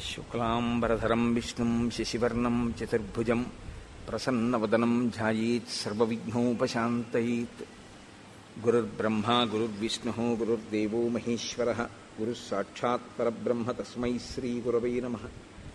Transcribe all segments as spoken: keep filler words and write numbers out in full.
శుక్లాంబరధరం విష్ణుం శశివర్ణం చతుర్భుజం ప్రసన్నవదనం ధ్యాయేత్ సర్వవిఘ్నోపశాంతయేత్. గురుర్బ్రహ్మా గురుర్విష్ణుః గురుర్దేవో మహేశ్వరః గురుః సాక్షాత్ పరబ్రహ్మ తస్మై శ్రీగురవై నమః.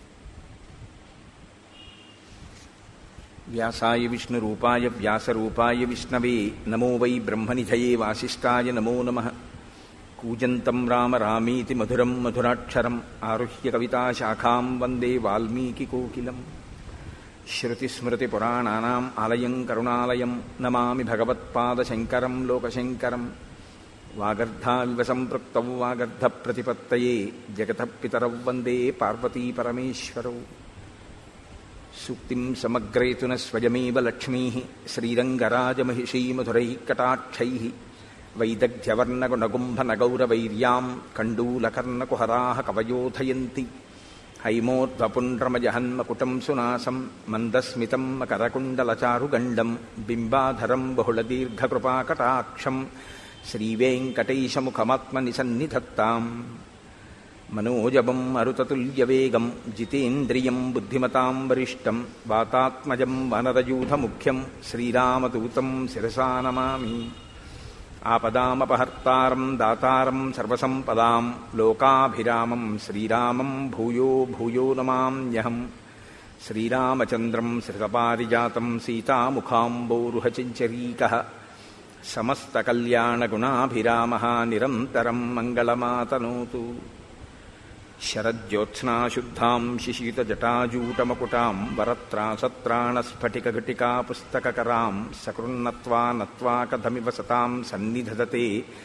వ్యాసాయ విష్ణురూపాయ వ్యాసరూపాయ విష్ణవే నమో వై బ్రహ్మనిధయే వాసిష్ఠాయ నమో నమః. కూజంతం రామ రామీతి మధురం మధురాక్షరం ఆరుహ్య కవితాశాఖాం వందే వాల్మీకికోకిలం. శ్రుతిస్మృతిపురాణానాం ఆలయం కరుణాలయం నమామి భగవత్పాదశంకరం లోకశంకరం. వాగర్ధావివ సంపృక్తౌ వాగర్ధప్రతిపత్తయే జగతః పితరౌ వందే పార్వతీపరమేశ్వరౌ. సూక్తిం సమగ్రేతున స్వయమేవ లక్ష్మీః శ్రీరంగరాజమహిషీమధురైః కటాక్షైః వైదగ్ధ్యవర్ణగుణగుంభనగౌరవైర్యాం కండూలకర్ణకుహరాः కవయోధయంతి. హైమోర్ధ్వపుండ్రమజహన్మకుటం సునాసం మందస్మితం మకరకుండలచారుగండం బింబాధరం బహుళదీర్ఘకృపాకటాక్షం శ్రీవేంకటేశముఖమాత్మనిసన్నిధత్తాం. మనోజవం మరుతతుల్యవేగం జితేంద్రియం బుద్ధిమతాం వరిష్టం వాతాత్మజం వనరయూథముఖ్యం శ్రీరామదూతం శిరసా నమామి. ఆపదామపహర్తారం దాతారం సర్వసంపదాం లోకాభిరామం శ్రీరామం భూయో భూయో నమామ్యహం. శ్రీరామచంద్రం శ్రితపారిజాతం సీతాముఖాంబోరుహచంచరీకః సమస్తకల్యాణగుణాభిరామः నిరంతరం మంగళమాతనోతు. శరజ్యోత్స్నాశుద్ధాం శిశీతజటాజూటమకుటాం వరత్రాసత్రాణస్ఫటికఘటికా పుస్తకకరాం సకృన్నత్వా నత్వా కథమివ సతాం సన్నిధదతే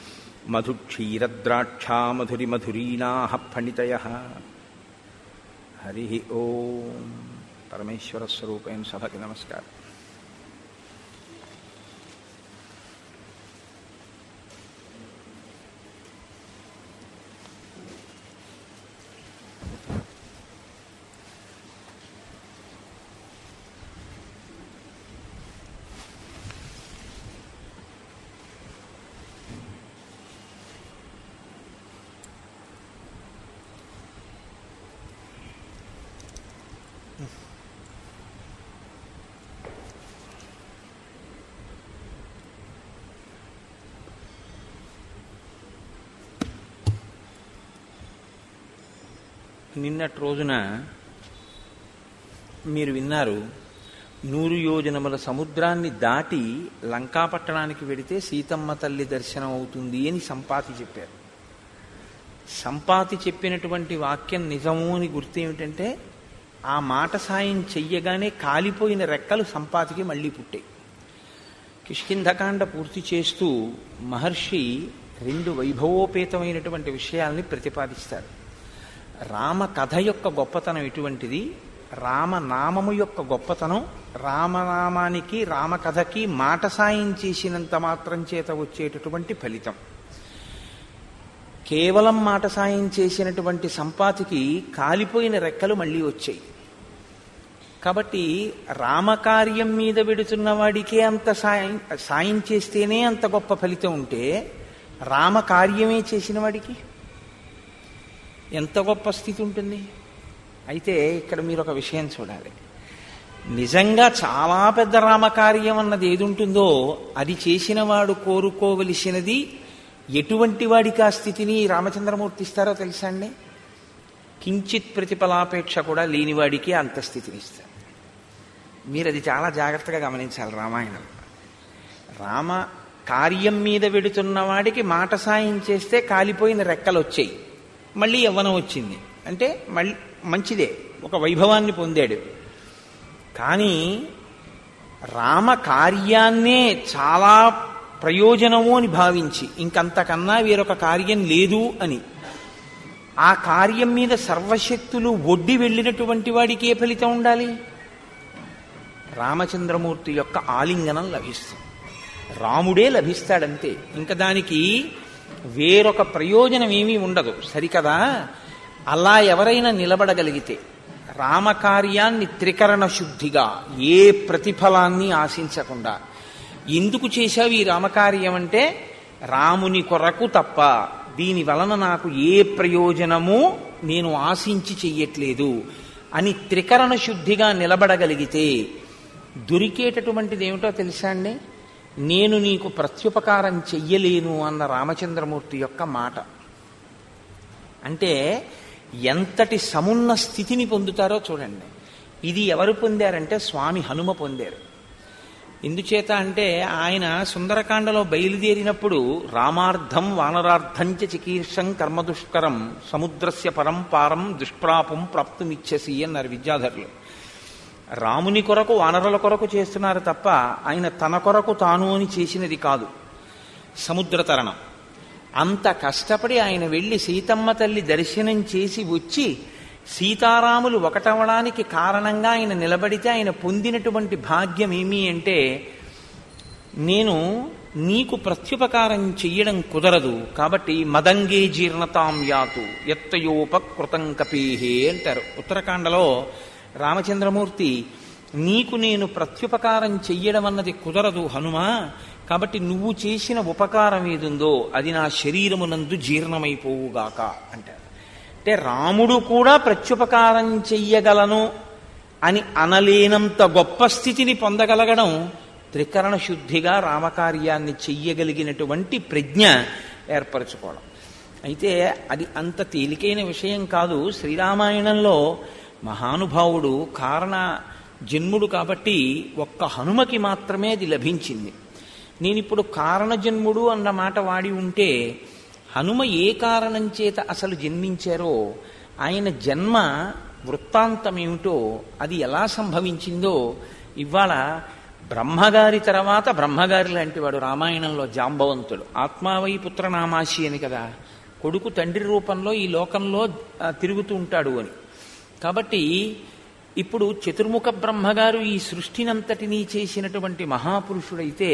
మధుక్షీరద్రాక్షామధురిమధురీణాః ఫణితయః. హరి ఓం. పరమేశ్వర స్వరూపైన సభకి నమస్కారం. నిన్నటి రోజున మీరు విన్నారు, నూరు యోజనముల సముద్రాన్ని దాటి లంకాపట్టణానికి వెడితే సీతమ్మ తల్లి దర్శనం అవుతుంది అని సంపాతి చెప్పారు. సంపాతి చెప్పినటువంటి వాక్యం నిజము అని గుర్తు ఏమిటంటే, ఆ మాట సాయం చెయ్యగానే కాలిపోయిన రెక్కలు సంపాతికి మళ్ళీ పుట్టాయి. కిష్కింధకాండ పూర్తి చేస్తూ మహర్షి రెండు వైభవోపేతమైనటువంటి విషయాల్ని ప్రతిపాదిస్తారు. రామ కథ యొక్క గొప్పతనం ఎటువంటిది, రామనామము యొక్క గొప్పతనం, రామనామానికి రామకథకి మాట సాయం చేసినంత మాత్రం చేత వచ్చేటటువంటి ఫలితం. కేవలం మాట సాయం చేసినటువంటి సంపాతికి కాలిపోయిన రెక్కలు మళ్ళీ వచ్చాయి. కాబట్టి రామకార్యం మీద వెడుతున్న వాడికే అంత సాయం సాయం చేస్తేనే అంత గొప్ప ఫలితం ఉంటే, రామకార్యమే చేసిన వాడికి ఎంత గొప్ప స్థితి ఉంటుంది. అయితే ఇక్కడ మీరు ఒక విషయం చూడాలి. నిజంగా చాలా పెద్ద రామకార్యం అన్నది ఏది ఉంటుందో అది చేసిన వాడు కోరుకోవలసినది ఎటువంటి వాడికి ఆ స్థితిని రామచంద్రమూర్తి ఇస్తారో తెలుసా అండి? కించిత్ ప్రతిఫలాపేక్ష కూడా లేనివాడికి అంత స్థితిని ఇస్తారు. మీరు అది చాలా జాగ్రత్తగా గమనించాలి. రామాయణం రామ కార్యం మీద వెడుతున్న వాడికి మాట సాయం చేస్తే కాలిపోయిన రెక్కలు వచ్చాయి, మళ్ళీ యవ్వనం వచ్చింది అంటే మళ్ళీ మంచిదే, ఒక వైభవాన్ని పొందాడు. కానీ రామ కార్యాన్నే చాలా ప్రయోజనము అని భావించి ఇంకంతకన్నా వేరొక కార్యం లేదు అని ఆ కార్యం మీద సర్వశక్తులు ఒడ్డి వెళ్ళినటువంటి వాడికి ఏ ఫలితం ఉండాలి? రామచంద్రమూర్తి యొక్క ఆలింగనం లభిస్తుంది, రాముడే లభిస్తాడంతే. ఇంకా దానికి వేరొక ప్రయోజనం ఏమీ ఉండదు, సరికదా? అలా ఎవరైనా నిలబడగలిగితే రామకార్యాన్ని త్రికరణ శుద్ధిగా ఏ ప్రతిఫలాన్ని ఆశించకుండా, ఎందుకు చేశావు ఈ రామకార్యం అంటే రాముని కొరకు తప్ప దీని వలన నాకు ఏ ప్రయోజనము నేను ఆశించి చెయ్యట్లేదు అని త్రికరణ శుద్ధిగా నిలబడగలిగితే దొరికేటటువంటిది ఏమిటో తెలుసా అండి? నేను నీకు ప్రత్యుపకారం చెయ్యలేను అన్న రామచంద్రమూర్తి యొక్క మాట. అంటే ఎంతటి సమున్న స్థితిని పొందుతారో చూడండి. ఇది ఎవరు పొందారంటే స్వామి హనుమ పొందారు. ఎందుచేత అంటే ఆయన సుందరకాండలో బయలుదేరినప్పుడు రామార్థం వానరార్థంచ చికీర్షం కర్మదుష్కరం సముద్రస్య పరం పారం దుష్ప్రాపం ప్రాప్తుమిచ్చసి అన్నారు విద్యాధరులు. రాముని కొరకు వానరుల కొరకు చేస్తున్నారు తప్ప ఆయన తన కొరకు తాను అని చేసినది కాదు సముద్ర తరణం. అంత కష్టపడి ఆయన వెళ్ళి సీతమ్మ తల్లి దర్శనం చేసి వచ్చి సీతారాములు ఒకటవడానికి కారణంగా ఆయన నిలబడితే ఆయన పొందినటువంటి భాగ్యం ఏమి అంటే, నేను నీకు ప్రత్యుపకారం చెయ్యడం కుదరదు కాబట్టి మదంగే జీర్ణతాం యాతు ఎత్తయోపకృతం కపీహే అంటారు ఉత్తరాఖండలో రామచంద్రమూర్తి. నీకు నేను ప్రత్యుపకారం చెయ్యడం అన్నది కుదరదు హనుమా, కాబట్టి నువ్వు చేసిన ఉపకారం ఏదుందో అది నా శరీరమునందు జీర్ణమైపోవుగాక అంటారు. అంటే రాముడు కూడా ప్రత్యుపకారం చెయ్యగలను అని అనలేనంత గొప్ప స్థితిని పొందగలగడం త్రికరణ శుద్ధిగా రామకార్యాన్ని చెయ్యగలిగినటువంటి ప్రజ్ఞ ఏర్పరచుకోవడం. అయితే అది అంత తేలికైన విషయం కాదు. శ్రీరామాయణంలో మహానుభావుడు కారణ జన్ముడు కాబట్టి ఒక్క హనుమకి మాత్రమే అది లభించింది. నేనిప్పుడు కారణజన్ముడు అన్న మాట వాడి ఉంటే హనుమ ఏ కారణం చేత అసలు జన్మించారో, ఆయన జన్మ వృత్తాంతం ఏమిటో, అది ఎలా సంభవించిందో ఇవాళ బ్రహ్మగారి తర్వాత బ్రహ్మగారి లాంటి వాడు రామాయణంలో జాంబవంతుడు. ఆత్మావై పుత్రనామాసి అని కదా, కొడుకు తండ్రి రూపంలో ఈ లోకంలో తిరుగుతూ ఉంటాడు అని. కాబట్టి ఇప్పుడు చతుర్ముఖ బ్రహ్మగారు ఈ సృష్టినంతటినీ చేసినటువంటి మహాపురుషుడైతే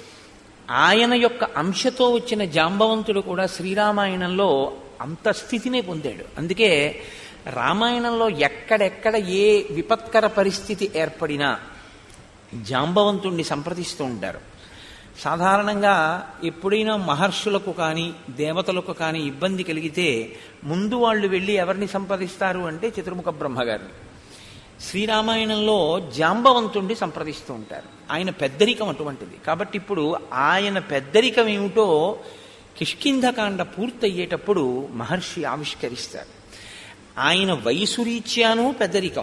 ఆయన యొక్క అంశతో వచ్చిన జాంబవంతుడు కూడా శ్రీరామాయణంలో అంత స్థితినే పొందాడు. అందుకే రామాయణంలో ఎక్కడెక్కడ ఏ విపత్కర పరిస్థితి ఏర్పడినా జాంబవంతుణ్ణి సంప్రదిస్తూ ఉంటారు. సాధారణంగా ఎప్పుడైనా మహర్షులకు కానీ దేవతలకు కానీ ఇబ్బంది కలిగితే ముందు వాళ్ళు వెళ్ళి ఎవరిని సంప్రదిస్తారు అంటే చతుర్ముఖ బ్రహ్మగారిని. శ్రీరామాయణంలో జాంబవంతుణ్ణి సంప్రదిస్తూ ఉంటారు. ఆయన పెద్దరికం అటువంటిది. కాబట్టి ఇప్పుడు ఆయన పెద్దరికం ఏమిటో కిష్కింధకాండ పూర్తయ్యేటప్పుడు మహర్షి ఆవిష్కరిస్తారు. ఆయన వయసు రీత్యాను పెద్దరికం,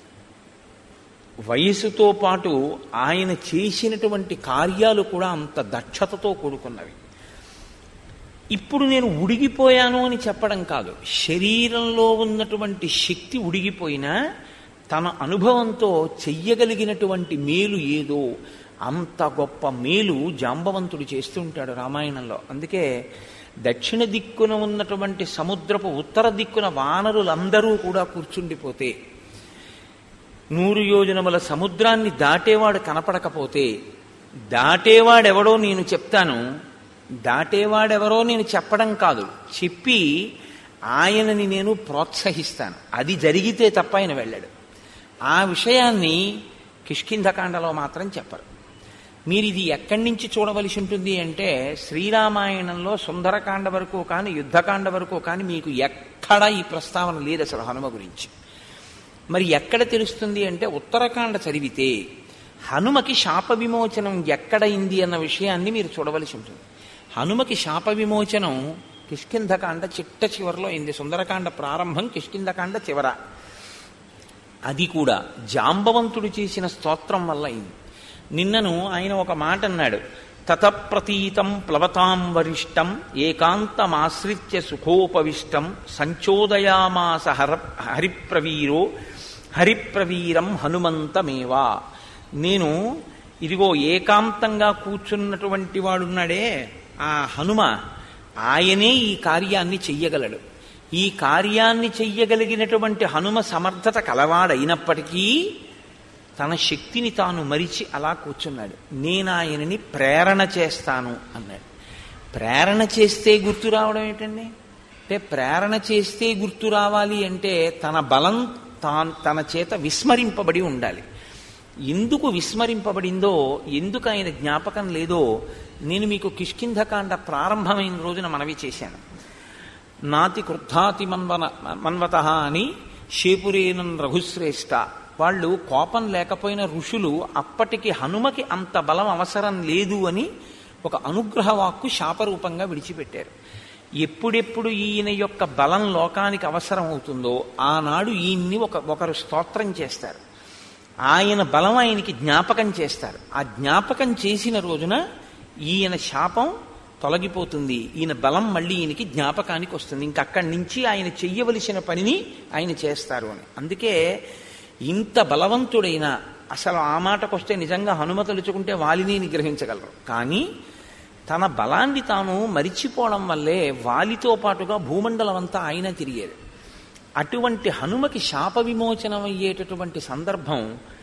వయసుతో పాటు ఆయన చేసినటువంటి కార్యాలు కూడా అంత దక్షతతో కూడుకున్నవి. ఇప్పుడు నేను ఉడిగిపోయాను అని చెప్పడం కాదు, శరీరంలో ఉన్నటువంటి శక్తి ఉడిగిపోయినా తన అనుభవంతో చెయ్యగలిగినటువంటి మేలు ఏదో అంత గొప్ప మేలు జాంబవంతుడు చేస్తూ ఉంటాడు రామాయణంలో. అందుకే దక్షిణ దిక్కున ఉన్నటువంటి సముద్రపు ఉత్తర దిక్కున వానరులందరూ కూడా కూర్చుండిపోతే, నూరు యోజనముల సముద్రాన్ని దాటేవాడు కనపడకపోతే, దాటేవాడెవడో నేను చెప్తాను, దాటేవాడెవరో నేను చెప్పడం కాదు, చెప్పి ఆయనని నేను ప్రోత్సహిస్తాను. అది జరిగితే తప్ప ఆయన వెళ్ళాడు. ఆ విషయాన్ని కిష్కింధకాండలో మాత్రం చెప్పరు. మీరు ఇది ఎక్కడి నుంచి చూడవలసి ఉంటుంది అంటే శ్రీరామాయణంలో సుందరకాండ వరకు కానీ యుద్ధకాండ వరకు కానీ మీకు ఎక్కడా ఈ ప్రస్తావన లేదు అసలు హనుమ గురించి. మరి ఎక్కడ తెలుస్తుంది అంటే ఉత్తరకాండ చదివితే హనుమకి శాప విమోచనం ఎక్కడైంది అన్న విషయాన్ని మీరు చూడవలసి ఉంటుంది. హనుమకి శాప విమోచనం కిష్కింధకాండ చిట్ట చివరిలో అయింది. సుందరకాండ ప్రారంభం, కిష్కింధకాండ చివర. అది కూడా జాంబవంతుడు చేసిన స్తోత్రం వల్ల అయింది. నిన్నను ఆయన ఒక మాట అన్నాడు, తతప్రతీతం ప్లవతాం వరిష్టం ఏకాంతమాశ్రిత్య సుఖోపవిష్టం సంచోదయామాస హర హరిప్రవీరో హరిప్రవీరం హనుమంతమేవా. నేను ఇదిగో ఏకాంతంగా కూర్చున్నటువంటి వాడున్నాడే ఆ హనుమ, ఆయనే ఈ కార్యాన్ని చెయ్యగలడు. ఈ కార్యాన్ని చెయ్యగలిగినటువంటి హనుమ సమర్థత కలవాడైనప్పటికీ తన శక్తిని తాను మరిచి అలా కూర్చున్నాడు. నేను ఆయనని ప్రేరణ చేస్తాను అన్నాడు. ప్రేరణ చేస్తే గుర్తు రావడం ఏంటండి అంటే, ప్రేరణ చేస్తే గుర్తు రావాలి అంటే తన బలం తాను తన చేత విస్మరింపబడి ఉండాలి. ఎందుకు విస్మరింపబడిందో, ఎందుకు ఆయన జ్ఞాపకం లేదో నేను మీకు కిష్కింధకాండ ప్రారంభమైన రోజున మనవి చేశాను. నాతి క్రుద్ధాతి మన్వన మన్వత అని శేపురేనన్ రఘుశ్రేష్ఠ. వాళ్ళు కోపం లేకపోయిన ఋషులు అప్పటికి హనుమకి అంత బలం అవసరం లేదు అని ఒక అనుగ్రహ వాక్కు శాపరూపంగా విడిచిపెట్టారు. ఎప్పుడెప్పుడు ఈయన యొక్క బలం లోకానికి అవసరం అవుతుందో ఆనాడు ఈయన్ని ఒక ఒకరు స్తోత్రం చేస్తారు. ఆయన బలం ఆయనకి జ్ఞాపకం చేస్తారు. ఆ జ్ఞాపకం చేసిన రోజున ఈయన శాపం తొలగిపోతుంది, ఈయన బలం మళ్ళీ ఈయనకి జ్ఞాపకానికి వస్తుంది. ఇంకక్కడి నుంచి ఆయన చెయ్యవలసిన పనిని ఆయన చేస్తారు అని. అందుకే ఇంత బలవంతుడైన, అసలు ఆ మాటకొస్తే నిజంగా హనుమ తలుచుకుంటే వాలిని నిగ్రహించగలరు. కానీ తన బలాన్ని తాను మరిచిపోవడం వల్లే వాలితో పాటుగా భూమండలం అంతా ఆయన తిరిగేది. అటువంటి హనుమకి శాప విమోచనం అయ్యేటటువంటి సందర్భం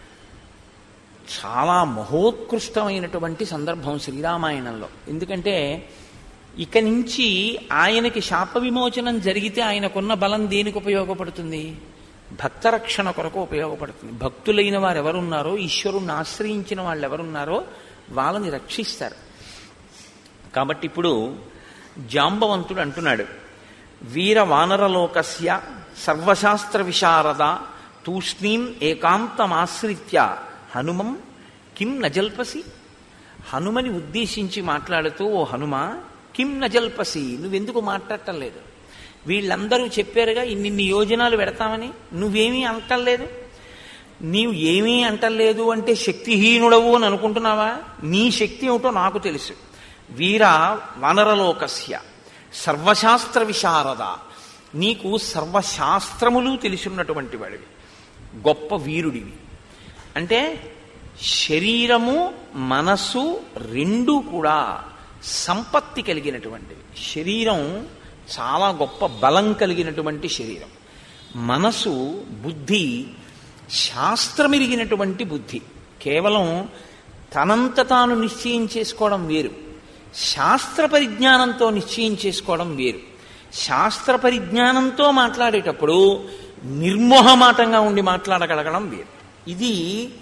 చాలా మహోత్కృష్టమైనటువంటి సందర్భం శ్రీరామాయణంలో. ఎందుకంటే ఇక నుంచి ఆయనకి శాప విమోచనం జరిగితే ఆయనకున్న బలం దేనికి ఉపయోగపడుతుంది? భక్తరక్షణ కొరకు ఉపయోగపడుతుంది. భక్తులైన వారు ఎవరున్నారో, ఈశ్వరుణ్ణి ఆశ్రయించిన వాళ్ళు ఎవరున్నారో వాళ్ళని రక్షిస్తారు. కాబట్టి ఇప్పుడు జాంబవంతుడు అంటున్నాడు, వీర వానరలోకస్య సర్వశాస్త్ర విశారద తూష్ణీం ఏకాంతమాశ్రిత్య హనుమం కిం నజల్పసి. హనుమని ఉద్దేశించి మాట్లాడుతూ, ఓ హనుమ, కిం నజల్పసి, నువ్వెందుకు మాట్లాడటం లేదు? వీళ్ళందరూ చెప్పారుగా ఇన్నిన్ని యోజనాలు పెడతామని, నువ్వేమీ అంటలేదు. నీవు ఏమీ అంటలేదు అంటే శక్తిహీనుడవు అని అనుకుంటున్నావా? నీ శక్తి ఏమిటో నాకు తెలుసు. వీర వానరలోకస్య సర్వశాస్త్ర విశారద, నీకు సర్వశాస్త్రములు తెలిసినటువంటి వాడివి, గొప్ప వీరుడివి. అంటే శరీరము మనస్సు రెండూ కూడా సంపత్తి కలిగినటువంటివి. శరీరం చాలా గొప్ప బలం కలిగినటువంటి శరీరం, మనసు బుద్ధి శాస్త్రమిరిగినటువంటి బుద్ధి. కేవలం తనంత తాను నిశ్చయం చేసుకోవడం వేరు, శాస్త్ర పరిజ్ఞానంతో నిశ్చయం చేసుకోవడం వేరు. శాస్త్ర పరిజ్ఞానంతో మాట్లాడేటప్పుడు నిర్మోహమాటంగా ఉండి మాట్లాడగలగడం వేరు. ఇది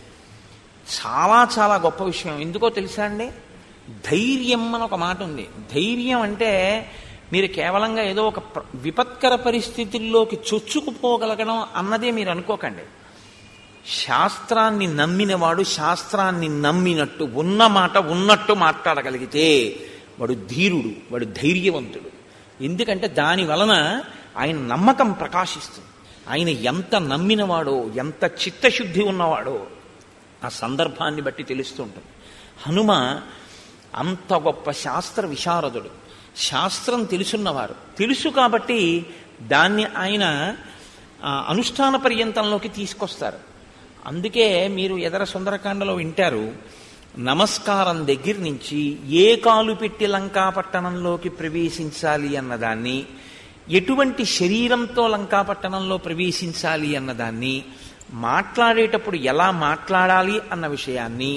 చాలా చాలా గొప్ప విషయం. ఎందుకో తెలుసా అండి? ధైర్యం అని ఒక మాట ఉంది. ధైర్యం అంటే మీరు కేవలంగా ఏదో ఒక విపత్కర పరిస్థితుల్లోకి చొచ్చుకుపోగలగడం అన్నదే మీరు అనుకోకండి. శాస్త్రాన్ని నమ్మినవాడు శాస్త్రాన్ని నమ్మినట్టు ఉన్న మాట ఉన్నట్టు మాట్లాడగలిగితే వాడు ధీరుడు, వాడు ధైర్యవంతుడు. ఎందుకంటే దాని వలన ఆయన నమ్మకం ప్రకాశిస్తుంది. ఆయన ఎంత నమ్మినవాడో, ఎంత చిత్తశుద్ధి ఉన్నవాడో ఆ సందర్భాన్ని బట్టి తెలుస్తూ ఉంటుంది. హనుమ అంత గొప్ప శాస్త్ర విశారదుడు, శాస్త్రం తెలుసున్నవారు. తెలుసు కాబట్టి దాన్ని ఆయన అనుష్ఠాన పర్యంతంలోకి తీసుకొస్తారు. అందుకే మీరు ఎదర సుందరకాండలో వింటారు, నమస్కారం దగ్గర నుంచి ఏ కాలు పెట్టి లంకాపట్టణంలోకి ప్రవేశించాలి అన్నదాన్ని, ఎటువంటి శరీరంతో లంకాపట్టణంలో ప్రవేశించాలి అన్నదాన్ని, మాట్లాడేటప్పుడు ఎలా మాట్లాడాలి అన్న విషయాన్ని,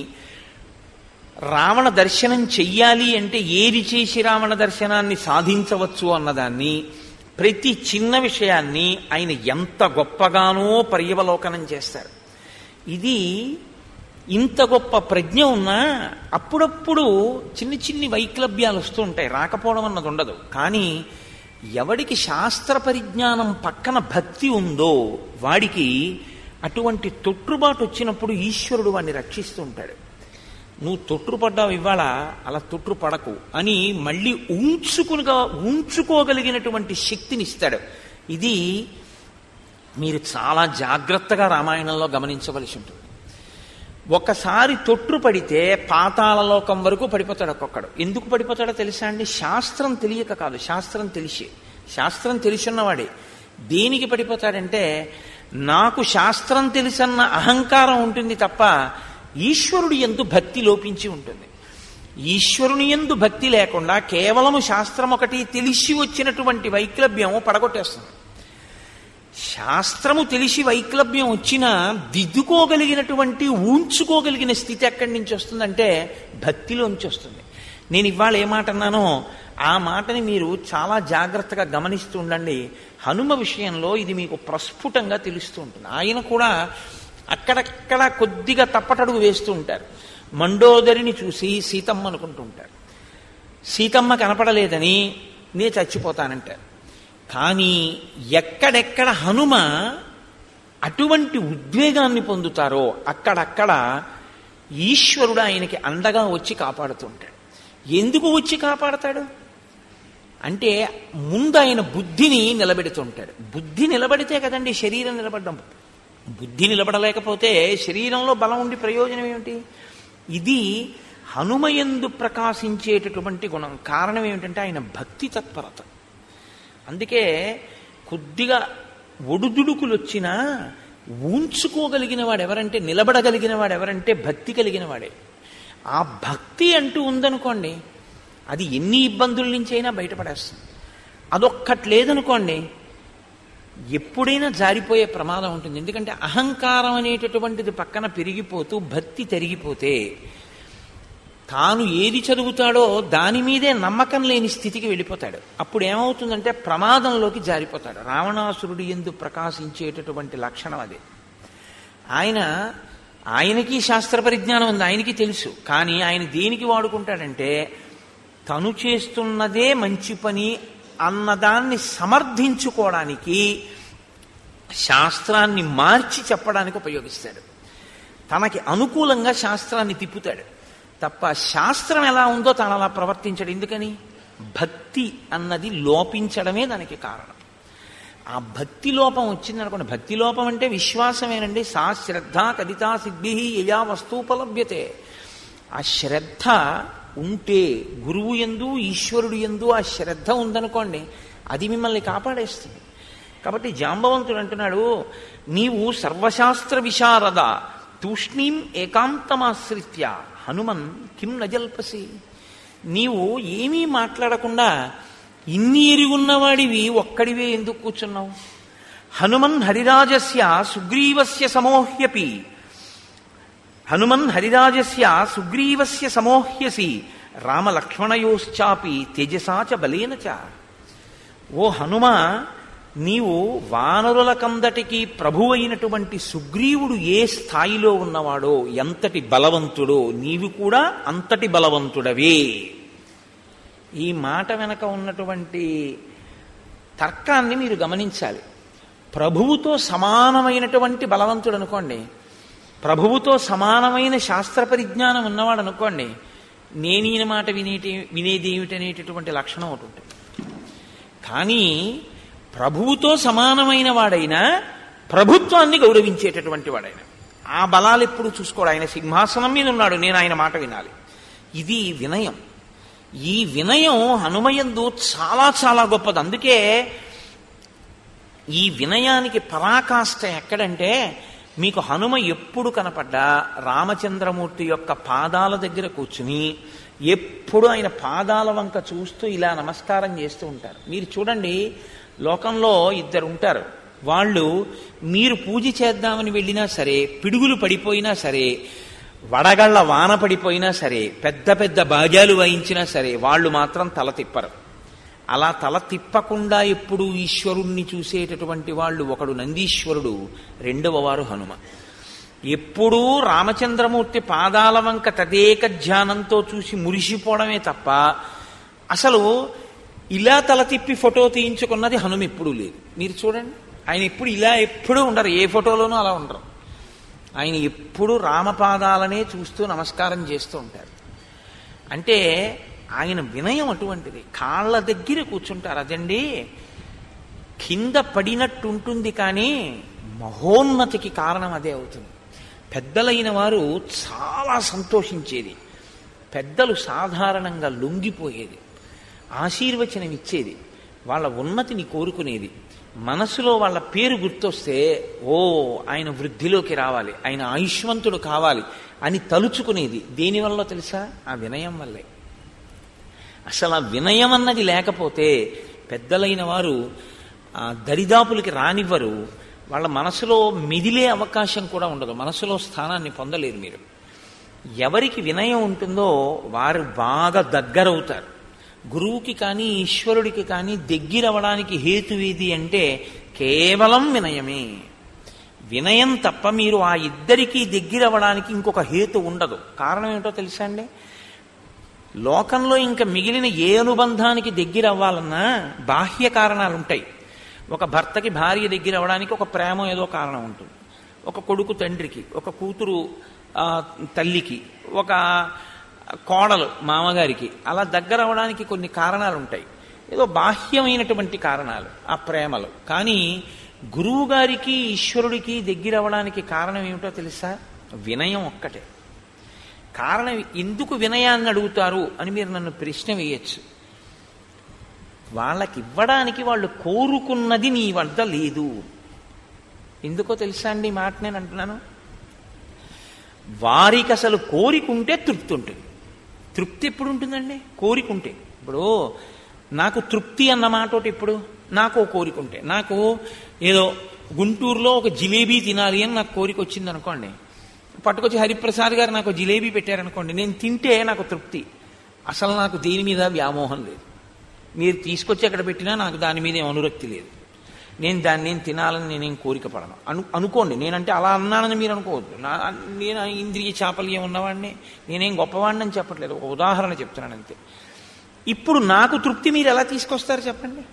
రావణ దర్శనం చెయ్యాలి అంటే ఏది చేసి రావణ దర్శనాన్ని సాధించవచ్చు అన్నదాన్ని, ప్రతి చిన్న విషయాన్ని ఆయన ఎంత గొప్పగానో పర్యవలోకనం చేస్తారు. ఇది ఇంత గొప్ప ప్రజ్ఞ ఉన్నా అప్పుడప్పుడు చిన్ని చిన్ని వైక్లభ్యాలు వస్తూ ఉంటాయి, రాకపోవడం అన్నది ఉండదు. కానీ ఎవడికి శాస్త్ర పరిజ్ఞానం పక్కన భక్తి ఉందో వాడికి అటువంటి తొట్టుబాటు వచ్చినప్పుడు ఈశ్వరుడు వాడిని రక్షిస్తూ ఉంటాడు. నువ్వు తొట్టుపడ్డావు ఇవాళ, అలా తొట్టు పడకు అని మళ్ళీ ఉంచుకునిగా ఉంచుకోగలిగినటువంటి శక్తిని ఇస్తాడు. ఇది మీరు చాలా జాగ్రత్తగా రామాయణంలో గమనించవలసి ఉంటుంది. ఒకసారి తొట్టు పడితే పాతాళలోకం వరకు పడిపోతాడు ఒక్కొక్కడు. ఎందుకు పడిపోతాడో తెలుసా అండి? శాస్త్రం తెలియక కాదు, శాస్త్రం తెలిసి. శాస్త్రం తెలిసిన్నవాడే. దేనికి పడిపోతాడంటే నాకు శాస్త్రం తెలిసన్న అహంకారం ఉంటుంది తప్ప ఈశ్వరుడి యందు భక్తి లోపించి ఉంటుంది. ఈశ్వరుని యందు భక్తి లేకుండా కేవలము శాస్త్రం ఒకటి తెలిసి వచ్చినటువంటి వైక్లభ్యం పడగొట్టేస్తుంది. శాస్త్రము తెలిసి వైక్లభ్యం వచ్చినా దిద్దుకోగలిగినటువంటి ఊంచుకోగలిగిన స్థితి ఎక్కడి నుంచి వస్తుందంటే భక్తిలోంచి వస్తుంది. నేను ఇవాళ ఏ మాట అన్నానో ఆ మాటని మీరు చాలా జాగ్రత్తగా గమనిస్తూ ఉండండి. హనుమ విషయంలో ఇది మీకు ప్రస్ఫుటంగా తెలుస్తూ ఉంటుంది. ఆయన కూడా అక్కడక్కడ కొద్దిగా తప్పటడుగు వేస్తూ ఉంటారు. మండోదరిని చూసి సీతమ్మ అనుకుంటూ ఉంటారు. సీతమ్మ కనపడలేదని నే చచ్చిపోతానంటారు. కానీ ఎక్కడెక్కడ హనుమ అటువంటి ఉద్వేగాన్ని పొందుతారో అక్కడక్కడ ఈశ్వరుడు ఆయనకి అండగా వచ్చి కాపాడుతుంటాడు. ఎందుకు వచ్చి కాపాడతాడు అంటే ముందు ఆయన బుద్ధిని నిలబెడుతుంటాడు. బుద్ధి నిలబడితే కదండి శరీరం నిలబడడం. బుద్ధి నిలబడలేకపోతే శరీరంలో బలం ఉండి ప్రయోజనం ఏమిటి? ఇది హనుమయందు ప్రకాశించేటటువంటి గుణం. కారణం ఏమిటంటే ఆయన భక్తి తత్పరత. అందుకే కొద్దిగా ఒడుదుడుకులు వచ్చినా ఊంచుకోగలిగిన వాడు ఎవరంటే, నిలబడగలిగిన వాడు ఎవరంటే భక్తి కలిగిన వాడే. ఆ భక్తి అంటూ ఉందనుకోండి, అది ఎన్ని ఇబ్బందుల నుంచి అయినా బయటపడేస్తుంది. అదొక్కటి లేదనుకోండి, ఎప్పుడైనా జారిపోయే ప్రమాదం ఉంటుంది. ఎందుకంటే అహంకారం అనేటటువంటిది పక్కన పెరిగిపోతూ భక్తి తరిగిపోతే తాను ఏది చదువుతాడో దాని మీదే నమ్మకం లేని స్థితికి వెళ్ళిపోతాడు. అప్పుడు ఏమవుతుందంటే ప్రమాదంలోకి జారిపోతాడు. రావణాసురుడి యందు ప్రకాశించేటటువంటి లక్షణం అదే. ఆయన ఆయనకి శాస్త్ర పరిజ్ఞానం ఉంది, ఆయనకి తెలుసు. కానీ ఆయన దేనికి వాడుకుంటాడంటే తను చేస్తున్నదే మంచి పని అన్నదాన్ని సమర్థించుకోవడానికి, శాస్త్రాన్ని మార్చి చెప్పడానికి ఉపయోగిస్తాడు. తనకి అనుకూలంగా శాస్త్రాన్ని తిప్పుతాడు తప్ప శాస్త్రం ఎలా ఉందో తాను అలా ప్రవర్తించడు. ఎందుకని? భక్తి అన్నది లోపించడమే దానికి కారణం. ఆ భక్తి లోపం వచ్చిందనుకోండి, భక్తి లోపం అంటే విశ్వాసమేనండి. సా శ్రద్ధ కదితా సిద్ధి యయా వస్తూపలభ్యతే. ఆ శ్రద్ధ ఉంటే గురువు యందు ఈశ్వరుడు యందు ఆ శ్రద్ధ ఉందనుకోండి, అది మిమ్మల్ని కాపాడేస్తుంది. కాబట్టి జాంబవంతుడు అంటున్నాడు, నీవు సర్వశాస్త్ర విశారద తూష్ణీం ఏకాంతమాశ్రిత్య హనుమన్ కిం నజల్పసి. నీవు ఏమీ మాట్లాడకుండా ఇన్ని ఎరుగున్నవాడివి ఒక్కడివే ఎందుకు కూర్చున్నావు? హనుమన్ హరిరాజస్య సుగ్రీవస్య సమోహ్యపి హనుమన్ హరిరాజస్య సుగ్రీవస్య సమోహ్యసి రామలక్ష్మణయోశ్చాపి తేజసాచ బలేన చ. ఓ హనుమ, నీవు వానరుల కందటికి ప్రభువైనటువంటి సుగ్రీవుడు ఏ స్థాయిలో ఉన్నవాడో, ఎంతటి బలవంతుడో, నీవు కూడా అంతటి బలవంతుడవే. ఈ మాట వెనక ఉన్నటువంటి తర్కాన్ని మీరు గమనించాలి. ప్రభువుతో సమానమైనటువంటి బలవంతుడు అనుకోండి, ప్రభువుతో సమానమైన శాస్త్ర పరిజ్ఞానం ఉన్నవాడు అనుకోండి, నేనీన మాట వినేటి వినేది ఏమిటనేటటువంటి లక్షణం ఒకటి ఉంటుంది. కానీ ప్రభువుతో సమానమైన వాడైనా ప్రభుత్వాన్ని గౌరవించేటటువంటి వాడైనా ఆ బలాలు ఎప్పుడు చూసుకోడు. ఆయన సింహాసనం మీద ఉన్నాడు, నేను ఆయన మాట వినాలి. ఇది వినయం. ఈ వినయం హనుమయందు చాలా చాలా గొప్పది. అందుకే ఈ వినయానికి పరాకాష్ట ఎక్కడంటే, మీకు హనుమ ఎప్పుడు కనపడ్డా రామచంద్రమూర్తి యొక్క పాదాల దగ్గర కూర్చుని ఎప్పుడు ఆయన పాదాల వంక చూస్తూ ఇలా నమస్కారం చేస్తూ ఉంటారు. మీరు చూడండి, లోకంలో ఇద్దరు ఉంటారు. వాళ్ళు మీరు పూజ చేద్దామని వెళ్ళినా సరే, పిడుగులు పడిపోయినా సరే, వడగళ్ల వాన పడిపోయినా సరే, పెద్ద పెద్ద బాజాలు వాయించినా సరే, వాళ్ళు మాత్రం తల తిప్పరు. అలా తల తిప్పకుండా ఎప్పుడు ఈశ్వరుణ్ణి చూసేటటువంటి వాళ్ళు ఒకడు నందీశ్వరుడు, రెండవ వారు హనుమ. ఎప్పుడూ రామచంద్రమూర్తి పాదాల వంక తదేక ధ్యానంతో చూసి మురిసిపోవడమే తప్ప అసలు ఇలా తల తిప్పి ఫోటో తీయించుకున్నది హనుమ ఎప్పుడూ లేదు. మీరు చూడండి, ఆయన ఎప్పుడు ఇలా ఎప్పుడూ ఉండరు, ఏ ఫోటోలోనూ అలా ఉండరు. ఆయన ఎప్పుడు రామపాదాలనే చూస్తూ నమస్కారం చేస్తూ ఉంటారు. అంటే ఆయన వినయం అటువంటిది. కాళ్ళ దగ్గర కూర్చుంటారు. అదండి కింద పడినట్టుంటుంది, కానీ మహోన్నతికి కారణం అదే అవుతుంది. పెద్దలైన వారు చాలా సంతోషించేది, పెద్దలు సాధారణంగా లొంగిపోయేది, ఆశీర్వచనం ఇచ్చేది, వాళ్ళ ఉన్నతిని కోరుకునేది. మనసులో వాళ్ళ పేరు గుర్తొస్తే, ఓ ఆయన వృద్ధిలోకి రావాలి, ఆయన ఆయుష్మంతుడు కావాలి అని తలుచుకునేది. దేనివల్ల తెలుసా? ఆ వినయం వల్లే. అసలు ఆ వినయం అన్నది లేకపోతే పెద్దలైన వారు దరిదాపులకి రానివ్వరు. వాళ్ళ మనసులో మిదిలే అవకాశం కూడా ఉండదు, మనసులో స్థానాన్ని పొందలేరు. మీరు ఎవరికి వినయం ఉంటుందో వారు బాగా దగ్గరవుతారు. గురువుకి కానీ ఈశ్వరుడికి కానీ దగ్గరవడానికి హేతువేది అంటే కేవలం వినయమే. వినయం తప్ప మీరు ఆ ఇద్దరికీ దగ్గరవడానికి ఇంకొక హేతు ఉండదు. కారణం ఏమిటో తెలుసా అండి? లోకంలో ఇంకా మిగిలిన ఏ అనుబంధానికి దగ్గర అవ్వాలన్నా బాహ్య కారణాలు ఉంటాయి. ఒక భర్తకి భార్య దగ్గర అవడానికి ఒక ప్రేమ ఏదో కారణం ఉంటుంది, ఒక కొడుకు తండ్రికి, ఒక కూతురు తల్లికి, ఒక కోడలు మామగారికి అలా దగ్గర అవడానికి కొన్ని కారణాలు ఉంటాయి, ఏదో బాహ్యమైనటువంటి కారణాలు ఆ ప్రేమలు. కానీ గురువు గారికి ఈశ్వరుడికి దగ్గర అవడానికి కారణం ఏమిటో తెలుసా? వినయం ఒక్కటే కారణం. ఎందుకు వినయాన్ని అడుగుతారు అని మీరు నన్ను ప్రశ్న వేయచ్చు. వాళ్ళకి ఇవ్వడానికి వాళ్ళు కోరుకున్నది నీ వద్ద లేదు. ఎందుకో తెలుసా అండి ఈ మాట నేను అంటున్నాను? వారికి అసలు కోరికుంటే తృప్తి ఉంటుంది. తృప్తి ఎప్పుడు ఉంటుందండి? కోరికుంటే. ఇప్పుడు నాకు తృప్తి అన్న మాట ఒకటి, ఇప్పుడు నాకు కోరికుంటే, నాకు ఏదో గుంటూరులో ఒక జిలేబీ తినాలి అని నాకు కోరిక వచ్చింది అనుకోండి, పట్టుకొచ్చి హరిప్రసాద్ గారు నాకు జిలేబీ పెట్టారనుకోండి, నేను తింటే నాకు తృప్తి. అసలు నాకు దేని మీద వ్యామోహం లేదు. మీరు తీసుకొచ్చి ఎక్కడ పెట్టినా నాకు దాని మీద ఏం అనురక్తి లేదు. నేను దాన్ని నేను తినాలని నేనేం కోరిక పడను అను అనుకోండి. నేనంటే అలా అన్నానని మీరు అనుకోవద్దు. నా నేను ఇంద్రియ చాపల్యం ఉన్నవాడిని, నేనేం గొప్పవాడిని అని చెప్పట్లేదు, ఒక ఉదాహరణ చెప్తున్నాను అంతే. ఇప్పుడు నాకు తృప్తి మీరు ఎలా తీసుకొస్తారు చెప్పండి?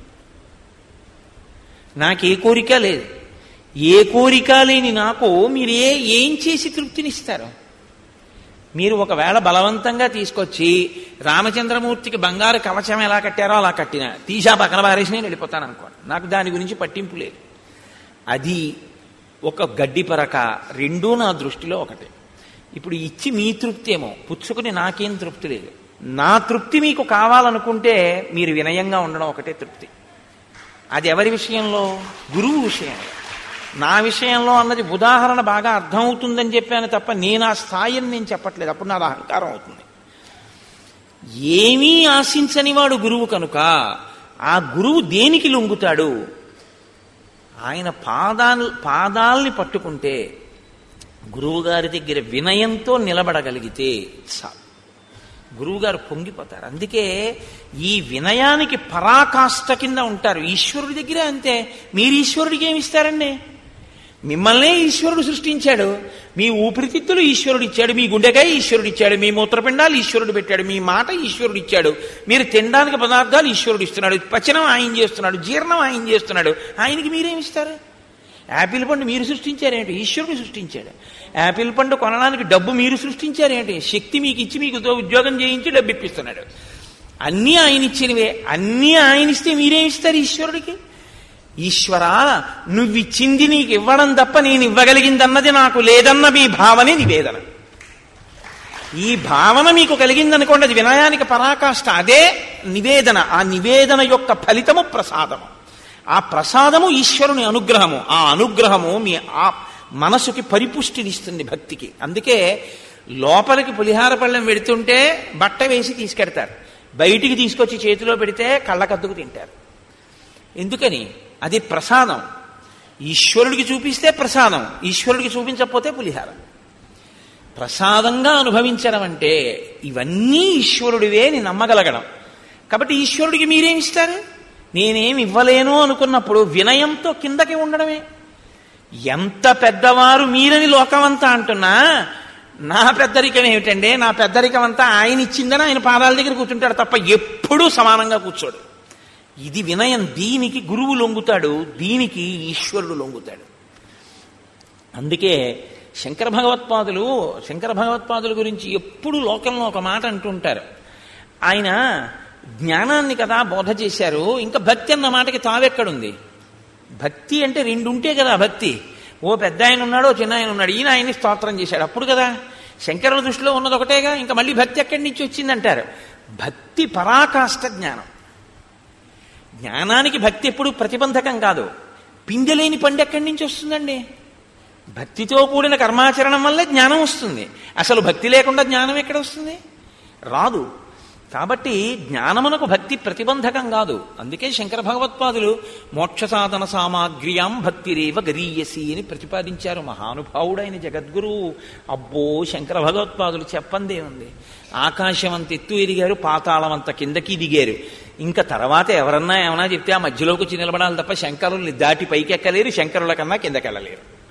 నాకే కోరిక లేదు. ఏ కోరిక లేని నాకు మీరు ఏ ఏం చేసి తృప్తినిస్తారు? మీరు ఒకవేళ బలవంతంగా తీసుకొచ్చి రామచంద్రమూర్తికి బంగారు కవచం ఎలా కట్టారో అలా కట్టినా తీసా పక్కన పారేసి నేను వెళ్ళిపోతాను అనుకోండి, నాకు దాని గురించి పట్టింపు లేదు. అది ఒక గడ్డి పరక, రెండూ నా దృష్టిలో ఒకటే. ఇప్పుడు ఇచ్చి మీ తృప్తి ఏమో, పుచ్చుకుని నాకేం తృప్తి లేదు. నా తృప్తి మీకు కావాలనుకుంటే మీరు వినయంగా ఉండడం ఒకటే తృప్తి. అది ఎవరి విషయంలో? గురువు విషయంలో. నా విషయంలో అన్నది ఉదాహరణ బాగా అర్థమవుతుందని చెప్పాను తప్ప నేను ఆ స్థాయిని నేను చెప్పట్లేదు. అప్పుడు నాది అహంకారం అవుతుంది. ఏమీ ఆశించని వాడు గురువు కనుక ఆ గురువు దేనికి లొంగుతాడు? ఆయన పాదాలు పాదాల్ని పట్టుకుంటే, గురువుగారి దగ్గర వినయంతో నిలబడగలిగితే చాలు, గురువుగారు పొంగిపోతారు. అందుకే ఈ వినయానికి పరాకాష్ట కింద ఉంటారు. ఈశ్వరుడి దగ్గర అంతే. మీరు ఈశ్వరుడికి ఏమి ఇస్తారండి? మిమ్మల్నే ఈశ్వరుడు సృష్టించాడు. మీ ఊపిరితిత్తులు ఈశ్వరుడు ఇచ్చాడు, మీ గుండెకాయ ఈశ్వరుడు ఇచ్చాడు, మీ మూత్రపిండాలు ఈశ్వరుడు పెట్టాడు, మీ మాట ఈశ్వరుడు ఇచ్చాడు, మీరు తినడానికి పదార్థాలు ఈశ్వరుడు ఇస్తున్నాడు, పచనం ఆయన చేస్తున్నాడు, జీర్ణం ఆయన చేస్తున్నాడు. ఆయనకి మీరేమిస్తారు? యాపిల్ పండు మీరు సృష్టించారేంటి? ఈశ్వరుడు సృష్టించాడు. యాపిల్ పండు కొనడానికి డబ్బు మీరు సృష్టించారేంటి? శక్తి మీకు ఇచ్చి మీకు ఉద్యోగం చేయించి డబ్బు ఇప్పిస్తున్నాడు. అన్నీ ఆయన ఇచ్చినవే. అన్నీ ఆయన ఇస్తే మీరేమిస్తారు ఈశ్వరుడికి? ఈశ్వరా, నువ్విచ్చింది నీకు ఇవ్వడం తప్ప నేను ఇవ్వగలిగిందన్నది నాకు లేదన్న మీ భావనే నివేదన. ఈ భావన మీకు కలిగిందనుకోండి, అది వినయానికి పరాకాష్ట. అదే నివేదన. ఆ నివేదన యొక్క ఫలితము ప్రసాదము. ఆ ప్రసాదము ఈశ్వరుని అనుగ్రహము. ఆ అనుగ్రహము మీ ఆ మనసుకి పరిపుష్టినిస్తుంది భక్తికి. అందుకే లోపలికి పులిహార పళ్ళెం పెడుతుంటే బట్ట వేసి తీసుకెడతారు, బయటికి తీసుకొచ్చి చేతిలో పెడితే కళ్ళకద్దుకు తింటారు. ఎందుకని? అది ప్రసాదం. ఈశ్వరుడికి చూపిస్తే ప్రసాదం, ఈశ్వరుడికి చూపించకపోతే పులిహారం. ప్రసాదంగా అనుభవించడం అంటే ఇవన్నీ ఈశ్వరుడివే అని నమ్మగలగడం. కాబట్టి ఈశ్వరుడికి మీరేమిస్తారు? నేనేమి ఇవ్వలేను అనుకున్నప్పుడు వినయంతో కిందకి ఉండడమే. ఎంత పెద్దవారు మీరని లోకమంతా అంటున్నా, నా పెద్దరికం ఏమిటండి? నా పెద్దరికం అంతా ఆయన ఇచ్చిందని ఆయన పాదాల దగ్గర కూర్చుంటాడు తప్ప ఎప్పుడూ సమానంగా కూర్చోడు. ఇది వినయం. దీనికి గురువు లొంగుతాడు, దీనికి ఈశ్వరుడు లొంగుతాడు. అందుకే శంకర భగవత్పాదులు శంకర భగవత్పాదుల గురించి ఎప్పుడు లోకంలో ఒక మాట అంటుంటారు. ఆయన జ్ఞానాన్ని కదా బోధ చేశారు, ఇంకా భక్తి అన్న మాటకి తావెక్కడుంది? భక్తి అంటే రెండు ఉంటే కదా భక్తి. ఓ పెద్ద ఆయన ఉన్నాడు, చిన్న ఆయన ఉన్నాడు, ఈయన ఆయన్ని స్తోత్రం చేశాడు అప్పుడు కదా. శంకరుల దృష్టిలో ఉన్నది ఒకటేగా, ఇంకా మళ్ళీ భక్తి ఎక్కడి నుంచి వచ్చిందంటారు. భక్తి పరాకాష్ట జ్ఞానం. జ్ఞానానికి భక్తి ఎప్పుడు ప్రతిబంధకం కాదు. పిందెలేని పండు ఎక్కడి నుంచి వస్తుందండి? భక్తితో కూడిన కర్మాచరణం వల్లే జ్ఞానం వస్తుంది. అసలు భక్తి లేకుండా జ్ఞానం ఎక్కడ వస్తుంది? రాదు. కాబట్టి జ్ఞానమునకు భక్తి ప్రతిబంధకం కాదు. అందుకే శంకర భగవత్పాదులు మోక్ష సాధన సామాగ్ర్యాం భక్తిరేవ గరీయసి అని ప్రతిపాదించారు. మహానుభావుడైన జగద్గురువు. అబ్బో, శంకర భగవత్పాదులు చెప్పందే ఉంది. ఆకాశం అంత ఎత్తు ఎదిగారు, పాతాళం అంత కిందకి దిగారు. ఇంకా తర్వాత ఎవరన్నా ఏమన్నా చెప్తే ఆ మధ్యలోకి వచ్చి నిలబడాలి తప్ప శంకరుల్ని దాటి పైకి ఎక్కలేరు, శంకరుల కన్నా కిందకెళ్ళలేరు.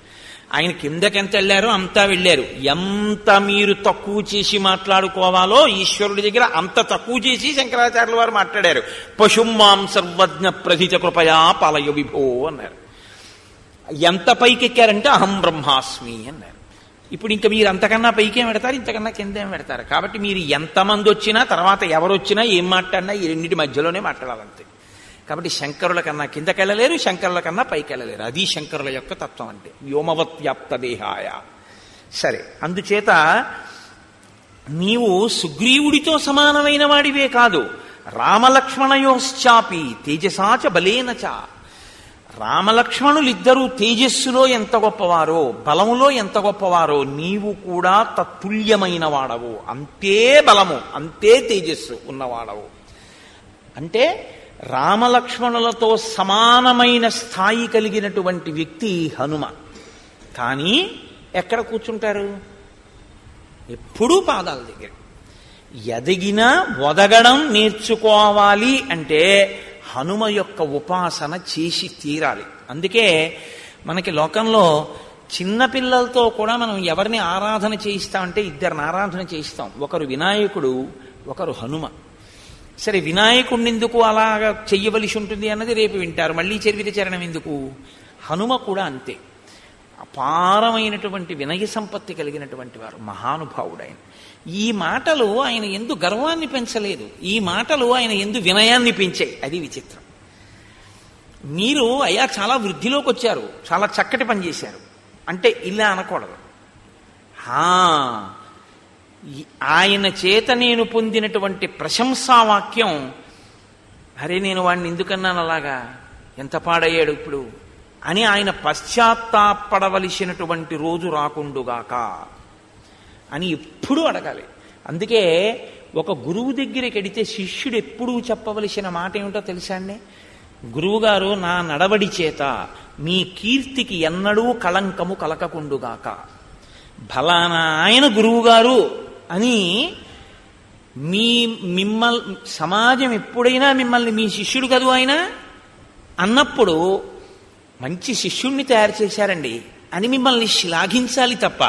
ఆయన కిందకెంత వెళ్ళారో అంతా వెళ్ళారు. ఎంత మీరు తక్కువ చేసి మాట్లాడుకోవాలో ఈశ్వరుడి దగ్గర అంత తక్కువ చేసి శంకరాచార్యుల వారు మాట్లాడారు. పశుమాం సర్వజ్ఞ ప్రధిత కృపయా పాలయ విభో అన్నారు. ఎంత పైకెక్కారంటే అహం బ్రహ్మాస్మి అన్నారు. ఇప్పుడు ఇంకా మీరు అంతకన్నా పైకేం పెడతారు, ఇంతకన్నా కిందేం పెడతారు. కాబట్టి మీరు ఎంతమంది వచ్చినా తర్వాత ఎవరు వచ్చినా ఏం మాట్లాడినా ఈ రెండింటి మధ్యలోనే మాట్లాడాలంతే. కాబట్టి శంకరుల కన్నా కిందకెళ్ళలేరు, శంకరుల కన్నా పైకెళ్ళలేరు. అది శంకరుల యొక్క తత్వం అంటే వ్యోమవత్ వ్యాప్త దేహాయ. సరే, అందుచేత నీవు సుగ్రీవుడితో సమానమైన వాడివే కాదు, రామలక్ష్మణయోశ్చాపి తేజసాచ బలేనచ. రామలక్ష్మణులిద్దరూ తేజస్సులో ఎంత గొప్పవారో, బలములో ఎంత గొప్పవారో, నీవు కూడా తత్తుల్యమైన వాడవు. అంతే బలము, అంతే తేజస్సు ఉన్నవాడవు. అంటే రామలక్ష్మణులతో సమానమైన స్థాయి కలిగినటువంటి వ్యక్తి హనుమ. కానీ ఎక్కడ కూర్చుంటారు? ఎప్పుడూ పాదాల దగ్గర. ఎదిగినా ఒదగడం నేర్చుకోవాలి అంటే హనుమ యొక్క ఉపాసన చేసి తీరాలి. అందుకే మనకి లోకంలో చిన్నపిల్లలతో కూడా మనం ఎవరిని ఆరాధన చేయిస్తామంటే ఇద్దరిని ఆరాధన చేయిస్తాం. ఒకరు వినాయకుడు, ఒకరు హనుమ. సరే, వినాయకుడిని ఎందుకు అలాగా చెయ్యవలసి ఉంటుంది అన్నది రేపు వింటారు. మళ్ళీ చరివిత చరణం ఎందుకు? హనుమ కూడా అంతే. అపారమైనటువంటి వినయ సంపత్తి కలిగినటువంటి వారు, మహానుభావుడు ఆయన. ఈ మాటలు ఆయన ఎందు గర్వాన్ని పెంచలేదు, ఈ మాటలు ఆయన ఎందు వినయాన్ని పెంచాయి. అది విచిత్రం. మీరు అయ్యా చాలా వృద్ధిలోకి వచ్చారు, చాలా చక్కటి పని చేశారు అంటే ఇలా అనకూడదు. ఆయన చేత నేను పొందినటువంటి ప్రశంసావాక్యం, అరే నేను వాడిని ఎందుకన్నాను అలాగా, ఎంత పాడయ్యాడు ఇప్పుడు అని ఆయన పశ్చాత్తాపడవలసినటువంటి రోజు రాకుండుగాక అని ఎప్పుడూ అడగాలి. అందుకే ఒక గురువు దగ్గరికి వెడితే శిష్యుడు ఎప్పుడూ చెప్పవలసిన మాట ఏమిటో తెలుసా అండి? గురువుగారు, నా నడవడి చేత మీ కీర్తికి ఎన్నడూ కళంకము కలకకుండుగాక. ఫలానా ఆయన గురువుగారు అని మీ మిమ్మల్ సమాజం ఎప్పుడైనా మిమ్మల్ని మీ శిష్యుడు కదూ ఆయన అన్నప్పుడు మంచి శిష్యుణ్ణి తయారు చేశారండి అని మిమ్మల్ని శ్లాఘించాలి తప్ప,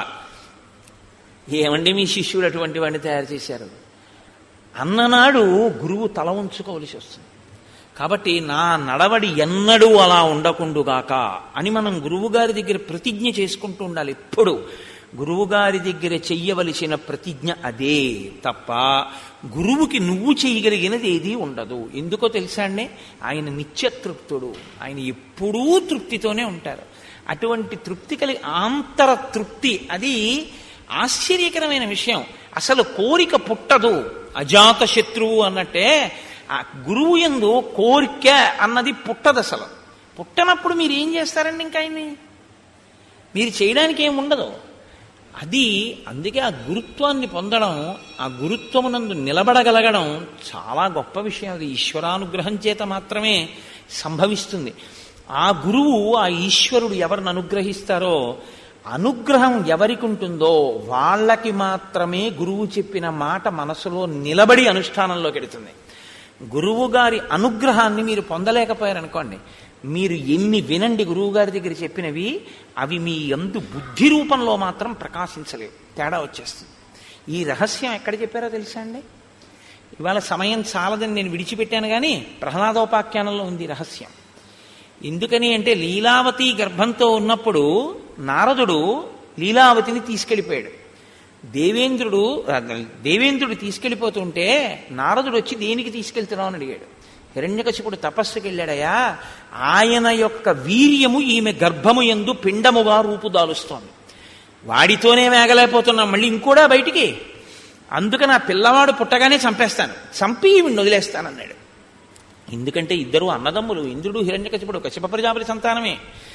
ఏమండి మీ శిష్యుడు అటువంటి వాడిని తయారు చేశారు అన్ననాడు గురువు తల ఉంచుకోవలసి వస్తుంది. కాబట్టి నా నడవడి ఎన్నడూ అలా ఉండకుండుగాక అని మనం గురువుగారి దగ్గర ప్రతిజ్ఞ చేసుకుంటూ ఉండాలి. ఎప్పుడు గురువుగారి దగ్గర చెయ్యవలసిన ప్రతిజ్ఞ అదే తప్ప గురువుకి నువ్వు చేయగలిగినది ఏదీ ఉండదు. ఎందుకో తెలుసా అండి? ఆయన నిత్యతృప్తుడు, ఆయన ఎప్పుడూ తృప్తితోనే ఉంటారు. అటువంటి తృప్తి కలిగి ఆంతర తృప్తి, అది ఆశ్చర్యకరమైన విషయం. అసలు కోరిక పుట్టదు, అజాత శత్రువు అన్నట్టే ఆ గురువు యందు కోరిక అన్నది పుట్టదు. అసలు పుట్టనప్పుడు మీరు ఏం చేస్తారండి? ఇంకా ఆయన్ని మీరు చేయడానికి ఏం ఉండదు. అది అందుకే ఆ గురుత్వాన్ని పొందడం, ఆ గురుత్వమునందు నిలబడగలగడం చాలా గొప్ప విషయం. అది ఈశ్వరానుగ్రహం చేత మాత్రమే సంభవిస్తుంది. ఆ గురువు, ఆ ఈశ్వరుడు ఎవరిని అనుగ్రహిస్తారో, అనుగ్రహం ఎవరికి ఉంటుందో వాళ్ళకి మాత్రమే గురువు చెప్పిన మాట మనసులో నిలబడి అనుష్ఠానంలోకి ఎడుతుంది. గురువు గారి అనుగ్రహాన్ని మీరు పొందలేకపోయారనుకోండి, మీరు ఎన్ని వినండి గురువు గారి దగ్గర చెప్పినవి, అవి మీ యందు బుద్ధి రూపంలో మాత్రం ప్రకాశించలేవు, తేడా వచ్చేస్తుంది. ఈ రహస్యం ఎక్కడ చెప్పారో తెలుసా అండి? ఇవాళ సమయం చాలదని నేను విడిచిపెట్టాను, కానీ ప్రహ్లాదోపాఖ్యానంలో ఉంది రహస్యం. ఎందుకని అంటే లీలావతి గర్భంతో ఉన్నప్పుడు నారదుడు లీలావతిని తీసుకెళ్ళిపోయాడు. దేవేంద్రుడు దేవేంద్రుడు తీసుకెళ్ళిపోతుంటే నారదుడు వచ్చి దేనికి తీసుకెళ్తున్నావు అని అడిగాడు. హిరణ్యకశిపుడు తపస్సుకి వెళ్ళాడయా, ఆయన యొక్క వీర్యము ఈమె గర్భము యందు పిండముగా రూపుదాలుస్తోంది, వాడితోనే వేగలేకపోతున్నాం, మళ్ళీ ఇంకోడా బయటికి, అందుకని ఆ పిల్లవాడు పుట్టగానే చంపేస్తాను, చంపి ఈవిని వదిలేస్తానన్నాడు. ఎందుకంటే ఇద్దరు అన్నదమ్ములు, ఇంద్రుడు హిరణ్యకశిపుడు కశ్యప ప్రజాపతి సంతానమే.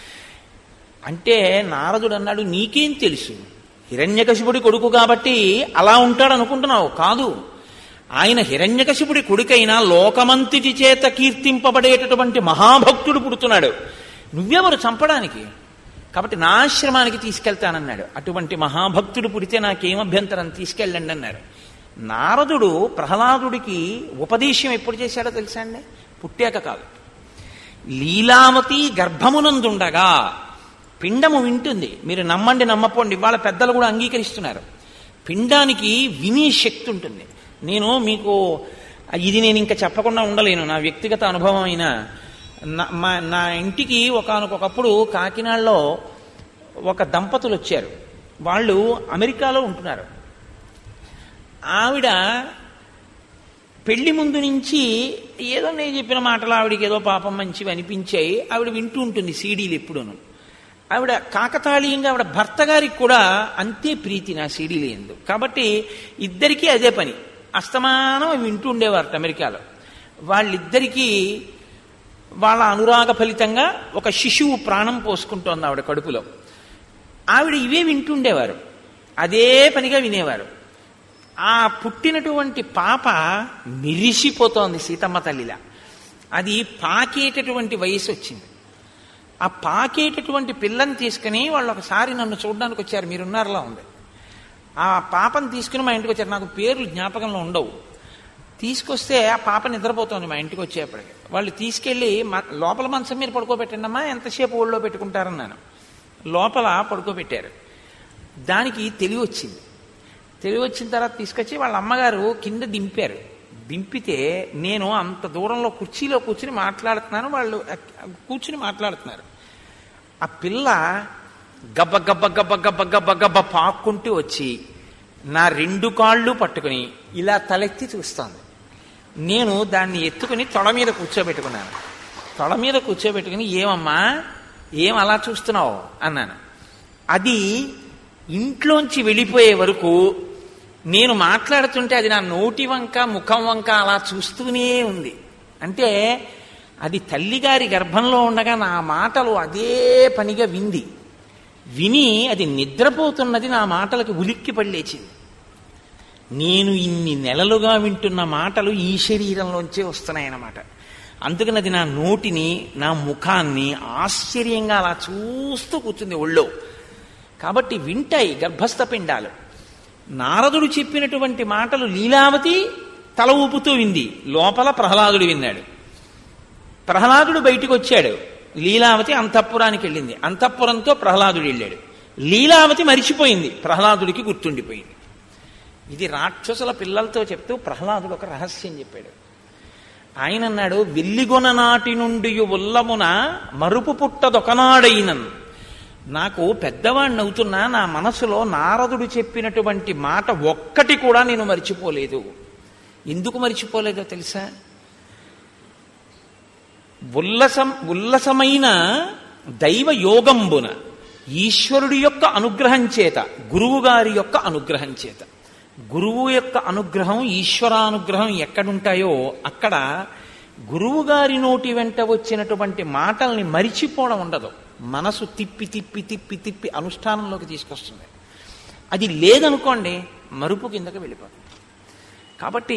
అంటే నారదుడు అన్నాడు, నీకేం తెలుసు, హిరణ్యకశిపుడి కొడుకు కాబట్టి అలా ఉంటాడు అనుకుంటున్నావు, కాదు, ఆయన హిరణ్యకశిపుడి కొడుకైనా లోకమంతిటి చేత కీర్తింపబడేటటువంటి మహాభక్తుడు పుడుతున్నాడు, నువ్వెవరు చంపడానికి, కాబట్టి నా ఆశ్రమానికి తీసుకెళ్తానన్నాడు. అటువంటి మహాభక్తుడు పుడితే నాకేం అభ్యంతరం, తీసుకెళ్ళండి అన్నాడు. నారదుడు ప్రహ్లాదుడికి ఉపదేశం ఎప్పుడు చేశాడో తెలుసా అండి? పుట్టాక కాదు, లీలావతి గర్భమునందుండగా పిండము వింటుంది. మీరు నమ్మండి నమ్మపోండి, ఇవాళ పెద్దలు కూడా అంగీకరిస్తున్నారు. పిండానికి వినే శక్తి ఉంటుంది. నేను మీకు ఇది నేను ఇంకా చెప్పకుండా ఉండలేను, నా వ్యక్తిగత అనుభవం అయినా. మా నా ఇంటికి ఒకానొకప్పుడు కాకినాడలో ఒక దంపతులు వచ్చారు. వాళ్ళు అమెరికాలో ఉంటున్నారు. ఆవిడ పెళ్లి ముందు నుంచి ఏదో నేను చెప్పిన మాటలు ఆవిడికి ఏదో పాపం మంచివి అనిపించాయి. ఆవిడ వింటూ ఉంటుంది సీడీలు ఎప్పుడూను. ఆవిడ కాకతాళీయంగా ఆవిడ భర్త గారికి కూడా అంతే ప్రీతి నా సీడీలు ఎందు. కాబట్టి ఇద్దరికీ అదే పని, అస్తమానం వింటూ ఉండేవారట అమెరికాలో. వాళ్ళిద్దరికీ వాళ్ళ అనురాగ ఫలితంగా ఒక శిశువు ప్రాణం పోసుకుంటోంది ఆవిడ కడుపులో. ఆవిడ ఇవే వింటుండేవారు, అదే పనిగా వినేవారు. ఆ పుట్టినటువంటి పాప మిరిసిపోతోంది సీతమ్మ తల్లిలా. అది పాకేటటువంటి వయసు వచ్చింది. ఆ పాకేటటువంటి పిల్లని తీసుకుని వాళ్ళు ఒకసారి నన్ను చూడడానికి వచ్చారు, మీరున్నారులా ఉంది. ఆ పాపను తీసుకుని మా ఇంటికి వచ్చారు. నాకు పేర్లు జ్ఞాపకంలో ఉండవు. తీసుకొస్తే ఆ పాప నిద్రపోతోంది మా ఇంటికి వచ్చేప్పటికి. వాళ్ళు తీసుకెళ్ళి లోపల మంచం మీద పడుకోబెట్టండి అమ్మా, ఎంతసేపు ఒళ్ళో పెట్టుకుంటారన్నాను. లోపల పడుకోబెట్టారు. దానికి తెలివి వచ్చింది. తెలివి వచ్చిన తర్వాత తీసుకొచ్చి వాళ్ళ అమ్మగారు కింద దింపారు. దింపితే నేను అంత దూరంలో కుర్చీలో కూర్చుని మాట్లాడుతున్నాను, వాళ్ళు కూర్చుని మాట్లాడుతున్నారు. ఆ పిల్ల గబ్బ గబ్బ గబ్బ గబ్బ గబ్బ గబ్బ పాక్కుంటూ వచ్చి నా రెండు కాళ్ళు పట్టుకుని ఇలా తలెత్తి చూస్తోంది. నేను దాన్ని ఎత్తుకుని తొడ మీద కూర్చోబెట్టుకున్నాను. తొడ మీద కూర్చోబెట్టుకుని ఏమమ్మా ఏం అలా చూస్తున్నావు అన్నాను. అది ఇంట్లోంచి వెళ్ళిపోయే వరకు నేను మాట్లాడుతుంటే అది నా నోటి వంక ముఖం వంక అలా చూస్తూనే ఉంది. అంటే అది తల్లిగారి గర్భంలో ఉండగా నా మాటలు అదే పనిగా వింది. విని అది నిద్రపోతున్నది నా మాటలకు ఉలిక్కి పడలేచింది. నేను ఇన్ని నెలలుగా వింటున్న మాటలు ఈ శరీరంలోంచే వస్తున్నాయన్నమాట. అందుకని అది నా నోటిని నా ముఖాన్ని ఆశ్చర్యంగా అలా చూస్తూ కూర్చుంది ఒళ్ళో. కాబట్టి వింటాయి గర్భస్థ పిండాలు. నారదుడు చెప్పినటువంటి మాటలు లీలావతి తల ఊపుతూ వింది. లోపల ప్రహ్లాదుడు విన్నాడు. ప్రహ్లాదుడు బయటికి వచ్చాడు. లీలావతి అంతఃపురానికి వెళ్ళింది. అంతఃపురంతో ప్రహ్లాదుడు వెళ్ళాడు. లీలావతి మరిచిపోయింది, ప్రహ్లాదుడికి గుర్తుండిపోయింది. ఇది రాక్షసుల పిల్లలతో చెప్తూ ప్రహ్లాదుడు ఒక రహస్యం చెప్పాడు. ఆయన అన్నాడు, వెల్లిగొన నాటి నుండి ఉల్లమున మరుపు పుట్టదొకనాడైనన్. నాకు పెద్దవాడిని అవుతున్నా నా మనసులో నారదుడు చెప్పినటువంటి మాట ఒక్కటి కూడా నేను మరిచిపోలేదు. ఎందుకు మరిచిపోలేదో తెలుసా? ఉల్లసం ఉల్లసమైన దైవ యోగంబున ఈశ్వరుడి యొక్క అనుగ్రహం చేత, గురువు గారి యొక్క అనుగ్రహం చేత. గురువు యొక్క అనుగ్రహం ఈశ్వరానుగ్రహం ఎక్కడుంటాయో అక్కడ గురువు గారి నోటి వెంట వచ్చినటువంటి మాటల్ని మరిచిపోవడం ఉండదు. మనసు తిప్పి తిప్పి తిప్పి తిప్పి అనుష్ఠానంలోకి తీసుకొస్తుంది. అది లేదనుకోండి మరుపు కిందకి వెళ్ళిపోతుంది. కాబట్టి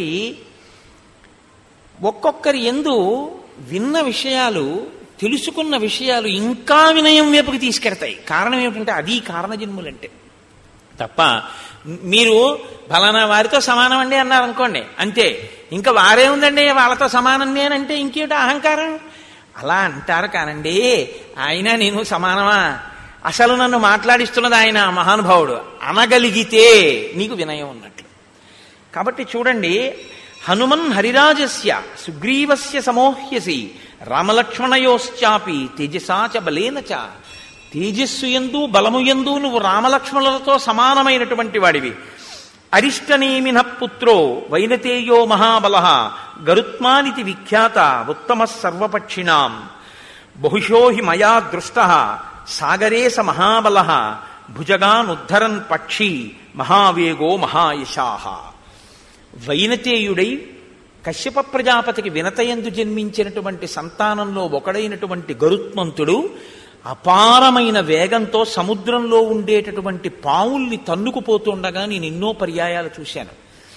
ఒక్కొక్కరి యందు విన్న విషయాలు, తెలుసుకున్న విషయాలు ఇంకా వినయం వైపుకి తీసుకెడతాయి. కారణం ఏమిటంటే అది కారణజన్ములంటే. తప్ప మీరు ఫలానా వారితో సమానం అండి అన్నారనుకోండి, అంతే, ఇంకా వారే ఉందండి వాళ్ళతో సమానం నేనంటే ఇంకేమిటి అహంకారం. అలా అంటారు కానండి, ఆయన నేను సమానమా, అసలు నన్ను మాట్లాడిస్తున్నది ఆయన మహానుభావుడు అనగలిగితే నీకు వినయం ఉన్నట్లు. కాబట్టి చూడండి, హనుమన్ హరిరాజస్య సుగ్రీవస్య సమోహ్యసి రామలక్ష్మణయోశ్చాపి తేజసాచ బలేన చ. తేజస్సు యందు బలము యందు నువ్వు రామలక్ష్మణులతో సమానమైనటువంటి వాడివి. అరిష్టనేమిన పుత్రో వైనతేయో మహాబల గరుత్మానితి విఖ్యాత ఉత్తమ సర్వపక్షిణాం బహుశో హి మయా దృష్ట సాగరే స మహాబల భుజగానుద్ధరన్ పక్షి మహావేగో మహాయశాహ. వైనతేయుడై కశ్యప ప్రజాపతికి వినతయందు జన్మించినటువంటి సంతానంలో ఒకడైనటువంటి గరుత్మంతుడు అపారమైన వేగంతో సముద్రంలో ఉండేటటువంటి పావుల్ని తన్నుకుపోతుండగా నేను ఎన్నో పర్యాయాలు చూశాను.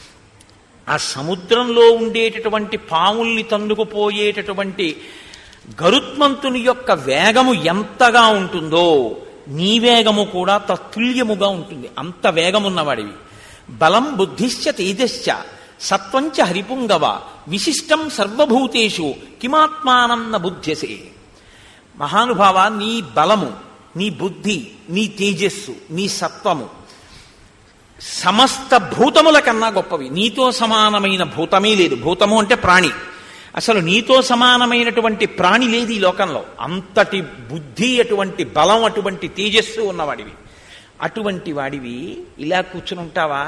ఆ సముద్రంలో ఉండేటటువంటి పావుల్ని తన్నుకుపోయేటటువంటి గరుత్మంతుని యొక్క వేగము ఎంతగా ఉంటుందో నీ వేగము కూడా తత్తుల్యముగా ఉంటుంది. అంత వేగమున్నవాడివి. బలం బుద్ధిశ్చ తేజశ్చ సత్వంచ హరిపుంగవ విశిష్టం సర్వభూతేషు కిమాత్మానం న బుధ్యసే. మహానుభావ, నీ బలము, నీ బుద్ధి, నీ తేజస్సు, నీ సత్వము సమస్త భూతముల కన్నా గొప్పవి. నీతో సమానమైన భూతమే లేదు. భూతము అంటే ప్రాణి. అసలు నీతో సమానమైనటువంటి ప్రాణి లేదు ఈ లోకంలో. అంతటి బుద్ధి, అటువంటి బలం, అటువంటి తేజస్సు ఉన్నవాడివి. అటువంటి వాడివి ఇలా కూర్చుని ఉంటావా?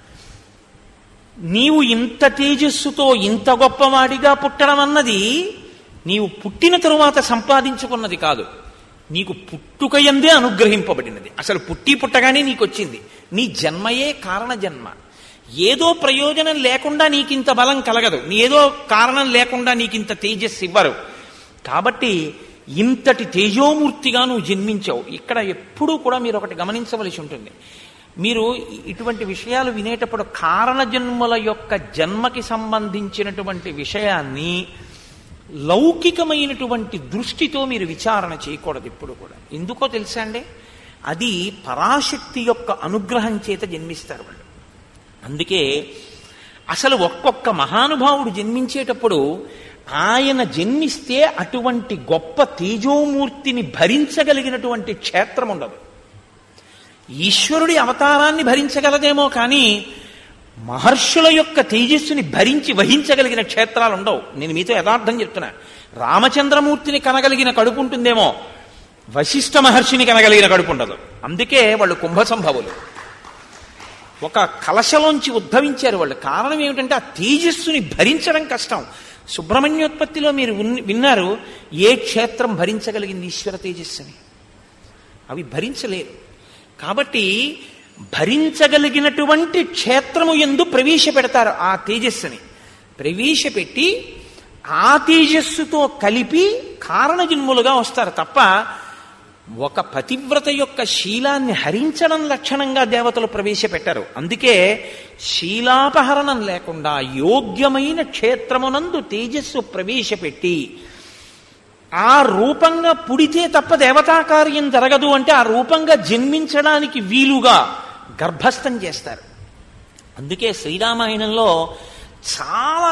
నీవు ఇంత తేజస్సుతో ఇంత గొప్పవాడిగా పుట్టడం అన్నది నీవు పుట్టిన తరువాత సంపాదించుకున్నది కాదు, నీకు పుట్టుకయందే అనుగ్రహింపబడినది. అసలు పుట్టి పుట్టగానే నీకు వచ్చింది. నీ జన్మయే కారణ జన్మ. ఏదో ప్రయోజనం లేకుండా నీకింత బలం కలగదు, ఏదో కారణం లేకుండా నీకింత తేజస్సు ఇవ్వరు. కాబట్టి ఇంతటి తేజోమూర్తిగా నువ్వు జన్మించావు. ఇక్కడ ఎప్పుడూ కూడా మీరు ఒకటి గమనించవలసి ఉంటుంది. మీరు ఇటువంటి విషయాలు వినేటప్పుడు కారణ జన్మల యొక్క జన్మకి సంబంధించినటువంటి విషయాన్ని లౌకికమైనటువంటి దృష్టితో మీరు విచారణ చేయకూడదు ఎప్పుడు కూడా. ఎందుకో తెలుసా అండి? అది పరాశక్తి యొక్క అనుగ్రహం చేత జన్మిస్తారు వాళ్ళు. అందుకే అసలు ఒక్కొక్క మహానుభావుడు జన్మించేటప్పుడు ఆయన జన్మిస్తే అటువంటి గొప్ప తేజోమూర్తిని భరించగలిగినటువంటి క్షేత్రం ఉండదు. ఈశ్వరుడి అవతారాన్ని భరించగలదేమో కానీ మహర్షుల యొక్క తేజస్సుని భరించి వహించగలిగిన క్షేత్రాలు ఉండవు. నేను మీతో యథార్థం చెప్తున్నా. రామచంద్రమూర్తిని కనగలిగిన కడుపు ఉంటుందేమో, వశిష్ఠ మహర్షిని కనగలిగిన కడుపు ఉండదు. అందుకే వాళ్ళు కుంభసంభవులు. ఒక కలశలోంచి ఉద్భవించారు వాళ్ళు. కారణం ఏమిటంటే ఆ తేజస్సుని భరించడం కష్టం. సుబ్రహ్మణ్యోత్పత్తిలో మీరు విన్నారు, ఏ క్షేత్రం భరించగలిగింది ఈశ్వర తేజస్సుని? అవి భరించలేరు. కాబట్టి భరించగలిగినటువంటి క్షేత్రము యందు ప్రవేశపెడతారు ఆ తేజస్సుని. ప్రవేశపెట్టి ఆ తేజస్సుతో కలిపి కారణజన్ములుగా వస్తారు తప్ప ఒక పతివ్రత యొక్క శీలాన్ని హరించడం లక్షణంగా దేవతలు ప్రవేశపెట్టారు. అందుకే శీలాపహరణం లేకుండా యోగ్యమైన క్షేత్రమునందు తేజస్సు ప్రవేశపెట్టి ఆ రూపంగా పుడితే తప్ప దేవతా కార్యం జరగదు అంటే ఆ రూపంగా జన్మించడానికి వీలుగా గర్భస్థం చేస్తారు. అందుకే శ్రీరామాయణంలో చాలా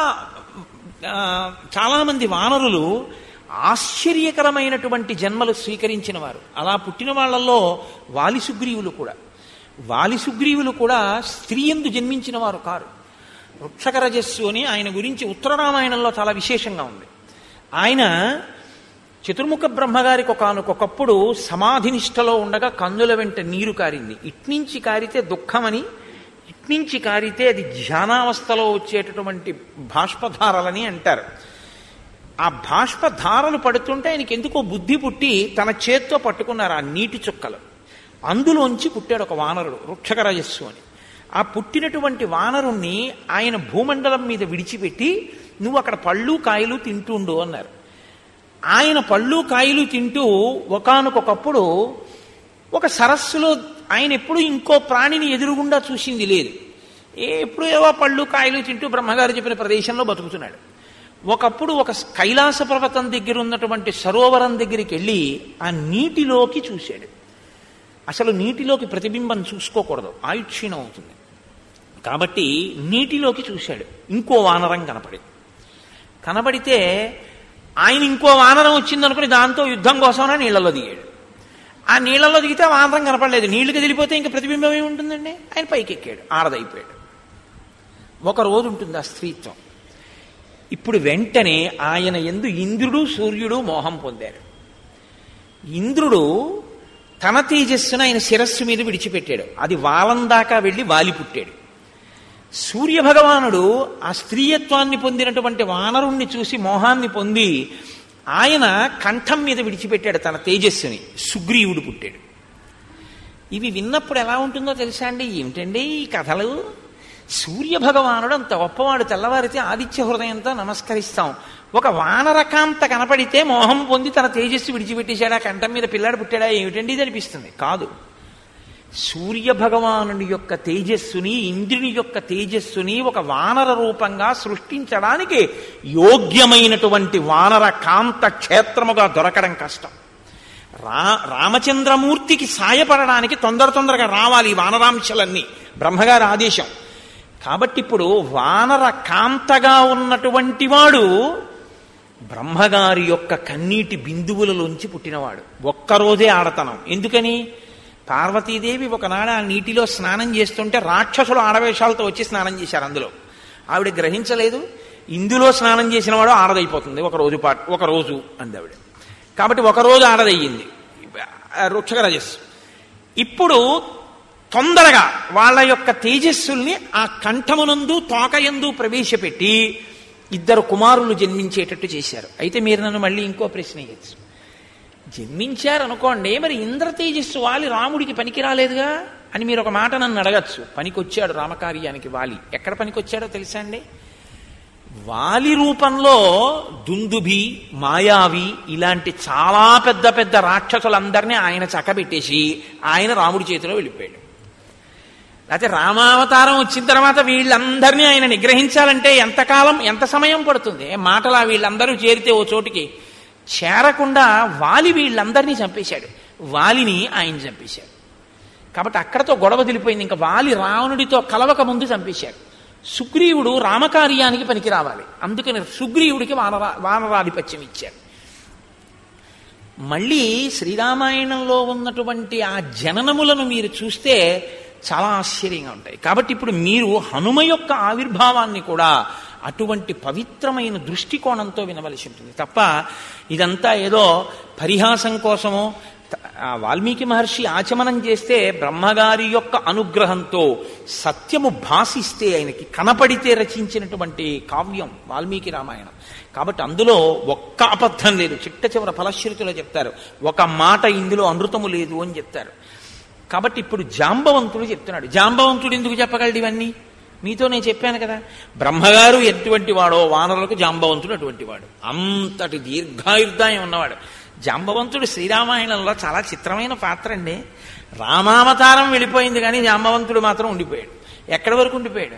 చాలామంది వానరులు ఆశ్చర్యకరమైనటువంటి జన్మలు స్వీకరించిన వారు. అలా పుట్టిన వాళ్లలో వాలిసుగ్రీవులు కూడా. వాలిసుగ్రీవులు కూడా స్త్రీ యందు జన్మించిన వారు కారు. వృక్షకరజస్సు అని ఆయన గురించి ఉత్తరరామాయణంలో చాలా విశేషంగా ఉంది. ఆయన చతుర్ముఖ బ్రహ్మగారికి ఒకనొకప్పుడు సమాధినిష్టలో ఉండగా కన్నుల వెంట నీరు కారింది. ఇట్నుంచి కారితే దుఃఖమని, ఇట్నుంచి కారితే అది ధ్యానావస్థలో వచ్చేటటువంటి బాష్పధారలని అంటారు. ఆ బాష్పధారలు పడుతుంటే ఆయనకి ఎందుకో బుద్ధి పుట్టి తన చేత్తో పట్టుకున్నారు ఆ నీటి చుక్కలు. అందులోంచి పుట్టాడు ఒక వానరుడు, వృక్షకరజస్సు అని. ఆ పుట్టినటువంటి వానరుణ్ణి ఆయన భూమండలం మీద విడిచిపెట్టి నువ్వు అక్కడ పళ్ళు కాయలు తింటుండు అన్నారు. ఆయన పళ్ళు కాయలు తింటూ ఒకానొకప్పుడు ఒక సరస్సులో ఆయన ఎప్పుడు ఇంకో ప్రాణిని ఎదురుగుండా చూసింది లేదు. ఎప్పుడు ఏవో పళ్ళు కాయలు తింటూ బ్రహ్మగారు చెప్పిన ప్రదేశంలో బతుకుతున్నాడు. ఒకప్పుడు ఒక కైలాస పర్వతం దగ్గర ఉన్నటువంటి సరోవరం దగ్గరికి వెళ్ళి ఆ నీటిలోకి చూశాడు. అసలు నీటిలోకి ప్రతిబింబం చూసుకోకూడదు, ఆయుక్షీణం అవుతుంది. కాబట్టి నీటిలోకి చూశాడు. ఇంకో వానరం కనపడి కనబడితే ఆయన ఇంకో వానరం వచ్చిందనుకుని దాంతో యుద్ధం కోసమైనా నీళ్లలో దిగాడు. ఆ నీళ్లలో దిగితే వానరం కనపడలేదు. నీళ్లకు తెలిపోతే ఇంకా ప్రతిబింబం ఏముంటుందండి? ఆయన పైకి ఎక్కాడు, ఆడదైపోయాడు. ఒక రోజు ఉంటుంది ఆ స్త్రీత్వం. ఇప్పుడు వెంటనే ఆయన యందు ఇంద్రుడు సూర్యుడు మోహం పొందారు. ఇంద్రుడు తన తేజస్సును ఆయన శిరస్సు మీద విడిచిపెట్టాడు. అది వాలం దాకా వెళ్ళి వాలి పుట్టాడు. సూర్యభగవానుడు ఆ స్త్రీయత్వాన్ని పొందినటువంటి వానరుణ్ణి చూసి మోహాన్ని పొంది ఆయన కంఠం మీద విడిచిపెట్టాడు తన తేజస్సుని. సుగ్రీవుడు పుట్టాడు. ఇవి విన్నప్పుడు ఎలా ఉంటుందో తెలుసా అండి? ఏమిటండి ఈ కథలు? సూర్యభగవానుడు అంత గొప్పవాడు, తెల్లవారితే ఆదిత్య హృదయంతో నమస్కరిస్తాం. ఒక వానరకాంత కనపడితే మోహం పొంది తన తేజస్సు విడిచిపెట్టేశాడా? కంఠం మీద పిల్లాడు పుట్టాడా? ఏమిటండి ఇది అనిపిస్తుంది. కాదు, సూర్యభగవానుని యొక్క తేజస్సుని, ఇంద్రుని యొక్క తేజస్సుని ఒక వానర రూపంగా సృష్టించడానికి యోగ్యమైనటువంటి వానర కాంత క్షేత్రముగా దొరకడం కష్టం. రా రామచంద్రమూర్తికి సాయపడడానికి తొందర తొందరగా రావాలి ఈ వానరాంశలన్నీ, బ్రహ్మగారి ఆదేశం. కాబట్టి ఇప్పుడు వానర కాంతగా ఉన్నటువంటి వాడు బ్రహ్మగారి యొక్క కన్నీటి బిందువులలోంచి పుట్టినవాడు. ఒక్కరోజే ఆడతనం. ఎందుకని? పార్వతీదేవి ఒకనాడు ఆ నీటిలో స్నానం చేస్తుంటే రాక్షసులు ఆడవేషాలతో వచ్చి స్నానం చేశారు. అందులో ఆవిడ గ్రహించలేదు, ఇందులో స్నానం చేసిన వాడు ఆడదైపోతుంది ఒక రోజు పాటు ఒక రోజు అంది ఆవిడ. కాబట్టి ఒకరోజు ఆడదయ్యింది వృక్షక రజస్సు. ఇప్పుడు తొందరగా వాళ్ళ యొక్క తేజస్సుల్ని ఆ కంఠమునందు తోకయందు ప్రవేశపెట్టి ఇద్దరు కుమారులు జన్మించేటట్టు చేశారు. అయితే మీరు నన్ను మళ్ళీ ఇంకో ప్రశ్న ఇవ్వచ్చు. జన్మించారనుకోండి, మరి ఇంద్ర తేజస్సు వాలి రాముడికి పనికి రాలేదుగా అని మీరు ఒక మాట నన్ను అడగచ్చు. పనికొచ్చాడు రామకార్యానికి వాలి. ఎక్కడ పనికొచ్చాడో తెలుసా అండి? వాలి రూపంలో దుందుభి, మాయావి ఇలాంటి చాలా పెద్ద పెద్ద రాక్షసులందరినీ ఆయన చక్కబెట్టేసి ఆయన రాముడి చేతిలో వెళ్ళిపోయాడు. లేకపోతే రామావతారం వచ్చిన తర్వాత వీళ్ళందరినీ ఆయన నిగ్రహించాలంటే ఎంతకాలం ఎంత సమయం పడుతుంది? మాటలా వీళ్ళందరూ చేరితే ఓ చోటికి చేరకుండా వాలి వీళ్ళందరినీ చంపేశాడు. వాలిని ఆయన చంపేశాడు. కాబట్టి అక్కడతో గొడవ తెలిపోయింది. ఇంకా వాలి రావణుడితో కలవక ముందు చంపేశాడు. సుగ్రీవుడు రామకార్యానికి పనికి రావాలి, అందుకని సుగ్రీవుడికి వానరా వానరాధిపత్యం ఇచ్చాడు. మళ్ళీ శ్రీరామాయణంలో ఉన్నటువంటి ఆ జననములను మీరు చూస్తే చాలా ఆశ్చర్యంగా ఉంటాయి. కాబట్టి ఇప్పుడు మీరు హనుమ యొక్క ఆవిర్భావాన్ని కూడా అటువంటి పవిత్రమైన దృష్టికోణంతో వినవలసి ఉంటుంది తప్ప ఇదంతా ఏదో పరిహాసం కోసమో. వాల్మీకి మహర్షి ఆచమనం చేస్తే బ్రహ్మగారి యొక్క అనుగ్రహంతో సత్యము భాసిస్తే ఆయనకి కనపడితే రచించినటువంటి కావ్యం వాల్మీకి రామాయణం. కాబట్టి అందులో ఒక్క అబద్ధం లేదు. చిట్ట చివర ఫలశ్రుతిలో చెప్తారు, ఒక మాట ఇందులో అనృతము లేదు అని చెప్తారు. కాబట్టి ఇప్పుడు జాంబవంతుడు చెప్తున్నాడు. జాంబవంతుడు ఎందుకు చెప్పగలడు ఇవన్నీ? మీతో నేను చెప్పాను కదా, బ్రహ్మగారు ఎటువంటి వాడో వానరులకు జాంబవంతుడు అటువంటి వాడు. అంతటి దీర్ఘాయుర్దాయం ఉన్నవాడు జాంబవంతుడు. శ్రీరామాయణంలో చాలా చిత్రమైన పాత్ర అండి. రామావతారం వెళ్ళిపోయింది కానీ జాంబవంతుడు మాత్రం ఉండిపోయాడు. ఎక్కడి వరకు ఉండిపోయాడు?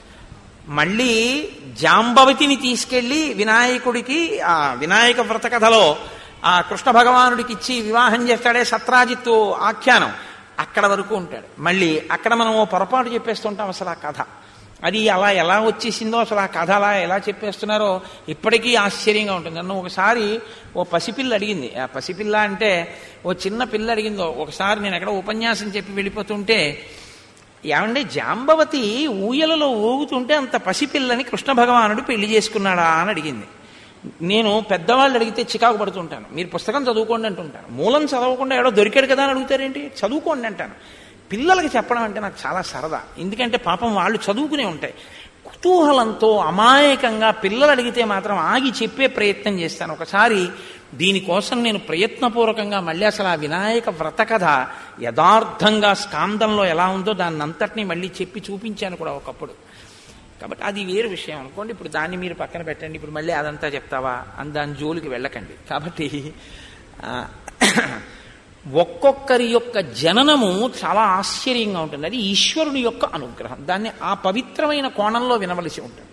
మళ్ళీ జాంబవతిని తీసుకెళ్లి వినాయకుడికి ఆ వినాయక వ్రత కథలో ఆ కృష్ణ భగవానుడికి ఇచ్చి వివాహం చేస్తాడే సత్రాజిత్తు ఆఖ్యానం, అక్కడ వరకు ఉంటాడు. మళ్ళీ అక్కడ మనం ఓ పొరపాటు చెప్పేస్తుంటాం. అసలు ఆ కథ అది అలా ఎలా వచ్చేసిందో, అసలు ఆ కథ అలా ఎలా చెప్పేస్తున్నారో ఇప్పటికీ ఆశ్చర్యంగా ఉంటుంది. నన్ను ఒకసారి ఓ పసిపిల్ల అడిగింది. ఆ పసిపిల్ల అంటే ఓ చిన్న పిల్ల అడిగిందో ఒకసారి, నేను ఎక్కడ ఉపన్యాసం చెప్పి వెళ్ళిపోతుంటే, ఏమంటే జాంబవతి ఊయలలో ఊగుతుంటే అంత పసిపిల్లని కృష్ణ భగవానుడు పెళ్లి చేసుకున్నాడా అని అడిగింది. నేను పెద్దవాళ్ళు అడిగితే చికాకు పడుతుంటాను. మీరు పుస్తకం చదువుకోండి అంటుంటాను. మూలం చదవకుండా ఎవడో దొరికాడు కదా అని అడుగుతారేంటి? చదువుకోండి అంటాను. పిల్లలకి చెప్పడం అంటే నాకు చాలా సరదా. ఎందుకంటే పాపం వాళ్ళు చదువుకునే ఉంటాయి. కుతూహలంతో అమాయకంగా పిల్లలు అడిగితే మాత్రం ఆగి చెప్పే ప్రయత్నం చేస్తాను. ఒకసారి దీనికోసం నేను ప్రయత్నపూర్వకంగా మళ్ళీ అసలు ఆ వినాయక వ్రత కథ యథార్థంగా స్కాందంలో ఎలా ఉందో దాన్ని అంతటినీ మళ్ళీ చెప్పి చూపించాను కూడా ఒకప్పుడు. కాబట్టి అది వేరు విషయం అనుకోండి. ఇప్పుడు దాన్ని మీరు పక్కన పెట్టండి. ఇప్పుడు మళ్ళీ అదంతా చెప్తావా అని దాని జోలికి వెళ్ళకండి. కాబట్టి ఒక్కొక్కరి యొక్క జననము చాలా ఆశ్చర్యంగా ఉంటుంది. అది ఈశ్వరుని యొక్క అనుగ్రహం. దాన్ని ఆ పవిత్రమైన కోణంలో వినవలసి ఉంటుంది.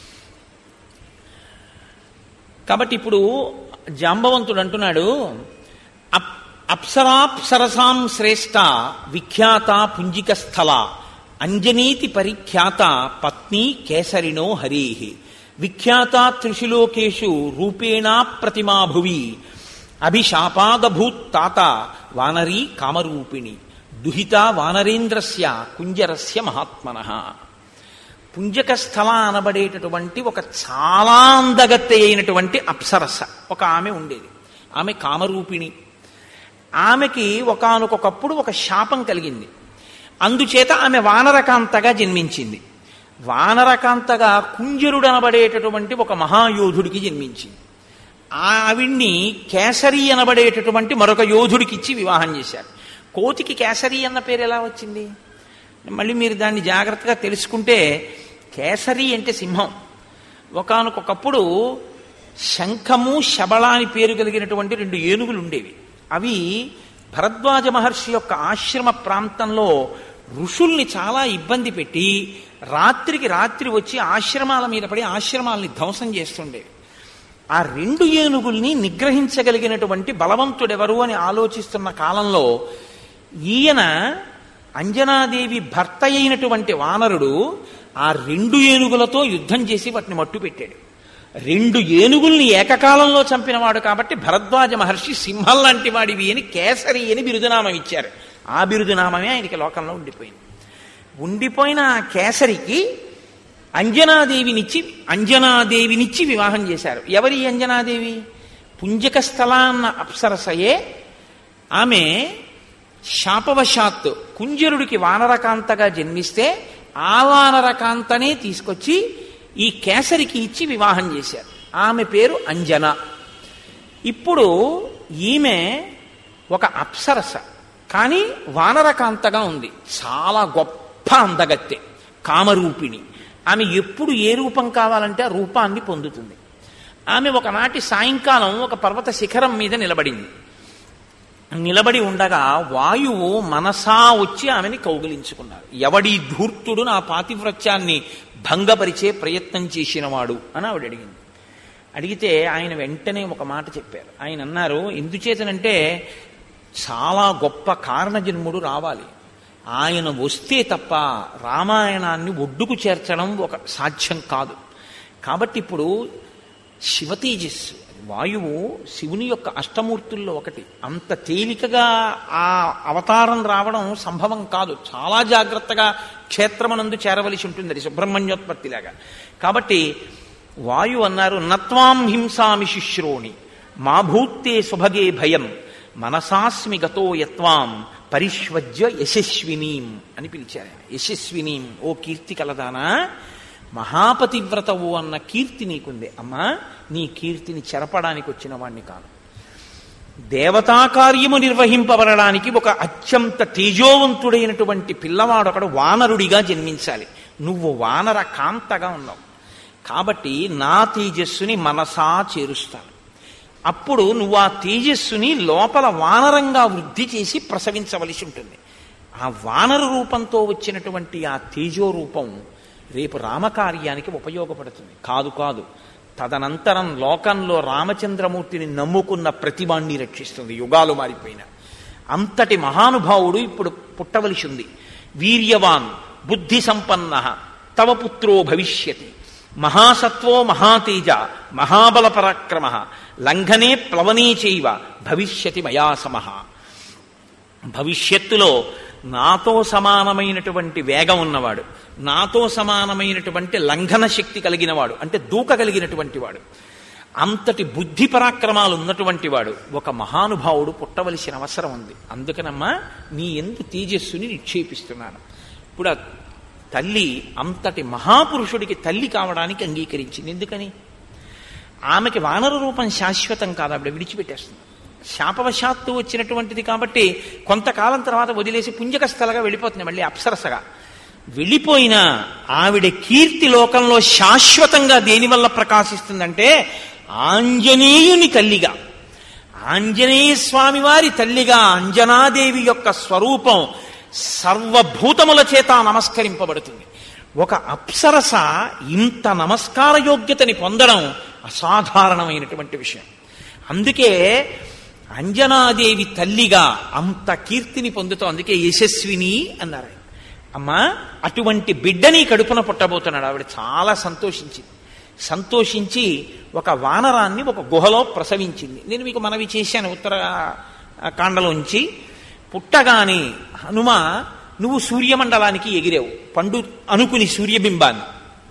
కాబట్టి ఇప్పుడు జాంబవంతుడు అంటున్నాడు, అప్ అప్సరాప్సరసాం శ్రేష్ఠ విఖ్యాత పుంజిక స్థల అంజనీతి పరిఖ్యాత పత్ని కేసరిణో హరి విఖ్యాత త్రిశిలోకేషు రూపేణా ప్రతిమా భువి అభిశాపాదభూత్ తాత వానరీ కామరూపిణి దుహిత వానరేంద్రస్య కుంజరస్య మహాత్మనః. పుంజక స్థల అనబడేటటువంటి ఒక చాలా అందగత్తె అయినటువంటి అప్సరస ఒక ఆమె ఉండేది. ఆమె కామరూపిణి. ఆమెకి ఒకానొకప్పుడు ఒక శాపం కలిగింది. అందుచేత ఆమె వానరకాంతగా జన్మించింది. వానరకాంతగా కుంజరుడు అనబడేటటువంటి ఒక మహాయోధుడికి జన్మించింది. ఆవిడ్ని కేసరి అనబడేటటువంటి మరొక యోధుడికి ఇచ్చి వివాహం చేశారు. కోతికి కేసరి అన్న పేరు ఎలా వచ్చింది? మళ్ళీ మీరు దాన్ని జాగ్రత్తగా తెలుసుకుంటే, కేసరి అంటే సింహం. ఒకానొకప్పుడు శంఖము శబళ అని పేరు కలిగినటువంటి రెండు ఏనుగులు ఉండేవి. అవి భరద్వాజ మహర్షి యొక్క ఆశ్రమ ప్రాంతంలో ఋషుల్ని చాలా ఇబ్బంది పెట్టి రాత్రికి రాత్రి వచ్చి ఆశ్రమాల మీద పడి ఆశ్రమాలని ధ్వంసం చేస్తుండేవి. ఆ రెండు ఏనుగుల్ని నిగ్రహించగలిగినటువంటి బలవంతుడెవరు అని ఆలోచిస్తున్న కాలంలో ఈయన అంజనాదేవి భర్త అయినటువంటి వానరుడు ఆ రెండు ఏనుగులతో యుద్ధం చేసి వాటిని మట్టు పెట్టాడు. రెండు ఏనుగుల్ని ఏకకాలంలో చంపినవాడు కాబట్టి భరద్వాజ మహర్షి సింహం లాంటి వాడివి అని కేసరి అని బిరుదునామం ఇచ్చారు. ఆ బిరుదునామమే ఆయనకి లోకంలో ఉండిపోయింది. ఉండిపోయిన ఆ కేసరికి అంజనాదేవినిచ్చి అంజనాదేవినిచ్చి వివాహం చేశారు. ఎవరి అంజనాదేవి? పుంజక స్థల అన్న అప్సరసయే. ఆమె శాపవశాత్తు కుంజరుడికి వానరకాంతగా జన్మిస్తే ఆ వానరకాంతనే తీసుకొచ్చి ఈ కేసరికి ఇచ్చి వివాహం చేశారు. ఆమె పేరు అంజన. ఇప్పుడు ఈమె ఒక అప్సరస, కానీ వానరకాంతగా ఉంది. చాలా గొప్ప అందగత్తె, కామరూపిణి. ఆమె ఎప్పుడు ఏ రూపం కావాలంటే ఆ రూపాన్ని పొందుతుంది. ఆమె ఒకనాటి సాయంకాలం ఒక పర్వత శిఖరం మీద నిలబడింది. నిలబడి ఉండగా వాయువు మనసా వచ్చి ఆమెని కౌగిలించుకున్నారు. ఎవడి ధూర్తుడు నా పాతివ్రత్యాన్ని భంగపరిచే ప్రయత్నం చేసినవాడు అని ఆవిడ అడిగింది. అడిగితే ఆయన వెంటనే ఒక మాట చెప్పారు. ఆయన అన్నారు, ఎందుచేతనంటే చాలా గొప్ప కారణజన్ముడు రావాలి. ఆయన వస్తే తప్ప రామాయణాన్ని ఒడ్డుకు చేర్చడం ఒక సాధ్యం కాదు. కాబట్టి ఇప్పుడు శివతేజస్సు, వాయువు శివుని యొక్క అష్టమూర్తుల్లో ఒకటి. అంత తేలికగా ఆ అవతారం రావడం సంభవం కాదు. చాలా జాగ్రత్తగా క్షేత్రమనందు చేరవలసి ఉంటుంది, అది సుబ్రహ్మణ్యోత్పత్తిలాగా. కాబట్టి వాయు అన్నారు, నత్వాం హింసామి శుశ్రోణి మా భూత్తే సుభగే భయం మనసాస్మి గతో యత్వాం పరిష్వజ్య యశస్వినీం అని పిలిచారు. యశస్వినీం, ఓ కీర్తి కలదానా, మహాపతివ్రతవు అన్న కీర్తి నీకుంది. అమ్మా, నీ కీర్తిని చెరపడానికి వచ్చిన వాణ్ణి కాదు. దేవతా కార్యము నిర్వహింపబడడానికి ఒక అత్యంత తేజోవంతుడైనటువంటి పిల్లవాడు ఒకడు వానరుడిగా జన్మించాలి. నువ్వు వానర కాంతగా ఉన్నావు కాబట్టి నా తేజస్సుని మనసా చేరుస్తాను. అప్పుడు నువ్వు ఆ తేజస్సుని లోపల వానరంగా వృద్ధి చేసి ప్రసవించవలసి ఉంటుంది. ఆ వానర రూపంతో వచ్చినటువంటి ఆ తేజో రూపం రేపు రామకార్యానికి ఉపయోగపడుతుంది. కాదు కాదు తదనంతరం లోకంలో రామచంద్రమూర్తిని నమ్ముకున్న ప్రతివాణ్ణి రక్షిస్తుంది. యుగాలు మారిపోయిన అంతటి మహానుభావుడు ఇప్పుడు పుట్టవలసి ఉంది. వీర్యవాన్ బుద్ధి సంపన్న తవ పుత్రో భవిష్యతి మహాసత్వో మహాతేజ మహాబల పరాక్రమ లంఘనే ప్లవనే చైవ భవిష్యతి మయా సమః. భవిష్యత్తులో నాతో సమానమైనటువంటి వేగం ఉన్నవాడు, నాతో సమానమైనటువంటి లంఘన శక్తి కలిగినవాడు, అంటే దూక కలిగినటువంటి వాడు, అంతటి బుద్ధి పరాక్రమాలు ఉన్నటువంటి వాడు ఒక మహానుభావుడు పుట్టవలసిన అవసరం ఉంది. అందుకనమ్మా నీ యందు తేజస్సుని నిక్షేపిస్తున్నాను. ఇప్పుడు తల్లి అంతటి మహాపురుషుడికి తల్లి కావడానికి అంగీకరించింది. ఎందుకని? ఆమెకి వానర రూపం శాశ్వతం కాదు, ఆవిడ విడిచిపెట్టేస్తుంది. శాపవశాత్తు వచ్చినటువంటిది కాబట్టి కొంతకాలం తర్వాత వదిలేసి పుంజక స్థలగా వెళ్ళిపోతుంది, మళ్ళీ అప్సరసగా వెళ్ళిపోయినా ఆవిడ కీర్తి లోకంలో శాశ్వతంగా దేనివల్ల ప్రకాశిస్తుందంటే ఆంజనేయుని తల్లిగా, ఆంజనేయ స్వామి వారి తల్లిగా అంజనాదేవి యొక్క స్వరూపం సర్వభూతముల చేత నమస్కరింపబడుతుంది. ఒక అప్సరస ఇంత నమస్కార యోగ్యతని పొందడం అసాధారణమైనటువంటి విషయం. అందుకే అంజనాదేవి తల్లిగా అంత కీర్తిని పొందుతాం. అందుకే యశస్విని అన్నారు. అమ్మా, అటువంటి బిడ్డని కడుపున పుట్టబోతున్నాడు. ఆవిడ చాలా సంతోషించింది. సంతోషించి ఒక వానరాన్ని ఒక గుహలో ప్రసవించింది. నేను మీకు మనవి చేశాను ఉత్తర కాండలోంచి. పుట్టగానే హనుమ నువ్వు సూర్యమండలానికి ఎగిరావు, పండు అనుకుని సూర్యబింబాన్ని.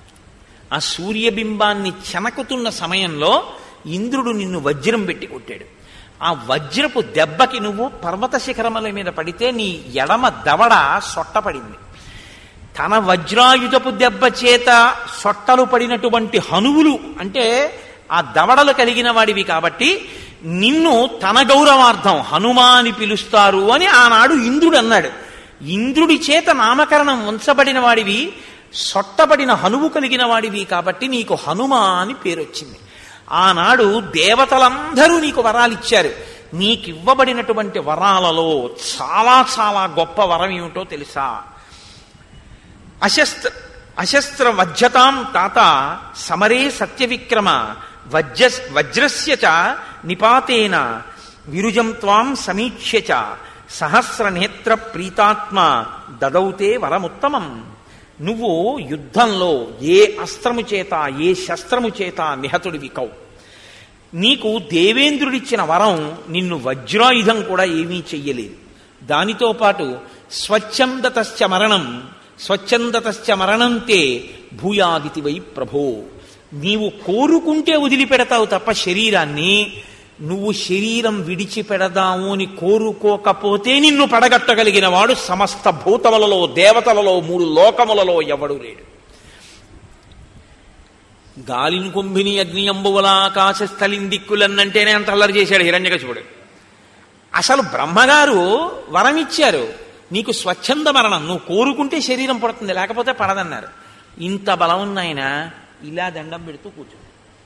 ఆ సూర్యబింబాన్ని చెనకుతున్న సమయంలో ఇంద్రుడు నిన్ను వజ్రం పెట్టి కొట్టాడు. ఆ వజ్రపు దెబ్బకి నువ్వు పర్వత శిఖరముల మీద పడితే నీ ఎడమ దవడ సొట్టపడింది. తన వజ్రాయుధపు దెబ్బ చేత సొట్టలు పడినటువంటి హనువులు అంటే ఆ దవడలు కలిగిన వాడివి కాబట్టి నిన్ను తన గౌరవార్థం హనుమా అని పిలుస్తారు అని ఆనాడు ఇంద్రుడు అన్నాడు. ఇంద్రుడి చేత నామకరణం ఉంచబడిన వాడివి, సొట్టబడిన హనువు కలిగిన వాడివి కాబట్టి నీకు హనుమా అని పేరు వచ్చింది. ఆనాడు దేవతలందరూ నీకు వరాలిచ్చారు. నీకివ్వబడినటువంటి వరాలలో చాలా చాలా గొప్ప వరం ఏమిటో తెలుసా? అశస్త్ర అశస్త్ర వజ్రతాం తాత సమరే సత్యవిక్రమ వజ్ర వజ్రస్య చ నిపాతేన విరుజం త్వాం సమీక్ష్య చ సహస్రనేత్ర ప్రీతాత్మ దదౌతే వరముత్తమం. నువ్వు యుద్ధంలో ఏ అస్త్రము చేత ఏ శస్త్రము చేత నిహతుడివి కవు. నీకు దేవేంద్రుడిచ్చిన వరం నిన్ను వజ్రాయుధం కూడా ఏమీ చెయ్యలేదు. దానితో పాటు స్వచ్ఛందతశ్చ మరణం స్వచ్ఛందతశ్చ మరణంతే భూయాదితి వై ప్రభో. నీవు కోరుకుంటే వదిలిపెడతావు తప్ప శరీరాన్ని, నువ్వు శరీరం విడిచిపెడదాము అని కోరుకోకపోతే నిన్ను పడగట్టగలిగిన వాడు సమస్త భూతములలో దేవతలలో మూడు లోకములలో ఎవడు లేడు. గాలిని కుంభిని అగ్ని అంబువల ఆకాశ స్థలిన్ దిక్కులన్నంటేనే అంత అల్లరి చేశాడు హిరణ్యకశిపుడు. అసలు బ్రహ్మగారు వరం ఇచ్చారు, నీకు స్వచ్ఛంద మరణం, నువ్వు కోరుకుంటే శరీరం పడుతుంది లేకపోతే పడదన్నారు. ఇంత బలం ఉన్నాయన ఇలా దండం పెడుతూ కూర్చో,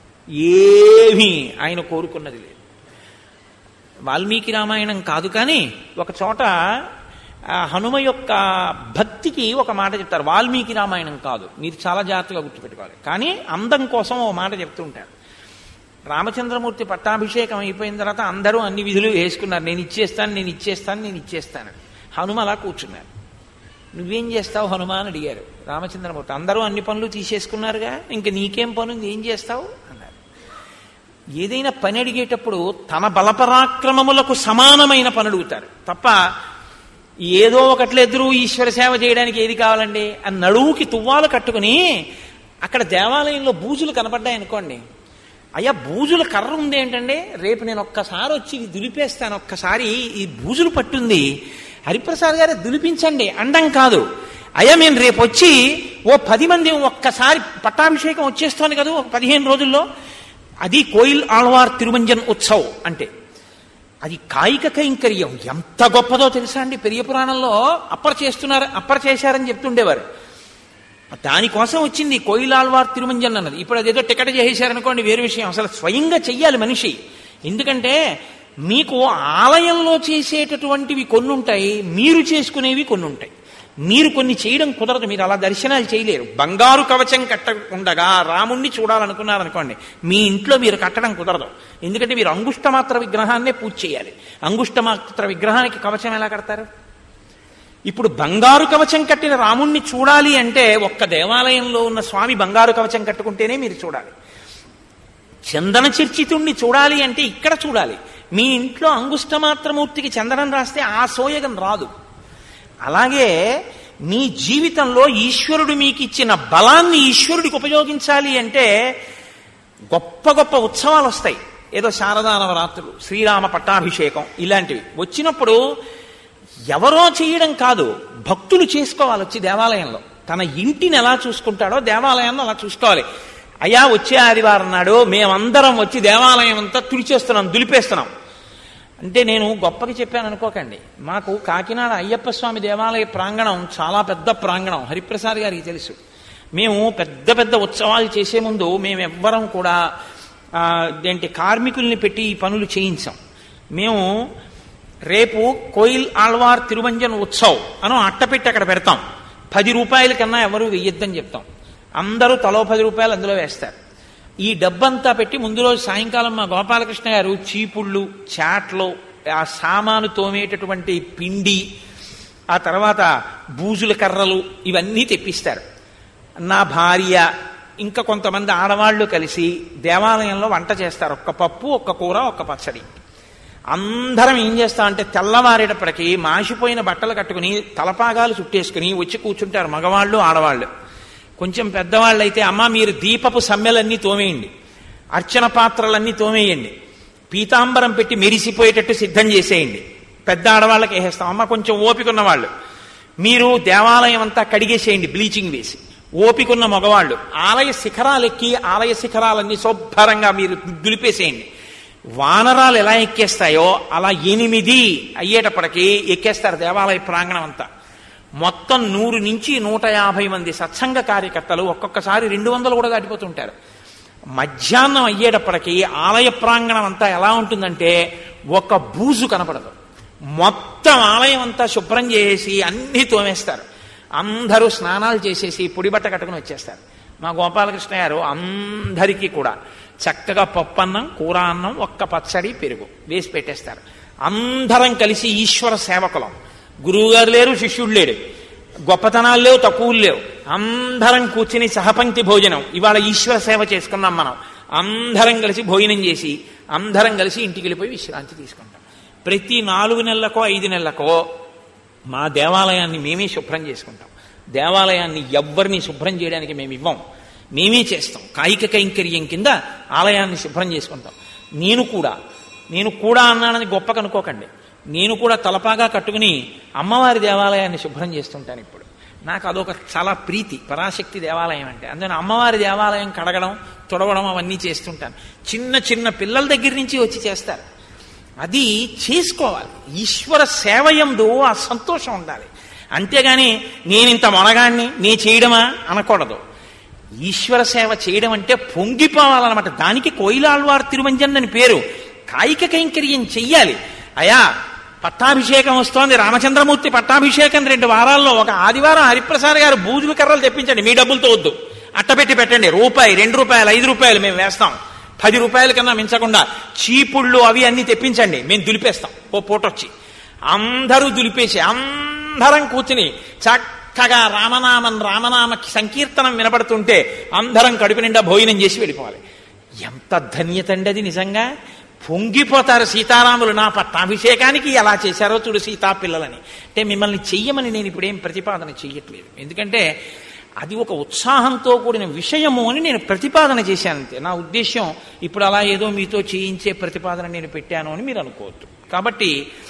ఏమీ ఆయన కోరుకున్నది లేదు. వాల్మీకి రామాయణం కాదు కానీ ఒక చోట హనుమ యొక్క భక్తికి ఒక మాట చెప్తారు. వాల్మీకి రామాయణం కాదు, మీరు చాలా జాగ్రత్తగా గుర్తుపెట్టుకోవాలి. కానీ అందం కోసం ఒక మాట చెప్తుంటారు. రామచంద్రమూర్తి పట్టాభిషేకం అయిపోయిన తర్వాత అందరూ అన్ని విధులు వేసుకున్నారు, నేను ఇచ్చేస్తాను నేను ఇచ్చేస్తాను నేను ఇచ్చేస్తాను. హనుమ అలా కూర్చున్నారు. నువ్వేం చేస్తావు హనుమ అని అడిగారు రామచంద్రమూర్తి. అందరూ అన్ని పనులు తీసేసుకున్నారుగా, ఇంక నీకేం పను, ఏం చేస్తావు అన్నారు. ఏదైనా పని అడిగేటప్పుడు తన బలపరాక్రమములకు సమానమైన పని అడుగుతారు తప్ప ఏదో ఒకట్ల ఎదురు ఈశ్వర సేవ చేయడానికి ఏది కావాలండి అని నడువుకి తువ్వాలు కట్టుకుని అక్కడ దేవాలయంలో బూజులు కనపడ్డాయనుకోండి, అయ్యా బూజుల కర్ర ఉంది ఏంటండి, రేపు నేను ఒక్కసారి వచ్చి ఇది దులిపేస్తాను, ఒక్కసారి ఈ బూజులు పట్టుంది హరిప్రసాద్ గారే దులిపించండి అండం కాదు. అయ్యా మేము రేపు వచ్చి ఓ పది మంది ఒక్కసారి పట్టాభిషేకం వచ్చేస్తోంది కదా ఒక పదిహేను రోజుల్లో, అది కోయిల్ ఆళ్వార్ తిరుమంజన్ ఉత్సవ్ అంటే అది కాయిక కైంకర్యం ఎంత గొప్పదో తెలుసా అండి. పెరియ పురాణంలో అప్పర్ చేస్తున్నారు అప్పర్ చేశారని చెప్తుండేవారు. దానికోసం వచ్చింది కోయిల్ ఆళ్వార్ తిరుమంజన్ అన్నది. ఇప్పుడు అదేదో టికెట్ చేసేశారనుకోండి వేరే విషయం, అసలు స్వయంగా చెయ్యాలి మనిషి. ఎందుకంటే మీకు ఆలయంలో చేసేటటువంటివి కొన్ని ఉంటాయి, మీరు చేసుకునేవి కొన్ని ఉంటాయి. మీరు కొన్ని చేయడం కుదరదు, మీరు అలా దర్శనాలు చేయలేరు. బంగారు కవచం కట్టకుండగా రాముణ్ణి చూడాలనుకున్నారనుకోండి, మీ ఇంట్లో మీరు కట్టడం కుదరదు. ఎందుకంటే మీరు అంగుష్టమాత్ర విగ్రహాన్నే పూజ చేయాలి. అంగుష్టమాత్ర విగ్రహానికి కవచం ఎలా కడతారు? ఇప్పుడు బంగారు కవచం కట్టిన రాముణ్ణి చూడాలి అంటే ఒక్క దేవాలయంలో ఉన్న స్వామి బంగారు కవచం కట్టుకుంటేనే మీరు చూడాలి. చందన చర్చితుణ్ణి చూడాలి అంటే ఇక్కడ చూడాలి. మీ ఇంట్లో అంగుష్టమాత్రమూర్తికి చందనం రాస్తే ఆ సోయగం రాదు. అలాగే మీ జీవితంలో ఈశ్వరుడు మీకు ఇచ్చిన బలాన్ని ఈశ్వరుడికి ఉపయోగించాలి అంటే గొప్ప గొప్ప ఉత్సవాలు వస్తాయి. ఏదో శారదా నవరాత్రులు, శ్రీరామ పట్టాభిషేకం ఇలాంటివి వచ్చినప్పుడు ఎవరో చేయడం కాదు, భక్తులు చేసుకోవాలి. వచ్చి దేవాలయంలో తన ఇంటిని ఎలా చూసుకుంటాడో దేవాలయాన్ని అలా చూసుకోవాలి. అయ్యా వచ్చే ఆదివారం నాడు మేమందరం వచ్చి దేవాలయం అంతా తుడిచేస్తున్నాం, దులిపేస్తున్నాం అంటే నేను గొప్పకి చెప్పాను అనుకోకండి. మాకు కాకినాడ అయ్యప్ప స్వామి దేవాలయ ప్రాంగణం చాలా పెద్ద ప్రాంగణం, హరిప్రసాద్ గారికి తెలుసు. మేము పెద్ద పెద్ద ఉత్సవాలు చేసే ముందు మేము ఎవ్వరం కూడా ఏంటి కార్మికుల్ని పెట్టి ఈ పనులు చేయించాం. మేము రేపు కోయిల్ ఆళ్వార్ తిరుమంజన్ ఉత్సవ్ అని అట్ట పెట్టి అక్కడ పెడతాం. పది రూపాయల కన్నా ఎవరు వెయ్యొద్దని చెప్తాం. అందరూ తలో పది రూపాయలు అందులో వేస్తారు. ఈ డబ్బంతా పెట్టి ముందు రోజు సాయంకాలం మా గోపాలకృష్ణ గారు చీపుళ్ళు, చాట్లు, ఆ సామాను తోమేటటువంటి పిండి, ఆ తర్వాత బూజుల కర్రలు ఇవన్నీ తెప్పిస్తారు. నా భార్య ఇంకా కొంతమంది ఆడవాళ్లు కలిసి దేవాలయంలో వంట చేస్తారు. ఒక్క పప్పు, ఒక్క కూర, ఒక్క పచ్చడి. అందరం ఏం చేస్తామంటే తెల్లవారేటప్పటికీ మాసిపోయిన బట్టలు కట్టుకుని తలపాగాలు చుట్టేసుకుని వచ్చి కూర్చుంటారు మగవాళ్ళు ఆడవాళ్ళు. కొంచెం పెద్దవాళ్ళు అయితే అమ్మ మీరు దీపపు సమ్మెలన్నీ తోమేయండి, అర్చన పాత్రలన్నీ తోమేయండి, పీతాంబరం పెట్టి మెరిసిపోయేటట్టు సిద్ధం చేసేయండి. పెద్ద ఆడవాళ్ళకి వేసేస్తాం. అమ్మ కొంచెం ఓపికన్న వాళ్ళు మీరు దేవాలయం అంతా కడిగేసేయండి బ్లీచింగ్ వేసి. ఓపికన్న మగవాళ్ళు ఆలయ శిఖరాలు ఎక్కి ఆలయ శిఖరాలన్నీ శుభ్రంగా మీరు దులిపేసేయండి. వానరాలు ఎలా ఎక్కేస్తాయో అలా ఎనిమిది అయ్యేటప్పటికీ ఎక్కేస్తారు దేవాలయ ప్రాంగణం అంతా. మొత్తం నూరు నుంచి నూట యాభై మంది సత్సంగ కార్యకర్తలు ఒక్కొక్కసారి రెండు వందలు కూడా దాటిపోతుంటారు. మధ్యాహ్నం అయ్యేటప్పటికీ ఆలయ ప్రాంగణం అంతా ఎలా ఉంటుందంటే ఒక బూజు కనపడదు. మొత్తం ఆలయం అంతా శుభ్రం చేసి అన్నీ తోమేస్తారు. అందరూ స్నానాలు చేసేసి పొడిబట్ట కట్టుకుని వచ్చేస్తారు. మా గోపాలకృష్ణ గారు అందరికీ కూడా చక్కగా పప్పు అన్నం, కూర అన్నం, ఒక్క పచ్చడి, పెరుగు వేసి పెట్టేస్తారు. అందరం కలిసి ఈశ్వర సేవకులం. గురువుగారు లేరు, శిష్యుడు లేడు. గొప్పతనాలు లేవు, తక్కువలు లేవు. అందరం కూర్చుని సహపంక్తి భోజనం. ఇవాళ ఈశ్వర సేవ చేసుకున్నాం మనం. అందరం కలిసి భోజనం చేసి అందరం కలిసి ఇంటికి వెళ్ళిపోయి విశ్రాంతి తీసుకుంటాం. ప్రతి నాలుగు నెలలకో ఐదు నెలలకో మా దేవాలయాన్ని మేమే శుభ్రం చేసుకుంటాం. దేవాలయాన్ని ఎవ్వరిని శుభ్రం చేయడానికి మేము ఇవ్వం, మేమే చేస్తాం. కాయిక కైంకర్యం కింద ఆలయాన్ని శుభ్రం చేసుకుంటాం. నేను కూడా నేను కూడా అన్నానని గొప్ప కనుకోకండి. నేను కూడా తలపాగా కట్టుకుని అమ్మవారి దేవాలయాన్ని శుభ్రం చేస్తుంటాను. ఇప్పుడు నాకు అదొక చాలా ప్రీతి, పరాశక్తి దేవాలయం అంటే. అందుకని అమ్మవారి దేవాలయం కడగడం, తుడవడం అవన్నీ చేస్తుంటాను. చిన్న చిన్న పిల్లల దగ్గర నుంచి వచ్చి చేస్తారు. అది చేసుకోవాలి. ఈశ్వర సేవయందు ఆ సంతోషం ఉండాలి. అంతేగాని నేనింత మొనగాన్ని నే చేయడమా అనకూడదు. ఈశ్వర సేవ చేయడం అంటే పొంగిపోవాలన్నమాట. దానికి కోయిలాళ్వార్ తిరుమంజన్ అని పేరు. కాయిక కైంకర్యం చెయ్యాలి. అయా పట్టాభిషేకం వస్తోంది, రామచంద్రమూర్తి పట్టాభిషేకం రెండు వారాల్లో, ఒక ఆదివారం హరిప్రసాద్ గారు బూజుల కర్రలు తెప్పించండి, మీ డబ్బులతో వద్దు, అట్టపెట్టి పెట్టండి, రూపాయి రెండు రూపాయలు ఐదు రూపాయలు మేము వేస్తాం, పది రూపాయల కన్నా మించకుండా చీపుళ్ళు అవి అన్ని తెప్పించండి, మేము దులిపేస్తాం. ఓ పూటొచ్చి అందరూ దులిపేసి అందరం కూర్చుని చక్కగా రామనామం రామనామ సంకీర్తనం వినపడుతుంటే అందరం కడుపు నిండా భోజనం చేసి వెళ్ళిపోవాలి. ఎంత ధన్యత అండి అది. నిజంగా పొంగిపోతారు సీతారాములు. నా పట్టాభిషేకానికి ఎలా చేశారో చూడు సీతా పిల్లలని. అంటే మిమ్మల్ని చెయ్యమని నేను ఇప్పుడేం ప్రతిపాదన చెయ్యట్లేదు, ఎందుకంటే అది ఒక ఉత్సాహంతో కూడిన విషయము అని నేను ప్రతిపాదన చేశానంతే. నా ఉద్దేశ్యం ఇప్పుడు అలా ఏదో మీతో చేయించే ప్రతిపాదన నేను పెట్టాను అని మీరు అనుకోవద్దు. కాబట్టి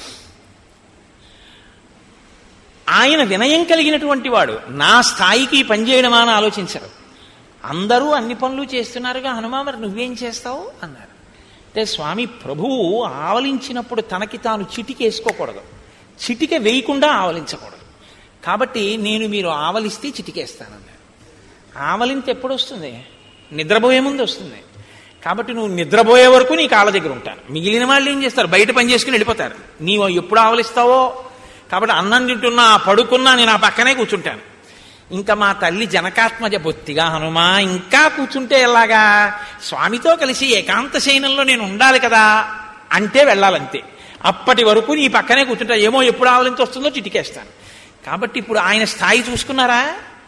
ఆయన వినయం కలిగినటువంటి వాడు. నా స్థాయికి పనిచేయడమా అని ఆలోచించరు. అందరూ అన్ని పనులు చేస్తున్నారుగా, హనుమా మరి నువ్వేం చేస్తావు అన్నారు. అంటే స్వామి ప్రభువు ఆవలించినప్పుడు తనకి తాను చిటికేసుకోకూడదు, చిటిక వేయకుండా ఆవలించకూడదు. కాబట్టి నేను మీరు ఆవలిస్తే చిటికేస్తానన్నారు. ఆవలింత ఎప్పుడు వస్తుంది? నిద్రపోయే ముందు వస్తుంది. కాబట్టి నువ్వు నిద్రపోయే వరకు నీ కాళ్ళ దగ్గర ఉంటాను. మిగిలిన వాళ్ళు ఏం చేస్తారు? బయట పని చేసుకుని వెళ్ళిపోతారు. నీవు ఎప్పుడు ఆవలిస్తావో. కాబట్టి అన్నం తింటున్నా పడుకున్నా నేను ఆ పక్కనే కూర్చుంటాను. ఇంకా మా తల్లి జనకాత్మజ బొత్తిగా హనుమా ఇంకా కూర్చుంటే ఎలాగా? స్వామితో కలిసి ఏకాంత శయనంలో నేను ఉండాలి కదా అంటే వెళ్ళాలంతే. అప్పటి వరకు నీ పక్కనే కూర్చుంటా. ఏమో ఎప్పుడు ఆవలించి వస్తుందో చిటికేస్తాను. కాబట్టి ఇప్పుడు ఆయన స్థాయి చూసుకున్నారా?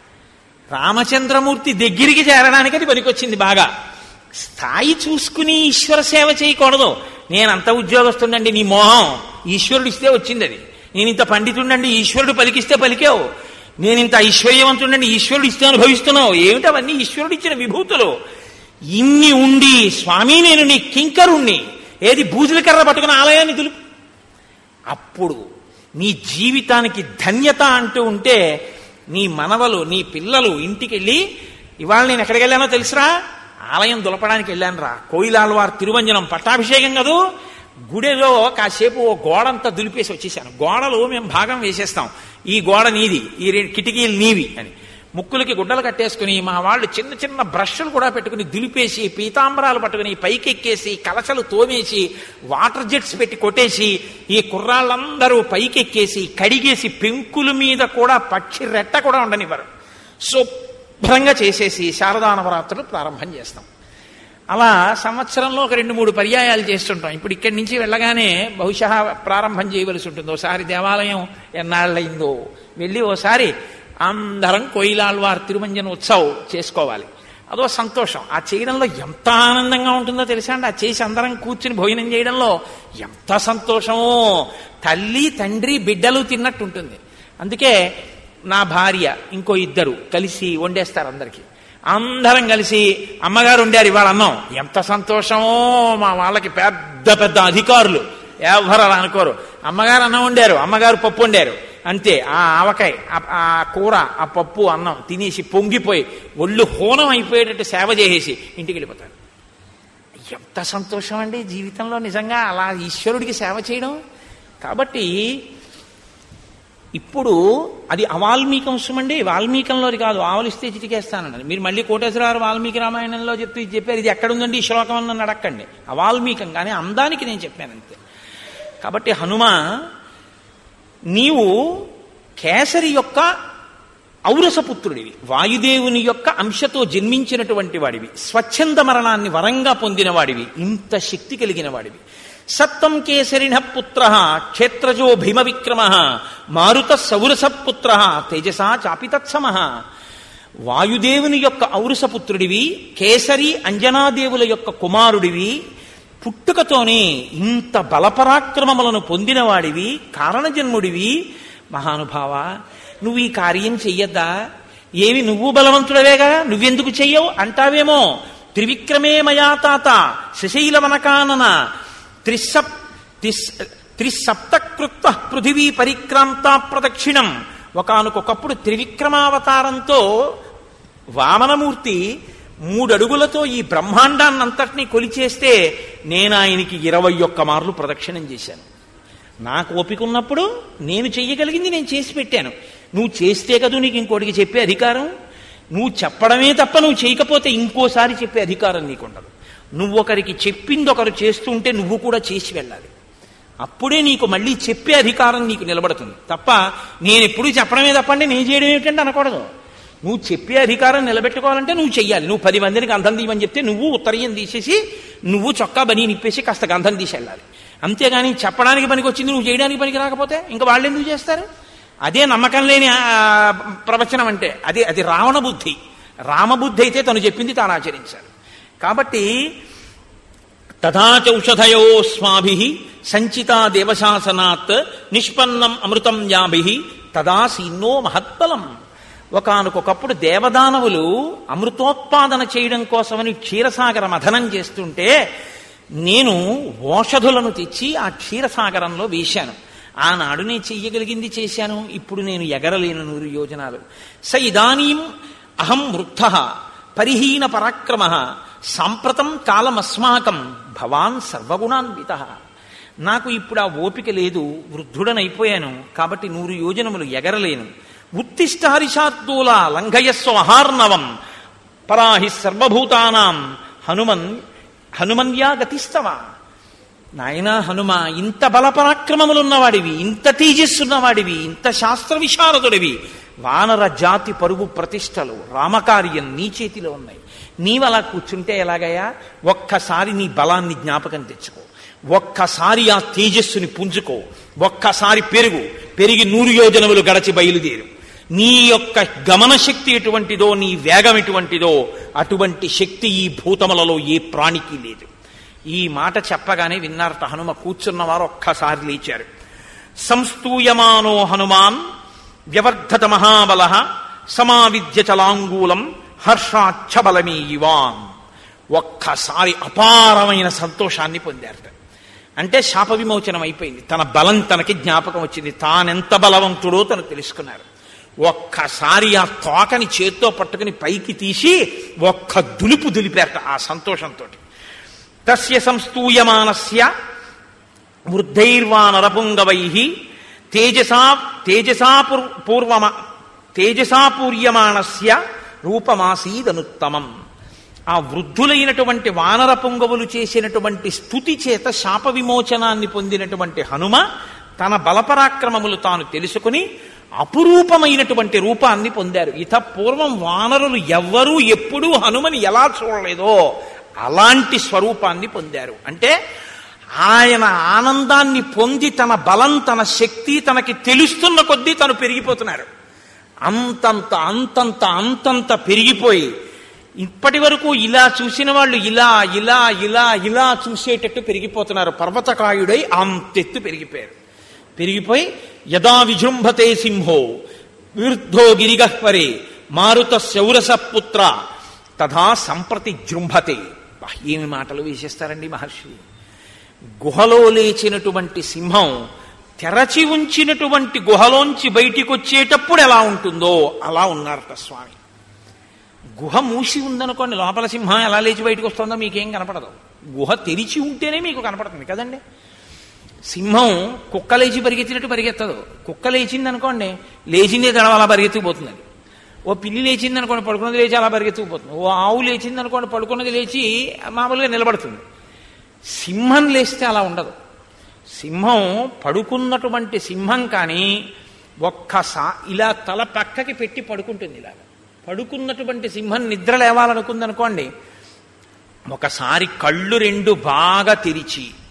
రామచంద్రమూర్తి దగ్గరికి చేరడానికి అది పనికొచ్చింది బాగా. స్థాయి చూసుకుని ఈశ్వర సేవ చేయకూడదు. నేనంత ఉద్యోగస్తుండండి, నీ మోహం ఈశ్వరుడు ఇస్తే వచ్చింది అది. నేను ఇంత పండితుండండి, ఈశ్వరుడు పలికిస్తే పలికావు. నేను ఇంత ఐశ్వర్యవంతుండండి, ఈశ్వరుడు ఇస్తే అనుభవిస్తున్నావు. ఏమిటి అవన్నీ? ఈశ్వరుడు ఇచ్చిన విభూతులు. ఇన్ని ఉండి స్వామి నేను నీ కింకరుణ్ణి, ఏది బూజుల కర్ర పట్టుకుని ఆలయాన్ని దులుపు. అప్పుడు నీ జీవితానికి ధన్యత అంటూ ఉంటే నీ మనవలు నీ పిల్లలు ఇంటికి వెళ్ళి, ఇవాళ నేను ఎక్కడికి వెళ్ళానో తెలుసురా? ఆలయం దులపడానికి వెళ్ళాను రా. కోయిలాళ్వార్ తిరువంజనం పట్టాభిషేకం కదూ, గుడిలో కాసేపు ఓ గోడంతా దులిపేసి వచ్చేసాను. గోడలు మేము భాగం వేసేస్తాం, ఈ గోడ నీది, ఈ రెండు కిటికీలు నీవి అని. ముక్కులకి గుడ్డలు కట్టేసుకుని మా వాళ్ళు చిన్న చిన్న బ్రష్లు కూడా పెట్టుకుని దులిపేసి, పీతాంబరాలు పట్టుకుని పైకెక్కేసి, కలశలు తోమేసి, వాటర్ జెట్స్ పెట్టి కొట్టేసి, ఈ కుర్రాళ్ళందరూ పైకెక్కేసి కడిగేసి, పెంకుల మీద కూడా పక్షి రెట్ట కూడా ఉండనివ్వరు. శుభ్రంగా చేసేసి శారదా నవరాత్రులు ప్రారంభం చేస్తాం. అలా సంవత్సరంలో ఒక రెండు మూడు పర్యాయాలు చేస్తుంటాం. ఇప్పుడు ఇక్కడి నుంచి వెళ్ళగానే బహుశా ప్రారంభం చేయవలసి ఉంటుంది. ఓసారి దేవాలయం ఎన్నాళ్ళయిందో వెళ్ళి ఓసారి అందరం కోయిలాళ్వార్ తిరుమంజన ఉత్సవం చేసుకోవాలి. అదో సంతోషం. ఆ చేయడంలో ఎంత ఆనందంగా ఉంటుందో తెలుసా అండి. ఆ చేసి అందరం కూర్చుని భోజనం చేయడంలో ఎంత సంతోషమో. తల్లి తండ్రి బిడ్డలు తిన్నట్టు ఉంటుంది. అందుకే నా భార్య ఇంకో ఇద్దరు కలిసి వండేస్తారు అందరికీ. అందరం కలిసి అమ్మగారు వండారు ఇవాళ అన్నం, ఎంత సంతోషమో. మా వాళ్ళకి పెద్ద పెద్ద అధికారులు, ఎవరు అలా అనుకోరు. అమ్మగారు అన్నం వండారు, అమ్మగారు పప్పు వండారు, అంతే. ఆ ఆవకాయ, ఆ కూర, ఆ పప్పు అన్నం తినేసి పొంగిపోయి ఒళ్ళు హోనం అయిపోయేటట్టు సేవ చేసేసి ఇంటికి వెళ్ళిపోతారు. ఎంత సంతోషం అండి జీవితంలో నిజంగా అలా ఈశ్వరుడికి సేవ చేయడం. కాబట్టి ఇప్పుడు అది అవాల్మీకంశం అండి. వాల్మీకంలోది కాదు. ఆవలిస్తే చిటికేస్తానండి. మీరు మళ్ళీ కోటేశ్వరరావు వాల్మీకి రామాయణంలో చెప్తూ ఇది చెప్పారు, ఇది ఎక్కడుందండి ఈ శ్లోకం అన్న అడక్కండి. అవాల్మీకం కానీ అందానికి నేను చెప్పానంతే. కాబట్టి హనుమ, నీవు కేసరి యొక్క ఔరసపుత్రుడివి, వాయుదేవుని యొక్క అంశతో జన్మించినటువంటి వాడివి, స్వచ్ఛంద మరణాన్ని వరంగా పొందిన వాడివి, ఇంత శక్తి కలిగిన వాడివి. సత్వం కేసరిణ పుత్ర క్షేత్రజో భీమ విక్రమ మారుత సౌరస పుత్ర తేజసా చాపి తత్సమ. వాయుదేవుని యొక్క ఔరసపుత్రుడివి, కేసరి అంజనాదేవుల యొక్క కుమారుడివి, పుట్టుకతోనే ఇంత బలపరాక్రమములను పొందినవాడివి, కారణజన్ముడివి. మహానుభావ, నువ్వు ఈ కార్యం చెయ్యద్దా? ఏమి నువ్వు బలవంతుడవేగా, నువ్వెందుకు చెయ్యవు అంటావేమో. త్రివిక్రమే మయా తాత శశైలవనకానన త్రిసప్ త్రిసప్తకృత్వ పృథివీ పరిక్రాంత ప్రదక్షిణం. ఒకానొకప్పుడు త్రివిక్రమావతారంతో వామనమూర్తి మూడడుగులతో ఈ బ్రహ్మాండాన్నంతటినీ కొలిచేస్తే నేను ఆయనకి ఇరవై ఒక్క మార్లు ప్రదక్షిణం చేశాను. నాకు ఓపిక ఉన్నప్పుడు నేను చెయ్యగలిగింది నేను చేసి పెట్టాను. నువ్వు చేస్తే కదూ నీకు ఇంకోటికి చెప్పే అధికారం. నువ్వు చెప్పడమే తప్ప నువ్వు చేయకపోతే ఇంకోసారి చెప్పే అధికారం నీకుండదు. నువ్వు ఒకరికి చెప్పింది ఒకరు చేస్తుంటే నువ్వు కూడా చేసి వెళ్ళాలి. అప్పుడే నీకు మళ్ళీ చెప్పే అధికారం నీకు నిలబడుతుంది తప్ప నేను ఎప్పుడు చెప్పడమే తప్పండి నేను చేయడం ఏమిటంటే అనకూడదు. నువ్వు చెప్పే అధికారం నిలబెట్టుకోవాలంటే నువ్వు చెయ్యాలి. నువ్వు పది మందిని గంధం తీయమని చెప్తే నువ్వు ఉత్తరీయం తీసేసి నువ్వు చొక్కా బనీ నిప్పేసి కాస్త గంధం తీసి వెళ్ళాలి. అంతేగాని చెప్పడానికి పనికి వచ్చింది నువ్వు చేయడానికి పనికి రాకపోతే ఇంకా వాళ్ళు ఎందుకు చేస్తారు? అదే నమ్మకం లేని ప్రవచనం అంటే. అదే అది రావణ బుద్ధి. రామబుద్ధి అయితే తను చెప్పింది తాను ఆచరించారు. కాబట్టి తథాచౌషధయో స్మాభి సంచితా దేవశాసనాత్ నిష్పన్నం అమృతం యాభి తదా సీన్నో మహత్బలం. ఒకానొకప్పుడు దేవదానవులు అమృతోత్పాదన చేయడం కోసమని క్షీరసాగర మథనం చేస్తుంటే నేను ఓషధులను తెచ్చి ఆ క్షీరసాగరంలో వేశాను. ఆనాడు నేను చెయ్యగలిగింది చేశాను. ఇప్పుడు నేను ఎగరలేను నూరు యోజనాలు. స ఇదానీం అహం వృద్ధ పరిహీన పరాక్రమ సాంప్రతం కాలమస్మాకం భవాన్ సర్వగుణాన్విత. నాకు ఇప్పుడు ఆ ఓపిక లేదు, వృద్ధుడనైపోయాను. కాబట్టి నూరు యోజనములు ఎగరలేను. ఉత్తిష్ట హరిషార్దూల లంఘయస్వ మహార్ణవం పరాహి సర్వభూతానాం హనుమన్ హనుమన్యా గతిస్తవ. నాయనా హనుమ, ఇంత బలపరాక్రమములున్నవాడివి, ఇంత తేజస్సున్నవాడివి, ఇంత శాస్త్ర విశారదుడివి, వానర జాతి పరుగు ప్రతిష్టలు రామకార్యం నీ చేతిలో ఉన్నాయి. నీవలా కూర్చుంటే ఎలాగయ్యా? ఒక్కసారి నీ బలాన్ని జ్ఞాపకం తెచ్చుకో, ఒక్కసారి ఆ తేజస్సుని పుంజుకో, ఒక్కసారి పెరుగు పెరిగి నూరు యోజనములు గడచి బయలుదేరు. నీ యొక్క గమన శక్తి ఎటువంటిదో, నీ వేగం ఎటువంటిదో అటువంటి శక్తి ఈ భూతములలో ఏ ప్రాణికి లేదు. ఈ మాట చెప్పగానే విన్నారట హనుమ. కూర్చున్నవారు ఒక్కసారి లేచారు. సంస్తూయమానో హనుమాన్ వ్యవర్ధత మహాబల సమావిద్య చలాంగూలం హర్షాచ్ఛబలమీ యువాన్. ఒక్కసారి అపారమైన సంతోషాన్ని పొందారట. అంటే శాప విమోచనం అయిపోయింది. తన బలం తనకి జ్ఞాపకం వచ్చింది. తానెంత బలవంతుడో తను తెలుసుకున్నారు. ఒక్కసారి ఆ తోకని చేత్తో పట్టుకుని పైకి తీసి ఒక్క దులుపు దులిపారట ఆ సంతోషంతో. తస్య సంస్తూయమానస్య వృద్ధైర్వానరపుంగవై తేజసా తేజసా పూర్వమ తేజసాపూర్యమాణస్య రూపమాసీదనుత్తమం. ఆ వృద్ధులైనటువంటి వానర పుంగవులు చేసినటువంటి స్తుతి చేత శాప విమోచనాన్ని పొందినటువంటి హనుమ తన బలపరాక్రమములు తాను తెలుసుకుని అపురూపమైనటువంటి రూపాన్ని పొందారు. ఇత పూర్వం వానరులు ఎవ్వరూ ఎప్పుడూ హనుమని ఎలా చూడలేదో అలాంటి స్వరూపాన్ని పొందారు. అంటే ఆయన ఆనందాన్ని పొంది తన బలం తన శక్తి తనకి తెలుస్తున్న కొద్దీ తను పెరిగిపోతున్నారు. అంతంత అంతంత అంతంత పెరిగిపోయి ఇప్పటి వరకు ఇలా చూసిన వాళ్ళు ఇలా ఇలా ఇలా ఇలా చూసేటట్టు పెరిగిపోతున్నారు. పర్వతకాయుడై అంతెత్తు పెరిగిపోయారు. పెరిగిపోయి యదా విజృంభతే సింహో విరుద్ధో గిరిగహ్వరే మారుత శౌరస పుత్ర తథా సంప్రతి జృంభతే. ఏమి మాటలు వేసేస్తారండి మహర్షి. గుహలో లేచినటువంటి సింహం తెరచి ఉంచినటువంటి గుహలోంచి బయటికి వచ్చేటప్పుడు ఎలా ఉంటుందో అలా ఉన్నారట స్వామి. గుహ మూసి ఉందనుకోండి, లోపల సింహం ఎలా లేచి బయటకు వస్తుందో మీకేం కనపడదు. గుహ తెరిచి ఉంటేనే మీకు కనపడుతుంది కదండి. సింహం కుక్క లేచి పరిగెత్తినట్టు పరిగెత్తదు. కుక్క లేచింది అనుకోండి, లేచిందే తడవ అలా పరిగెత్తుకుపోతుంది. ఓ పిల్లి లేచింది అనుకోండి, పడుకున్నది లేచి అలా పరిగెత్తుకుపోతుంది. ఓ ఆవు లేచింది అనుకోండి, పడుకున్నది లేచి మామూలుగా నిలబడుతుంది. సింహం లేస్తే అలా ఉండదు. సింహం పడుకున్నటువంటి సింహం కానీ ఒక్కసా ఇలా తల పక్కకి పెట్టి పడుకుంటుంది. ఇలా పడుకున్నటువంటి సింహం నిద్ర లేవాలనుకుందనుకోండి, ఒకసారి కళ్ళు రెండు బాగా తెరిచి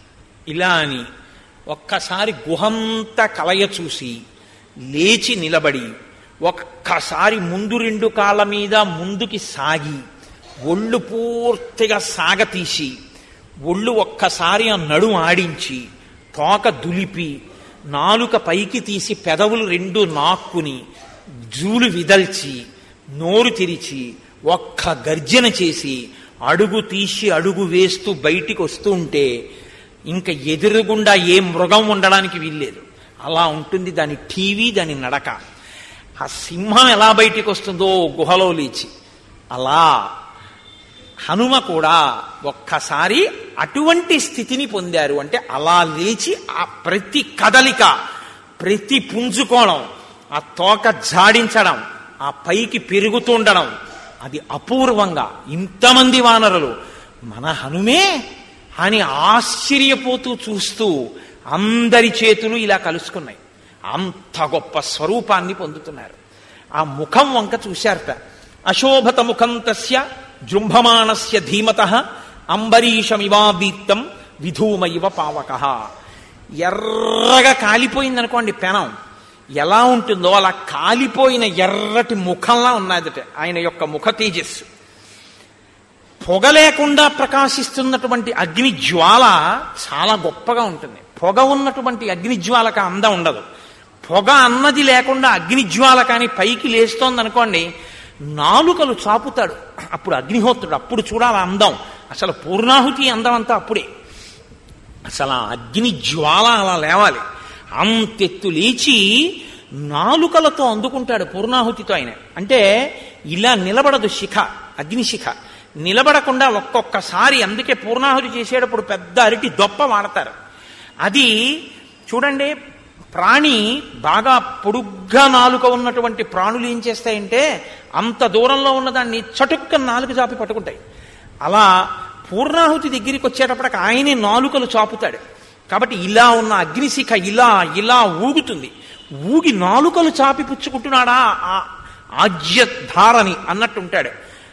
ఇలా అని ఒక్కసారి గుహంత కలయ చూసి లేచి నిలబడి ఒక్కసారి ముందు రెండు కాళ్ళ మీద ముందుకి సాగి ఒళ్ళు పూర్తిగా సాగతీసి ఒళ్ళు ఒక్కసారి ఆ నడుము ఆడించి తోక దులిపి నాలుక పైకి తీసి పెదవులు రెండు నాక్కుని జూలు విదల్చి నోరు తెరిచి ఒక్క గర్జన చేసి అడుగు తీసి అడుగు వేస్తూ బయటికి వస్తూ ఉంటే ఇంకా ఎదురుగుండా ఏ మృగం ఉండడానికి వీల్లేదు. అలా ఉంటుంది దాని టీవీ, దాని నడక. ఆ సింహం ఎలా బయటికి వస్తుందో గుహలో లేచి, అలా హనుమ కూడా ఒక్కసారి అటువంటి స్థితిని పొందారు. అంటే అలా లేచి ఆ ప్రతి కదలిక, ప్రతి పుంజుకోవడం, ఆ తోక జాడించడం, ఆ పైకి పెరుగుతుండడం, అది అపూర్వంగా ఇంతమంది వానరులు మన హనుమే అని ఆశ్చర్యపోతూ చూస్తూ అందరి చేతులు ఇలా కలుసుకున్నాయి. అంత గొప్ప స్వరూపాన్ని పొందుతున్నారు. ఆ ముఖం వంక చూశారట. అశోభత ముఖం తస్య జృంభమాణస్య ధీమతః అంబరీషమివాదీప్తం విధూమయివ పావకః. ఎర్రగా కాలిపోయిందనుకోండి పెనం, ఎలా ఉంటుందో అలా కాలిపోయిన ఎర్రటి ముఖంలా ఉన్నదట ఆయన యొక్క ముఖ తేజస్సు. పొగ లేకుండా ప్రకాశిస్తున్నటువంటి అగ్ని జ్వాల చాలా గొప్పగా ఉంటుంది. పొగ ఉన్నటువంటి అగ్ని జ్వాలకు అందం ఉండదు. పొగ అన్నది లేకుండా అగ్ని జ్వాల కానీ పైకి లేస్తోందనుకోండి, నాలుకలు చాపుతాడు అప్పుడు అగ్నిహోత్రుడు. అప్పుడు చూడాలి అందం. అసలు పూర్ణాహుతి అందం అంతా అప్పుడే. అసలు ఆ అగ్ని జ్వాల అలా లేవాలి. అంతెత్తు లేచి నాలుకలతో అందుకుంటాడు పూర్ణాహుతితో ఆయన. అంటే ఇలా నిలబడదు శిఖ, అగ్నిశిఖ నిలబడకుండా ఒక్కొక్కసారి. అందుకే పూర్ణాహుతి చేసేటప్పుడు పెద్ద అరటి దొప్ప వాడతారు. అది చూడండి, ప్రాణి బాగా పొడుగ్గా నాలుక ఉన్నటువంటి ప్రాణులు ఏం చేస్తాయంటే అంత దూరంలో ఉన్నదాన్ని చటుక్క నాలుక చాపి పట్టుకుంటాయి. అలా పూర్ణాహుతి దగ్గరికి వచ్చేటప్పటికి ఆయనే నాలుకలు చాపుతాడు. కాబట్టి ఇలా ఉన్న అగ్నిశిఖ ఇలా ఇలా ఊగుతుంది. ఊగి నాలుకలు చాపి పుచ్చుకుంటున్నాడా ఆ ఆజ్యధారని అన్నట్టుంటాడు.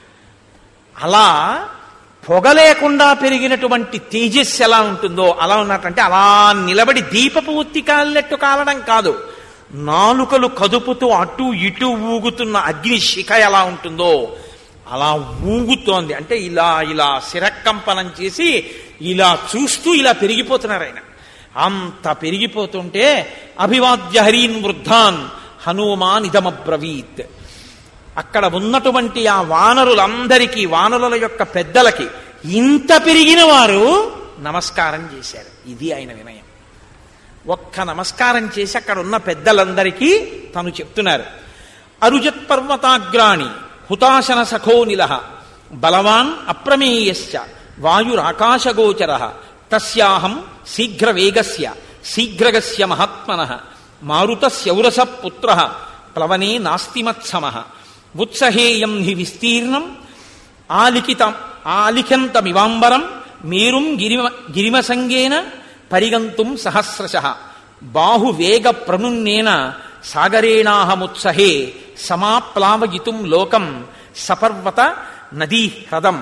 అలా పొగ లేకుండా పెరిగినటువంటి తేజస్సు ఎలా ఉంటుందో అలా ఉన్నట్టంటే అలా నిలబడి దీపపు ఒత్తి కాలినట్టు కాలడం కాదు, నాలుకలు కదుపుతూ అటు ఇటు ఊగుతున్న అగ్ని శిఖ ఎలా ఉంటుందో అలా ఊగుతోంది. అంటే ఇలా ఇలా శిరకంపనం చేసి ఇలా చూస్తూ ఇలా పెరిగిపోతున్నారు ఆయన. అంత పెరిగిపోతుంటే అభివాద్య హరీన్ వృద్ధాన్ హనుమాన్ ఇదమబ్రవీత్. అక్కడ ఉన్నటువంటి ఆ వానరులందరికీ, వానరుల యొక్క పెద్దలకి ఇంత పెరిగిన వారు నమస్కారం చేశారు. ఇది ఆయన వినయం. ఒక్క నమస్కారం చేసి అక్కడ ఉన్న పెద్దలందరికీ తను చెప్తున్నారు. అరుజత్ పర్వతాగ్రాణి హుతాశన సఖోనిలః బలవాన్ అప్రమేయశ్చ వాయురాకాశగోచరః తస్యాహం శీఘ్రవేగస్య శీఘ్రగస్య మహాత్మనః మారుతస్యౌరస పుత్రః ప్లవనే నాస్తిమత్సమః ఉత్సహేయం హి విస్తీర్ణం ఆలిఖితం ఆలిఖంతమివాంబరం మేరుం గిరిమ గిరిమసంగేన పరిగంతుం సహస్రశః బాహువేగ ప్రణున్నేన సాగరేణాహముత్సహే సమాప్లావయితుం లోకం సపర్వత నదీ హ్రదం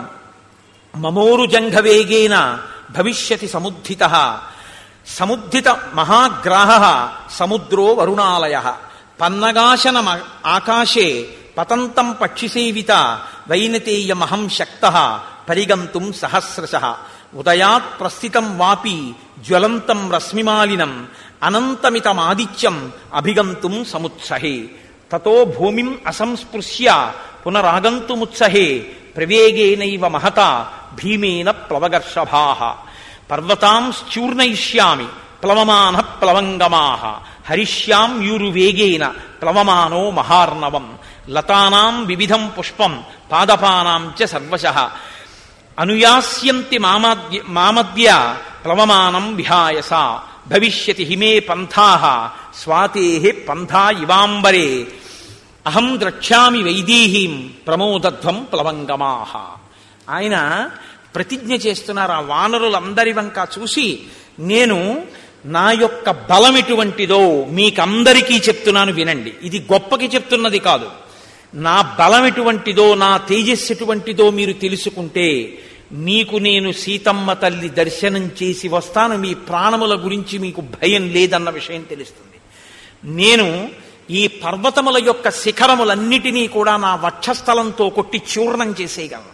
మమోరుజంఘవేగేన భవిష్యతి సముద్ధితః సముద్ధిత మహాగ్రాహః సముద్రో వరుణాలయః పన్నగాశన ఆకాశే పతంతం పక్షిసేవిత వైనతేయమహం శక్తః పరిగంతుం సహస్రశః ఉదయాత్ ప్రస్థితం వాపి జ్వలంతం రశ్మిమాలినం అనంతమితమాదిత్యం అభిగంతుం సముత్సహే తతో భూమిం అసంస్పృశ్య పునరాగంతుముత్సహే ప్రవేగేనైవ మహత భీమేన ప్లవగర్షభాః పర్వతాంశ్చూర్ణయిష్యామి ప్లవమాన ప్లవంగమాః హరిష్యాం యూరువేగేన ప్లవమానో మహార్ణవం లతానాం వివిధం పుష్పం పాదపానాం చ సర్వశః అనుయాస్యంతి మామద్య మామద్య ప్లవమానం విహాయస భవిష్యతి హిమే పంథాః స్వాతేః పంథా ఇవాంబరే అహం ద్రక్ష్యామి వైదేహీం ప్రమోదధ్వం ప్లవంగమాః. ఆయన ప్రతిజ్ఞ చేస్తున్నారు. ఆ వానరులందరి వంక చూసి, నేను నా యొక్క బలం ఎటువంటిదో మీకందరికీ చెప్తున్నాను వినండి. ఇది గొప్పకి చెప్తున్నది కాదు. నా బలం ఎటువంటిదో, నా తేజస్సు ఎటువంటిదో మీరు తెలుసుకుంటే నీకు నేను సీతమ్మ తల్లి దర్శనం చేసి వస్తాను, మీ ప్రాణముల గురించి మీకు భయం లేదన్న విషయం తెలుస్తుంది. నేను ఈ పర్వతముల యొక్క శిఖరములన్నిటినీ కూడా నా వక్షస్థలంతో కొట్టి చూర్ణం చేసేయగలను.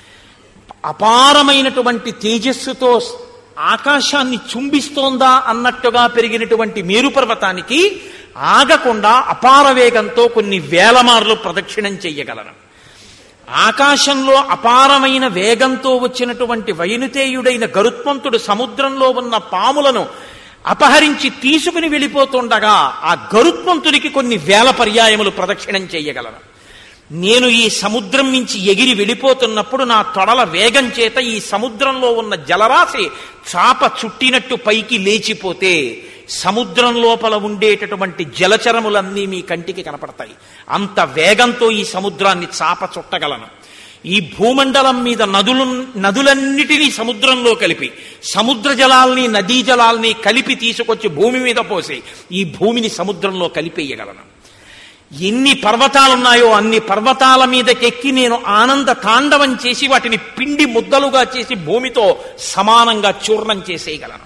అపారమైనటువంటి తేజస్సుతో ఆకాశాన్ని చుంబిస్తోందా అన్నట్టుగా పెరిగినటువంటి మేరు పర్వతానికి ఆగకుండా అపార వేగంతో కొన్ని వేల మార్లు ప్రదక్షిణం చెయ్యగలను. ఆకాశంలో అపారమైన వేగంతో వచ్చినటువంటి వైనుతేయుడైన గరుత్మంతుడు సముద్రంలో ఉన్న పాములను అపహరించి తీసుకుని వెళ్ళిపోతుండగా ఆ గరుత్మంతుడికి కొన్ని వేల పర్యాయములు ప్రదక్షిణం చెయ్యగలను. నేను ఈ సముద్రం నుంచి ఎగిరి వెళ్ళిపోతున్నప్పుడు నా తొడల వేగం చేత ఈ సముద్రంలో ఉన్న జలరాశి చాప చుట్టినట్టు పైకి లేచిపోతే సముద్రం లోపల ఉండేటటువంటి జలచరములన్నీ మీ కంటికి కనపడతాయి. అంత వేగంతో ఈ సముద్రాన్ని చాప చుట్టగలను. ఈ భూమండలం మీద నదులు నదులన్నిటినీ సముద్రంలో కలిపి సముద్ర జలాల్ని నదీ జలాల్ని కలిపి తీసుకొచ్చి భూమి మీద పోసి ఈ భూమిని సముద్రంలో కలిపేయగలను. ఎన్ని పర్వతాలున్నాయో అన్ని పర్వతాల మీదకెక్కి నేను ఆనంద తాండవం చేసి వాటిని పిండి ముద్దలుగా చేసి భూమితో సమానంగా చూర్ణం చేసేయగలను.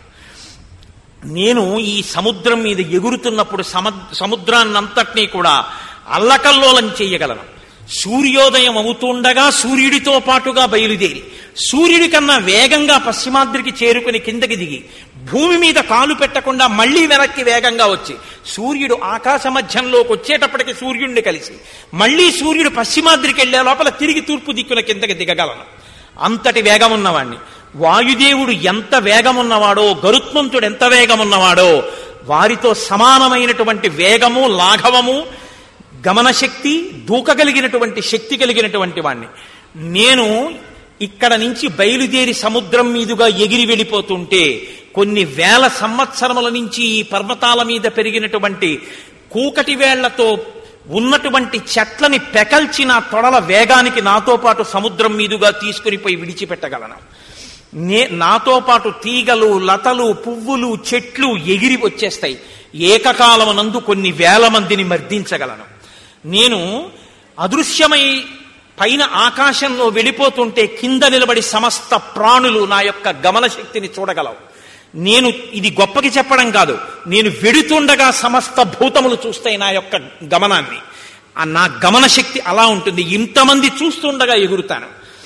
నేను ఈ సముద్రం మీద ఎగురుతున్నప్పుడు సముద్రాన్నంతటినీ కూడా అల్లకల్లోలం చేయగలను. సూర్యోదయం అవుతుండగా సూర్యుడితో పాటుగా బయలుదేరి సూర్యుడి కన్నా వేగంగా పశ్చిమాద్రికి చేరుకుని కిందకి దిగి భూమి మీద కాలు పెట్టకుండా మళ్లీ వెనక్కి వేగంగా వచ్చి సూర్యుడు ఆకాశ మధ్యంలోకి వచ్చేటప్పటికి సూర్యుడిని కలిసి మళ్లీ సూర్యుడు పశ్చిమాద్రికి వెళ్లే లోపల తిరిగి తూర్పు దిక్కున కిందకి దిగగలను. అంతటి వేగం ఉన్నవాణ్ణి. వాయుదేవుడు ఎంత వేగమున్నవాడో, గరుత్మంతుడు ఎంత వేగమున్నవాడో వారితో సమానమైనటువంటి వేగము, లాఘవము, గమనశక్తి, దూకగలిగినటువంటి శక్తి కలిగినటువంటి వాణ్ణి. నేను ఇక్కడ నుంచి బయలుదేరి సముద్రం మీదుగా ఎగిరి వెళ్ళిపోతుంటే కొన్ని వేల సంవత్సరముల నుంచి ఈ పర్వతాల మీద పెరిగినటువంటి కూకటి వేళ్లతో ఉన్నటువంటి చెట్లని పెకల్చి నా తొడల వేగానికి నాతో పాటు సముద్రం మీదుగా తీసుకుని పోయి విడిచిపెట్టగలను. నే నాతో పాటు తీగలు, లతలు, పువ్వులు, చెట్లు ఎగిరి వచ్చేస్తాయి. ఏకకాలమునందు కొన్ని వేల మందిని మర్దించగలను. నేను అదృశ్యమై పైన ఆకాశంలో వెళ్ళిపోతుంటే కింద నిలబడి సమస్త ప్రాణులు నా యొక్క గమన శక్తిని చూడగలవు. నేను ఇది గొప్పకి చెప్పడం కాదు, నేను వెడుతుండగా సమస్త భూతములు చూస్తాయి నా యొక్క గమనాన్ని. నా గమన శక్తి అలా ఉంటుంది. ఇంతమంది చూస్తుండగా ఎగురుతాను.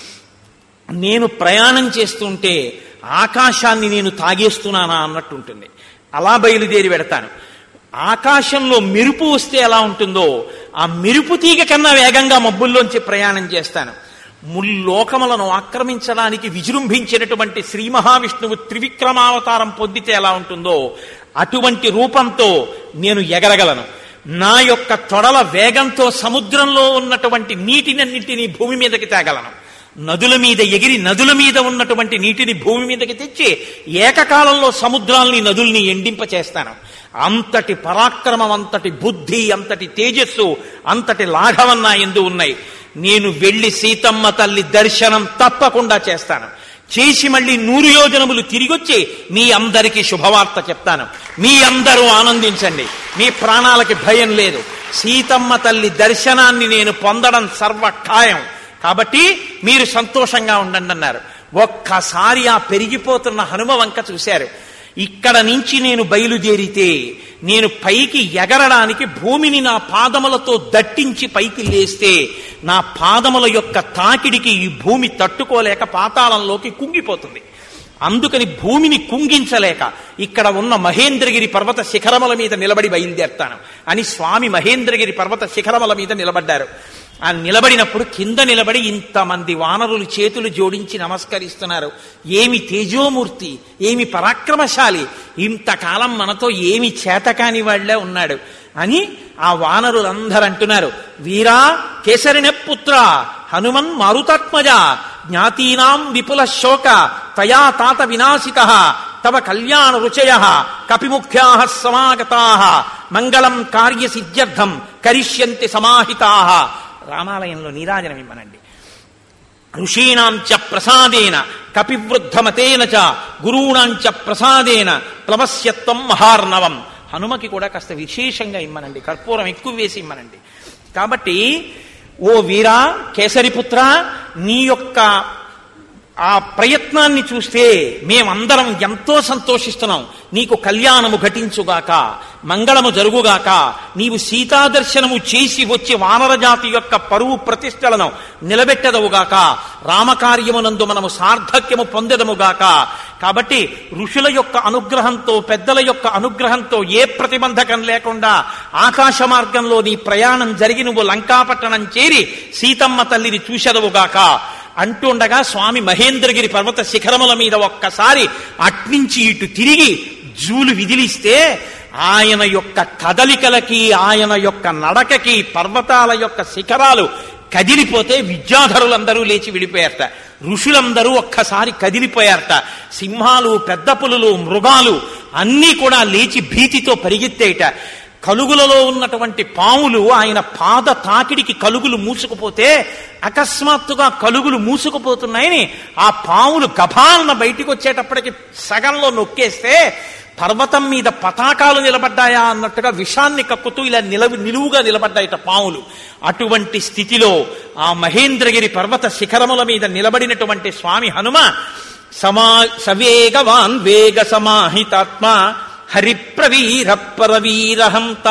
నేను ప్రయాణం చేస్తుంటే ఆకాశాన్ని నేను తాగేస్తున్నానా అన్నట్టుంటుంది. అలా బయలుదేరి వెడతాను. ఆకాశంలో మెరుపు వస్తే ఎలా ఉంటుందో ఆ మెరుపు తీగ కన్నా వేగంగా మబ్బుల్లోంచి ప్రయాణం చేస్తాను. ముల్లోకములను ఆక్రమించడానికి విజృంభించినటువంటి శ్రీ మహావిష్ణువు త్రివిక్రమావతారం పొందితే ఎలా ఉంటుందో అటువంటి రూపంతో నేను ఎగరగలను. నా యొక్క తొడల వేగంతో సముద్రంలో ఉన్నటువంటి నీటినన్నింటినీ భూమి మీదకి తేగలను. నదుల మీద ఎగిరి నదుల మీద ఉన్నటువంటి నీటిని భూమి మీదకి తెచ్చి ఏకకాలంలో సముద్రాల్ని, నదుల్ని ఎండింపచేస్తాను. అంతటి పరాక్రమం, అంతటి బుద్ధి, అంతటి తేజస్సు, అంతటి లాఘవం నా యందు ఉన్నాయి. నేను వెళ్లి సీతమ్మ తల్లి దర్శనం తప్పకుండా చేస్తాను. చేసి మళ్ళీ నూరు యోజనములు తిరిగొచ్చి మీ అందరికీ శుభవార్త చెప్తాను. మీ అందరూ ఆనందించండి. మీ ప్రాణాలకి భయం లేదు. సీతమ్మ తల్లి దర్శనాన్ని నేను పొందడం సర్వ ఖాయం. కాబట్టి మీరు సంతోషంగా ఉండండి అన్నారు. ఒక్కసారి ఆ పెరిగిపోతున్న హనుమ వంక చూశారు. ఇక్కడ నుంచి నేను బయలుదేరితే నేను పైకి ఎగరడానికి భూమిని నా పాదములతో దట్టించి పైకి లేస్తే నా పాదముల యొక్క తాకిడికి ఈ భూమి తట్టుకోలేక పాతాళంలోకి కుంగిపోతుంది. అందుకని భూమిని కుంగించలేక ఇక్కడ ఉన్న మహేంద్రగిరి పర్వత శిఖరముల మీద నిలబడి బయలుదేరుతాను అని స్వామి మహేంద్రగిరి పర్వత శిఖరముల మీద నిలబడ్డారు. ఆ నిలబడినప్పుడు కింద నిలబడి ఇంతమంది వానరులు చేతులు జోడించి నమస్కరిస్తున్నారు. ఏమి తేజోమూర్తి, ఏమి పరాక్రమశాలి, ఇంతకాలం మనతో ఏమి చేతకాని వాళ్లే ఉన్నాడు అని ఆ వానరులందరూ అంటున్నారు. వీరా కేసరిణ పుత్ర హనుమన్ మారుతాత్మజ జ్ఞాతీనాం విపుల శోక తయా తాత వినాశిత తవ కళ్యాణ రుచయ కపిముఖ్యా సమాగతా మంగళం కార్యసిద్ధ్యర్థం కరిష్యంతి సమాహితా. రామాలయంలో నీరాజనం ఇమ్మనండి. ఋషీణాంచ ప్రసాదేన కపివృద్ధమతేన చ గురూణాంచ ప్రసాదేన ప్లవస్యత్వం మహార్ణవం. హనుమకి కూడా కాస్త విశేషంగా ఇమ్మనండి, కర్పూరం ఎక్కువ వేసి ఇమ్మనండి. కాబట్టి ఓ వీరా కేసరిపుత్ర, నీ యొక్క ఆ ప్రయత్నాన్ని చూస్తే మేమందరం ఎంతో సంతోషిస్తున్నాం. నీకు కళ్యాణము ఘటించుగాక, మంగళము జరుగుగాక, నీవు సీతాదర్శనము చేసి వచ్చి వానరజాతి యొక్క పరువు ప్రతిష్టలను నిలబెట్టదవుగాక, రామకార్యమునందు మనము సార్థక్యము పొందదముగాక. కాబట్టి ఋషుల యొక్క అనుగ్రహంతో, పెద్దల యొక్క అనుగ్రహంతో ఏ ప్రతిబంధకం లేకుండా ఆకాశ మార్గంలో నీ ప్రయాణం జరిగి నువ్వు లంకాపట్టణం చేరి సీతమ్మ తల్లిని చూసెదవుగాక అంటుండగా స్వామి మహేంద్రగిరి పర్వత శిఖరముల మీద ఒక్కసారి అట్నుంచి ఇటు తిరిగి జూలు విదిలిస్తే ఆయన యొక్క కదలికలకి, ఆయన యొక్క నడకకి పర్వతాల యొక్క శిఖరాలు కదిలిపోతే విద్యాధరులందరూ లేచి విడిపోయారట. ఋషులందరూ ఒక్కసారి కదిలిపోయారట. సింహాలు, పెద్ద పులులు, మృగాలు అన్నీ కూడా లేచి భీతితో పరిగెత్తేట. కలుగులలో ఉన్నటువంటి పాములు ఆయన పాద తాకిడికి కలుగులు మూసుకుపోతే అకస్మాత్తుగా కలుగులు మూసుకుపోతున్నాయని ఆ పాములు గభాలన బయటికి వచ్చేటప్పటికి సగంలో నొక్కేస్తే పర్వతం మీద పతాకాలు నిలబడ్డాయా అన్నట్టుగా విషాన్ని కక్కుతూ ఇలా నిలవు నిలువుగా నిలబడ్డాయట పాములు. అటువంటి స్థితిలో ఆ మహేంద్రగిరి పర్వత శిఖరముల మీద నిలబడినటువంటి స్వామి హనుమ సమా సవేగవాన్ వేగ సమాహితాత్మ హరిప్రవీర పరవీరహంత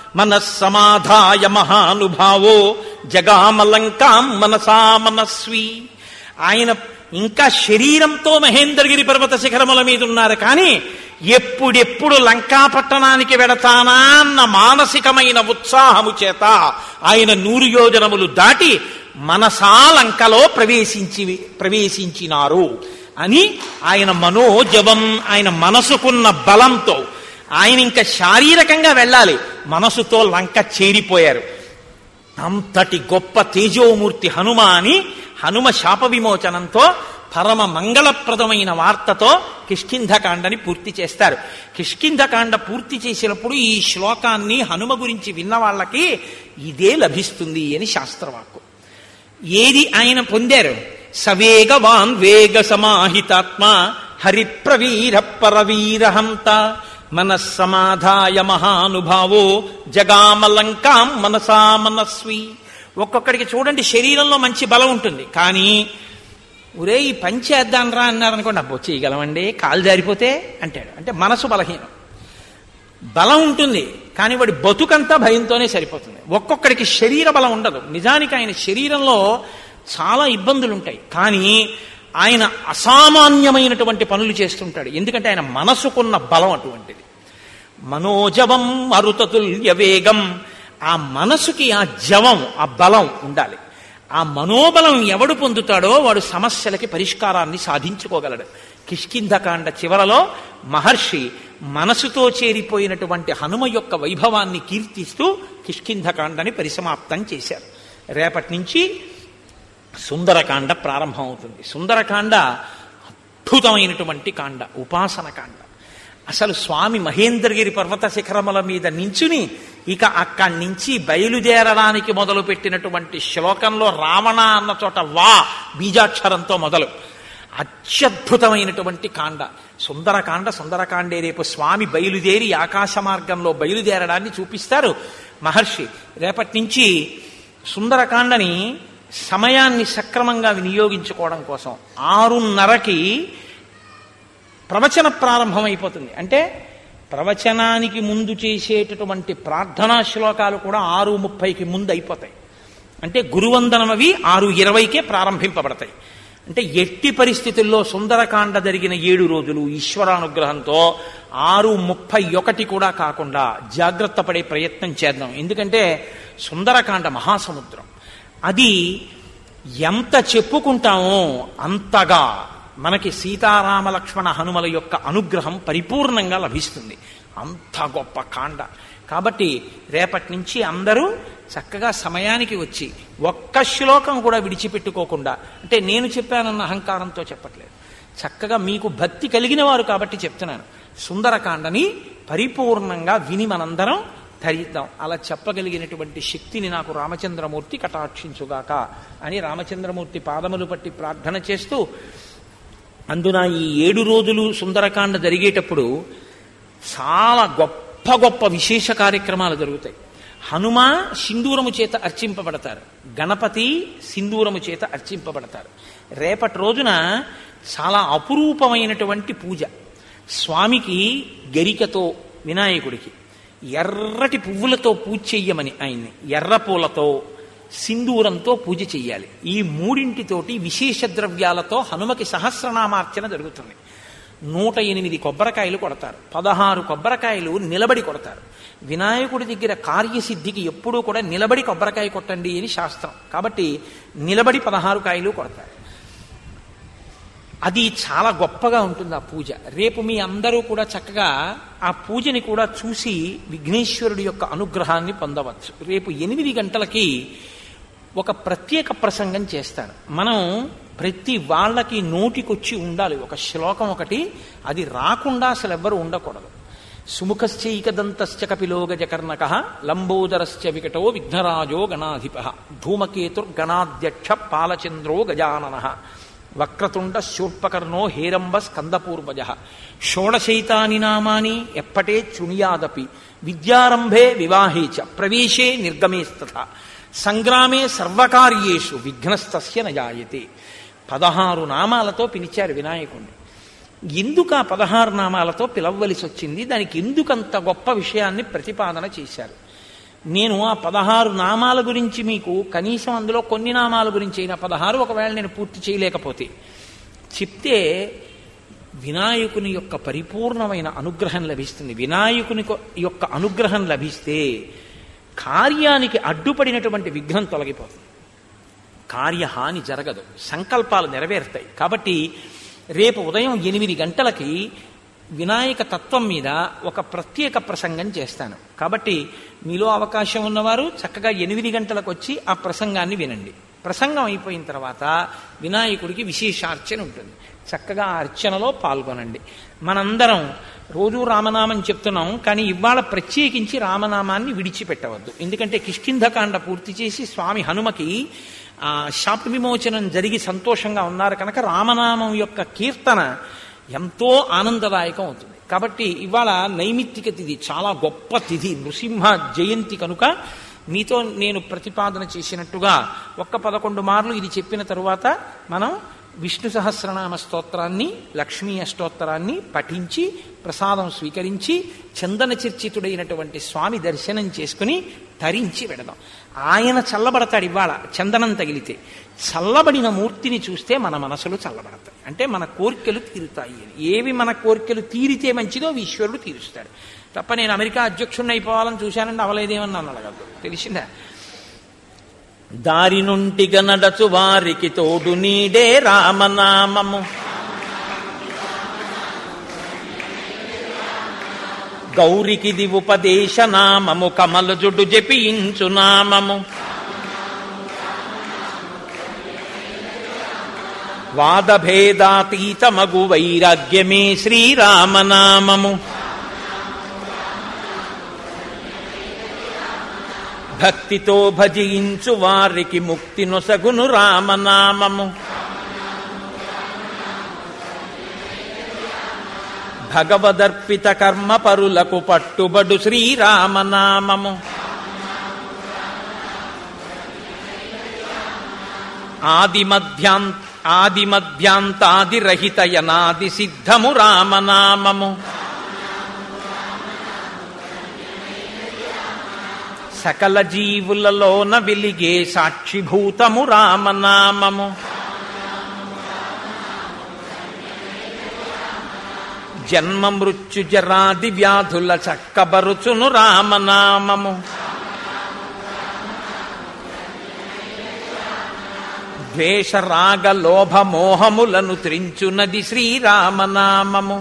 మనస్సమాధాయ మహానుభావో జగామలంకాం మనసా మనస్వి. ఆయన ఇంకా శరీరంతో మహేంద్రగిరి పర్వత శిఖరముల మీద ఉన్నారు, కానీ ఎప్పుడెప్పుడు లంకాపట్టణానికి వెడతానా అన్న మానసికమైన ఉత్సాహము చేత ఆయన నూరు యోజనములు దాటి మనసా లంకలో ప్రవేశించి ప్రవేశించినారు అని ఆయన మనోజవం, ఆయన మనసుకున్న బలంతో ఆయన ఇంకా శారీరకంగా వెళ్ళాలి, మనసుతో లంక చేరిపోయారు. అంతటి గొప్ప తేజోమూర్తి హనుమ అని హనుమ శాప విమోచనంతో పరమ మంగళప్రదమైన వార్తతో కిష్కింధకాండని పూర్తి చేస్తారు. కిష్కింధకాండ పూర్తి చేసినప్పుడు ఈ శ్లోకాన్ని హనుమ గురించి విన్న వాళ్ళకి ఇదే లభిస్తుంది అని శాస్త్రవాక్కు. ఏది ఆయన పొందారు? సవేగవాన్ వేగ సమాహితాత్మ హరిప్రవీర పరవీరహంత మనస్సమాధాయ మహానుభావో జగామలంకాం మనసా మనస్వి. ఒక్కొక్కడికి చూడండి శరీరంలో మంచి బలం ఉంటుంది, కానీ ఒరే ఈ పని చేద్దాం రా అన్నారనుకోండి, అబ్బో చేయగలమండి, కాలు జారిపోతే అంటాడు. అంటే మనసు బలహీనం. బలం ఉంటుంది కానీ వాడి బతుకంతా భయంతోనే సరిపోతుంది. ఒక్కొక్కడికి శరీర బలం ఉండదు. నిజానికి ఆయన శరీరంలో చాలా ఇబ్బందులు ఉంటాయి, కానీ ఆయన అసామాన్యమైనటువంటి పనులు చేస్తుంటాడు. ఎందుకంటే ఆయన మనసుకున్న బలం అటువంటిది. మనోజవం అరుతతుల్య వేగం. ఆ మనసుకి ఆ జవం, ఆ బలం ఉండాలి. ఆ మనోబలం ఎవడు పొందుతాడో వాడు సమస్యలకి పరిష్కారాన్ని సాధించుకోగలడు. కిష్కింధకాండ చివరలో మహర్షి మనసుతో చేరిపోయినటువంటి హనుమ యొక్క వైభవాన్ని కీర్తిస్తూ కిష్కింధకాండని పరిసమాప్తం చేశారు. రేపటి నుంచి సుందరకాండ ప్రారంభమవుతుంది. సుందరకాండ అద్భుతమైనటువంటి కాండ, ఉపాసన కాండ. అసలు స్వామి మహేంద్రగిరి పర్వత శిఖరముల మీద నించుని ఇక అక్కడి నుంచి బయలుదేరడానికి మొదలు పెట్టినటువంటి శ్లోకంలో రావణ అన్న చోట వా బీజాక్షరంతో మొదలు అత్యద్భుతమైనటువంటి కాండ సుందరకాండ. సుందరకాండే రేపు స్వామి బయలుదేరి ఆకాశ మార్గంలో బయలుదేరడాన్ని చూపిస్తారు మహర్షి. రేపటి నుంచి సుందరకాండని సమయాన్ని సక్రమంగా వినియోగించుకోవడం కోసం ఆరున్నరకి ప్రవచన ప్రారంభమైపోతుంది. అంటే ప్రవచనానికి ముందు చేసేటటువంటి ప్రార్థనా శ్లోకాలు కూడా ఆరు ముప్పైకి ముందు అయిపోతాయి. అంటే గురువందనం అవి ఆరు ఇరవైకే ప్రారంభింపబడతాయి. అంటే ఎట్టి పరిస్థితుల్లో సుందరకాండ జరిగిన ఏడు రోజులు ఈశ్వరానుగ్రహంతో ఆరు ముప్పై ఒకటి కూడా కాకుండా జాగ్రత్త పడే ప్రయత్నం చేద్దాం. ఎందుకంటే సుందరకాండ మహాసముద్రం. అది ఎంత చెప్పుకుంటామో అంతగా మనకి సీతారామ లక్ష్మణ హనుమల యొక్క అనుగ్రహం పరిపూర్ణంగా లభిస్తుంది. అంత గొప్ప కాండ. కాబట్టి రేపటి నుంచి అందరూ చక్కగా సమయానికి వచ్చి ఒక్క శ్లోకం కూడా విడిచిపెట్టుకోకుండా, అంటే నేను చెప్పానన్న అహంకారంతో చెప్పట్లేదు, చక్కగా మీకు భక్తి కలిగిన వారు కాబట్టి చెప్తున్నాను, సుందరకాండని పరిపూర్ణంగా విని మనందరం ధరిద్దాం. అలా చెప్పగలిగినటువంటి శక్తిని నాకు రామచంద్రమూర్తి కటాక్షించుగాక అని రామచంద్రమూర్తి పాదములు పట్టి ప్రార్థన చేస్తూ, అందున ఈ ఏడు రోజులు సుందరకాండ జరిగేటప్పుడు చాలా గొప్ప గొప్ప విశేష కార్యక్రమాలు జరుగుతాయి. హనుమ సింధూరము చేత అర్చింపబడతారు, గణపతి సింధూరము చేత అర్చింపబడతారు. రేపటి రోజున చాలా అపురూపమైనటువంటి పూజ. స్వామికి గరికతో, వినాయకుడికి ఎర్రటి పువ్వులతో పూజ చెయ్యమని ఆయన్ని, ఎర్ర పూలతో సింధూరంతో పూజ చెయ్యాలి. ఈ మూడింటితోటి విశేష ద్రవ్యాలతో హనుమకి సహస్రనామార్చన జరుగుతుంది. నూట ఎనిమిది కొబ్బరికాయలు కొడతారు, పదహారు కొబ్బరికాయలు నిలబడి కొడతారు. వినాయకుడి దగ్గర కార్యసిద్ధికి ఎప్పుడూ కూడా నిలబడి కొబ్బరికాయ కొట్టండి అని శాస్త్రం. కాబట్టి నిలబడి పదహారు కాయలు కొడతారు. అది చాలా గొప్పగా ఉంటుంది ఆ పూజ. రేపు మీ అందరూ కూడా చక్కగా ఆ పూజని కూడా చూసి విఘ్నేశ్వరుడి యొక్క అనుగ్రహాన్ని పొందవచ్చు. రేపు ఎనిమిది గంటలకి ఒక ప్రత్యేక ప్రసంగం చేస్తాను. మనం ప్రతి వాళ్ళకి నోటికొచ్చి ఉండాలి ఒక శ్లోకం ఒకటి. అది రాకుండా అసలు ఎవ్వరు ఉండకూడదు. సుముఖశ్చైకదంతశ్చ కపిలో గజకర్ణక లంబోదరశ్చ వికటో విఘ్నరాజో గణాధిప ధూమకేతుర్గణాధ్యక్ష పాలచంద్రో గజానన వక్రతుండ శూర్పకర్ణో హేరంబ స్కందపూర్వజ షోడశైతాని నామాని ఎప్పటే శృణుయాదపి విద్యారంభే వివాహే చ ప్రవేశే నిర్గమేస్తథ సంగ్రామే సర్వకార్యేషు విఘ్నస్తస్య నజాయతే. పదహారు నామాలతో పిలిచారు వినాయకుడిని. ఎందుకు ఆ పదహారు నామాలతో పిలవవలసి వచ్చింది, దానికి ఎందుకంత గొప్ప విషయాన్ని ప్రతిపాదన చేశారు? నేను ఆ పదహారు నామాల గురించి మీకు కనీసం అందులో కొన్ని నామాల గురించి అయినా పదహారు ఒకవేళ నేను పూర్తి చేయలేకపోతే చెప్తే వినాయకుని యొక్క పరిపూర్ణమైన అనుగ్రహం లభిస్తుంది. వినాయకుని యొక్క అనుగ్రహం లభిస్తే కార్యానికి అడ్డుపడినటువంటి విఘ్నం తొలగిపోతుంది, కార్యహాని జరగదు, సంకల్పాలు నెరవేరుతాయి. కాబట్టి రేపు ఉదయం ఎనిమిది గంటలకి వినాయక తత్వం మీద ఒక ప్రత్యేక ప్రసంగం చేస్తాను. కాబట్టి మీలో అవకాశం ఉన్నవారు చక్కగా ఎనిమిది గంటలకు వచ్చి ఆ ప్రసంగాన్ని వినండి. ప్రసంగం అయిపోయిన తర్వాత వినాయకుడికి విశేషార్చన ఉంటుంది. చక్కగా ఆ అర్చనలో పాల్గొనండి. మనందరం రోజూ రామనామం చెప్తున్నాం, కానీ ఇవాళ ప్రత్యేకించి రామనామాన్ని విడిచిపెట్టవద్దు. ఎందుకంటే కిష్కింధకాండ పూర్తి చేసి స్వామి హనుమకి ఆ శాప విమోచనం జరిగి సంతోషంగా ఉన్నారు కనుక రామనామం యొక్క కీర్తన ఎంతో ఆనందదాయకం అవుతుంది. కాబట్టి ఇవాళ నైమిత్తిక తిథి, చాలా గొప్ప తిథి, నృసింహ జయంతి కనుక మీతో నేను ప్రతిపాదన చేసినట్టుగా ఒక్క పదకొండు మార్లు ఇది చెప్పిన తరువాత మనం విష్ణు సహస్రనామ స్తోత్రాన్ని, లక్ష్మీ అష్టోత్తరాన్ని పఠించి ప్రసాదం స్వీకరించి చందన చర్చితుడైనటువంటి స్వామి దర్శనం చేసుకుని తరించి వెడదాం. ఆయన చల్లబడతాడు. ఇవాళ చందనం తగిలితే చల్లబడిన మూర్తిని చూస్తే మన మనసులు చల్లబడతాయి. అంటే మన కోరికలు తీరుతాయి అని. ఏవి మన కోరికలు తీరితే మంచిదో ఈశ్వరుడు తీరుస్తాడు తప్ప నేను అమెరికా అధ్యక్షుడిని అయిపోవాలని చూశానండి అవలేదేమని నన్ను అడగద్దు. తెలిసిందా? దారి నుంటిగా నడచు వారికి తోడు నీడే రామనామము, గౌరికిది ఉపదేశ నామము, కమలజుడు జపించు నామము, వాదభేదాతీతమగు వైరాగ్యమే శ్రీరామనామము, భక్తితో భజించు వారికి ముక్తి నొసగును రామనామము, భగవదర్పిత కర్మ పరులకు పట్టుబడు శ్రీరామనామము, ఆది మధ్యాంత ఆది మధ్యాంతాది రహితయనాది సిద్ధము రామనామము, సకల జీవులలోన వెలిగే సాక్షిభూతము రామనామము, జన్మ మృత్యు జరాది వ్యాధుల చక్కబరుచును రామనామము, ద్వేష రాగ లోభ మోహములను త్రించునది శ్రీరామనామము,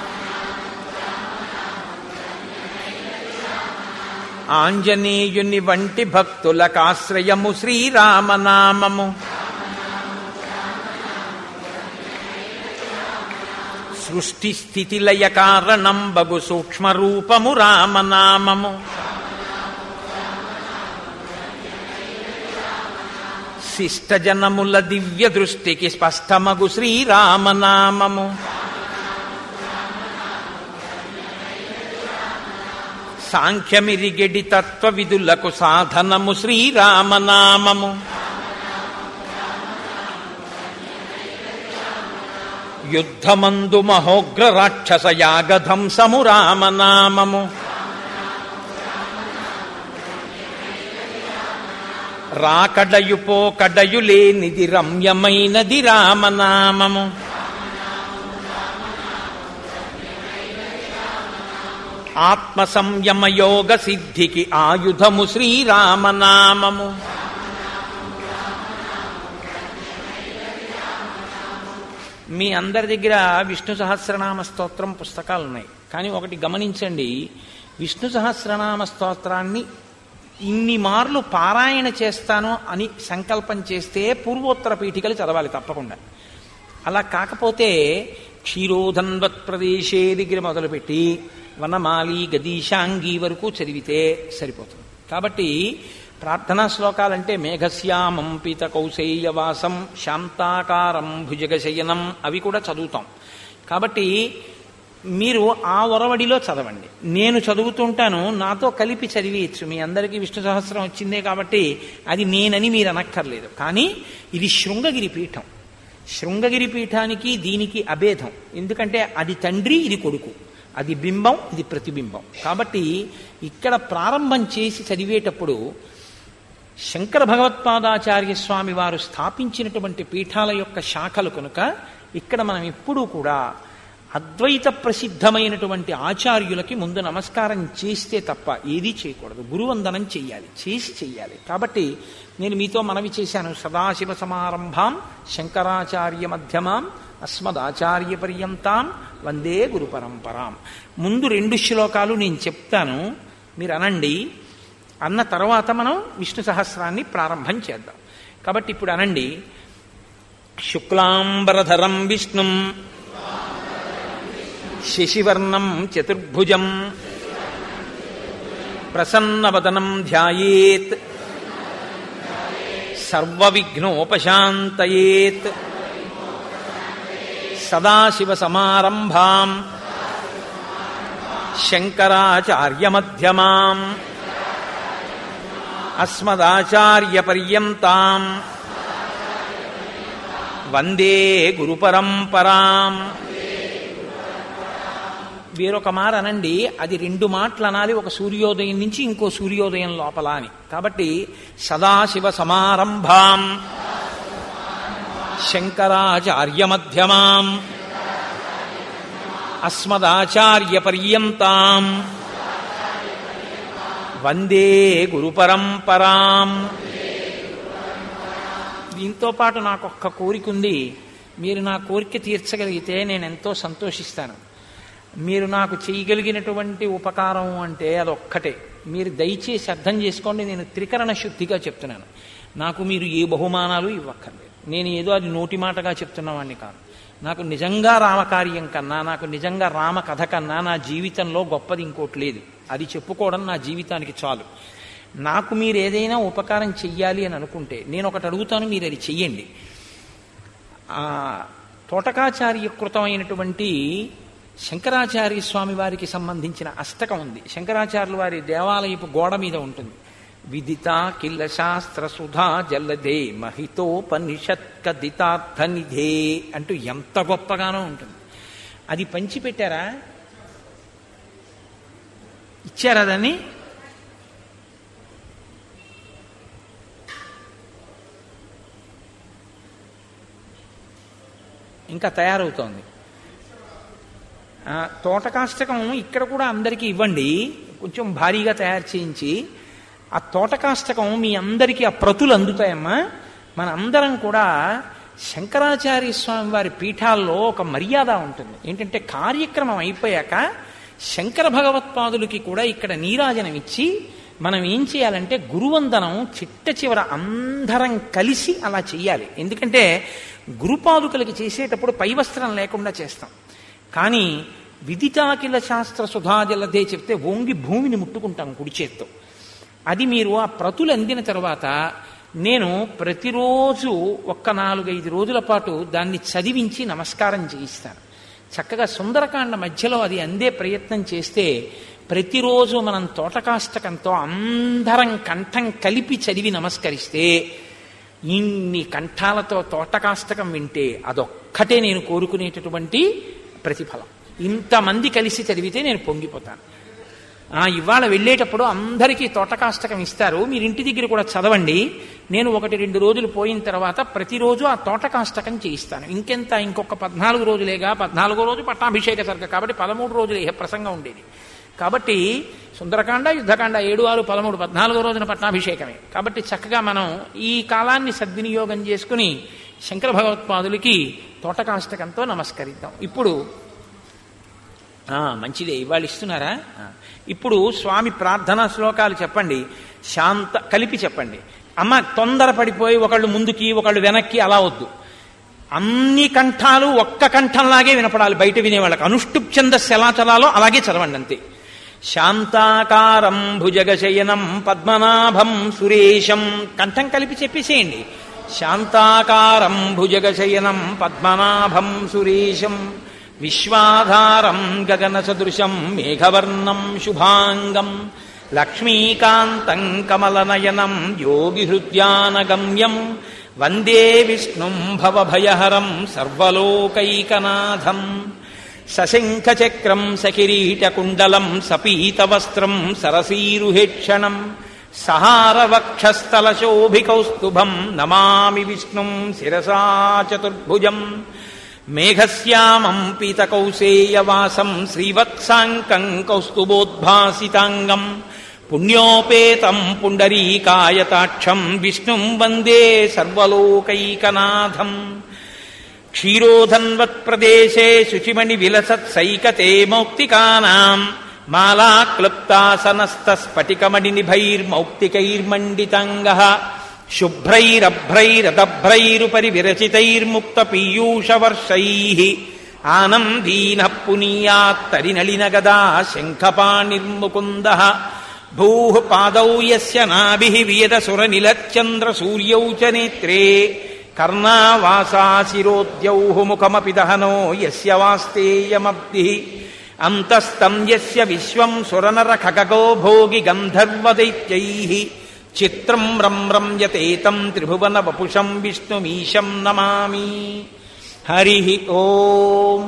ఆంజనేయుని వంటి భక్తులకాశ్రయము శ్రీరామనామము, సృష్టి స్థితి లయ కారణం బగు సూక్ష్మ రూపము రామనామము, శిష్ట జనముల దివ్య దృష్టికి స్పష్టమగు శ్రీరామనామము, సాంఖ్యమిరిగెడి తత్వ విధులకు సాధనము శ్రీరామనామము. యుద్ధమందు మహోగ్ర రాక్షస యాగధంసము రామనామము. రాకడయు పోకడయు లేనిది రమ్యమైనది రామనామము. ఆత్మ సంయమ యోగ సిద్ధికి ఆయుధము శ్రీరామనామము. మీ అందరి దగ్గర విష్ణు సహస్రనామ స్తోత్రం పుస్తకాలు ఉన్నాయి. కానీ ఒకటి గమనించండి, విష్ణు సహస్రనామ స్తోత్రాన్ని ఇన్ని మార్లు పారాయణ చేస్తాను అని సంకల్పం చేస్తే పూర్వోత్తర పీఠికలు చదవాలి తప్పకుండా. అలా కాకపోతే క్షీరోధన్వత్ ప్రదేశే దగ్గర మొదలుపెట్టి వనమాలి గదీశాంగి వరకు చదివితే సరిపోతుంది. కాబట్టి ప్రార్థనా శ్లోకాలంటే మేఘశ్యామం పీత కౌశేయవాసం శాంతాకారం భుజగశయనం అవి కూడా చదువుతాం. కాబట్టి మీరు ఆ ఒరవడిలో చదవండి. నేను చదువుతుంటాను, నాతో కలిపి చదివేయచ్చు. మీ అందరికీ విష్ణు సహస్రం వచ్చిందే కాబట్టి అది నేనని మీరు అనక్కర్లేదు. కానీ ఇది శృంగగిరి పీఠం. శృంగగిరి పీఠానికి దీనికి అభేదం. ఎందుకంటే అది తండ్రి, ఇది కొడుకు, అది బింబం, ఇది ప్రతిబింబం. కాబట్టి ఇక్కడ ప్రారంభం చేసి చదివేటప్పుడు శంకర భగవత్పాదాచార్య స్వామి వారు స్థాపించినటువంటి పీఠాల యొక్క శాఖలు కనుక ఇక్కడ మనం ఎప్పుడూ కూడా అద్వైత ప్రసిద్ధమైనటువంటి ఆచార్యులకి ముందు నమస్కారం చేస్తే తప్ప ఏదీ చేయకూడదు. గురువందనం చెయ్యాలి, చేసి చెయ్యాలి. కాబట్టి నేను మీతో మనవి చేశాను, సదాశివ సమారంభాం శంకరాచార్య మధ్యమాం అస్మదాచార్య పర్యంతాం వందే గురు పరంపరాం. ముందు రెండు శ్లోకాలు నేను చెప్తాను, మీరు అనండి. అన్న తర్వాత మనం విష్ణు సహస్రాన్ని ప్రారంభం చేద్దాం. కాబట్టి ఇప్పుడు అనండి. శుక్లాంబరధరం విష్ణుం శశివర్ణం చతుర్భుజం ప్రసన్నవదనం ధ్యాయేత్ సర్వవిఘ్నోపశాంతయేత్. సదాశివసమారంభాం శంకరాచార్యమధ్యమాం అస్మదాచార్యపర్యంతాం వందే గురుపరంపరాం. వేరొక మాట అనండి, అది రెండు మాటలు అనాలి, ఒక సూర్యోదయం నుంచి ఇంకో సూర్యోదయం లోపల అని. కాబట్టి సదాశివ సమారంభాం శంకరాచార్యమధ్యమాం అస్మదాచార్యపర్యంతాం వందే గురుపరంపరాం. దీంతో పాటు నాకు ఒక్క కోరిక ఉంది. మీరు నా కోరిక తీర్చగలిగితే నేను ఎంతో సంతోషిస్తాను. మీరు నాకు చేయగలిగినటువంటి ఉపకారం అంటే అదొక్కటే. మీరు దయచేసి అర్థం చేసుకోండి, నేను త్రికరణ శుద్ధిగా చెప్తున్నాను. నాకు మీరు ఏ బహుమానాలు ఇవ్వక్కర్లేదు. నేను ఏదో అది నోటి మాటగా చెప్తున్నవాడిని కాదు. నాకు నిజంగా రామకార్యం కన్నా, నాకు నిజంగా రామ కథ కన్నా నా జీవితంలో గొప్పది ఇంకోటి లేదు. అది చెప్పుకోవడం నా జీవితానికి చాలు. నాకు మీరు ఏదైనా ఉపకారం చెయ్యాలి అని అనుకుంటే నేను ఒకటి అడుగుతాను, మీరు అది చెయ్యండి. తోటకాచార్య కృతమైనటువంటి శంకరాచార్య స్వామి వారికి సంబంధించిన అష్టకం ఉంది. శంకరాచార్యుల వారి దేవాలయపు గోడ మీద ఉంటుంది. విదిత కిల్ల శాస్త్ర సుధా జల్లదే మహితోపనిషత్ కదితార్థనిధే అంటూ ఎంత గొప్పగానో ఉంటుంది. అది పంచిపెట్టారా? ఇచ్చారా దాన్ని? ఇంకా తయారవుతోంది. తోటకాష్టకం ఇక్కడ కూడా అందరికీ ఇవ్వండి, కొంచెం భారీగా తయారు చేయించి. ఆ తోటకాష్టకం మీ అందరికీ ఆ ప్రతులు అందుతాయమ్మా. మన అందరం కూడా శంకరాచార్య స్వామి వారి పీఠాల్లో ఒక మర్యాద ఉంటుంది. ఏంటంటే కార్యక్రమం అయిపోయాక శంకర భగవత్పాదులకి కూడా ఇక్కడ నీరాజనం ఇచ్చి మనం ఏం చేయాలంటే గురువందనం చిట్ట చివర అందరం కలిసి అలా చెయ్యాలి. ఎందుకంటే గురుపాదుకలకి చేసేటప్పుడు పై వస్త్రం లేకుండా చేస్తాం. కానీ విదితాకిల శాస్త్ర సుధాజలదే చెప్తే వంగి భూమిని ముట్టుకుంటాం కుడి చేత్తో. అది మీరు ఆ ప్రతులు అందిన తర్వాత నేను ప్రతిరోజు ఒక్క నాలుగైదు రోజుల పాటు దాన్ని చదివించి నమస్కారం చేయిస్తాను. చక్కగా సుందరకాండ మధ్యలో అది అందే ప్రయత్నం చేస్తే ప్రతిరోజు మనం తోటకాష్టకంతో అందరం కంఠం కలిపి చదివి నమస్కరిస్తే ఇన్ని కంఠాలతో తోటకాష్టకం వింటే అదొక్కటే నేను కోరుకునేటటువంటి ప్రతిఫలం. ఇంతమంది కలిసి చదివితే నేను పొంగిపోతాను. ఇవాళ వెళ్ళేటప్పుడు అందరికీ తోటకాష్టకం ఇస్తారు, మీరు ఇంటి దగ్గర కూడా చదవండి. నేను ఒకటి రెండు రోజులు పోయిన తర్వాత ప్రతిరోజు ఆ తోటకాష్టకం చేయిస్తాను. ఇంకెంత, ఇంకొక పద్నాలుగు రోజులేగా, పద్నాలుగో రోజు పట్టాభిషేక సర్గ కాబట్టి పదమూడు రోజులు ఏ ప్రసంగం ఉండేది. కాబట్టి సుందరకాండ, యుద్ధకాండ ఏడు ఆరు పదమూడు పద్నాలుగో రోజున పట్టాభిషేకమే. కాబట్టి చక్కగా మనం ఈ కాలాన్ని సద్వినియోగం చేసుకుని శంకర భగవత్పాదులకి తోటకాష్టకంతో నమస్కరిద్దాం. ఇప్పుడు మంచిదే, ఇవాళ ఇస్తున్నారా? ఇప్పుడు స్వామి ప్రార్థనా శ్లోకాలు చెప్పండి, శాంత కలిపి చెప్పండి. అమ్మ తొందరపడిపోయి ఒకళ్ళు ముందుకి ఒకళ్ళు వెనక్కి అలా వద్దు. అన్ని కంఠాలు ఒక్క కంఠంలాగే వినపడాలి బయట వినేవాళ్ళకి. అనుష్టుప్ ఛందస్సు ఎలా చలాలో అలాగే చదవండి అంతే. శాంతాకారం భుజగశయనం పద్మనాభం సురేశం కంఠం కలిపి చెప్పేసేయండి. శాంతాకారం భుజగశయనం పద్మనాభం సురేశం విశ్వాధారం గగన సదృశం మేఘవర్ణం శుభాంగం లక్ష్మీకాంతం కమలనయనం యోగి హృద్యానగమ్యం వందే విష్ణుం భవభయహరం సర్వలోకైకనాథం సశంఖచక్రం సకిరీటకుండలం సపీతవస్త్రం సరసీరుహేక్షణం సహారవక్షస్థలశోభికౌస్తుభం నమామి విష్ణుం శిరసా చతుర్భుజం మేఘశ్యామం పీతకౌసేయవాసం శ్రీవత్సాంకం కౌస్తుభోద్భాసితాంగం పుణ్యోపేతం పుండరీకాయతాక్షం విష్ణుం వందే సర్వలోకైకనాథం క్షీరోధన్వత్ప్రదేశే శుచిమణి విలసత్సైకతే మౌక్తికానాం మాలాక్లుప్తాసనస్తస్ఫటికమణినిభైర్మౌక్తికైర్మండితాంగః శుభ్రైరభ్రైరదభ్రైరుపరి విరచితైర్ముక్తపీయూషవర్షైః ఆనందీనః పునీయాత్తరినళినగదా శంఖపాణిర్ముకుందః భూః పాదౌ యస్య నాభిః వియదసురనిలచ్చంద్రసూర్యౌ చ నేత్రే కర్ణావాసాశిరోద్యౌః ముఖమపి దహనో యస్య వాస్తేయమబ్ధిః అంతస్తం యస్య విశ్వం సురనరఖగో భోగి గంధర్వదైత్యైః చిత్రం రమ్రమ్యతేతం త్రిభువన వపుషం విష్ణుమీశం నమామి. హరి ఓం.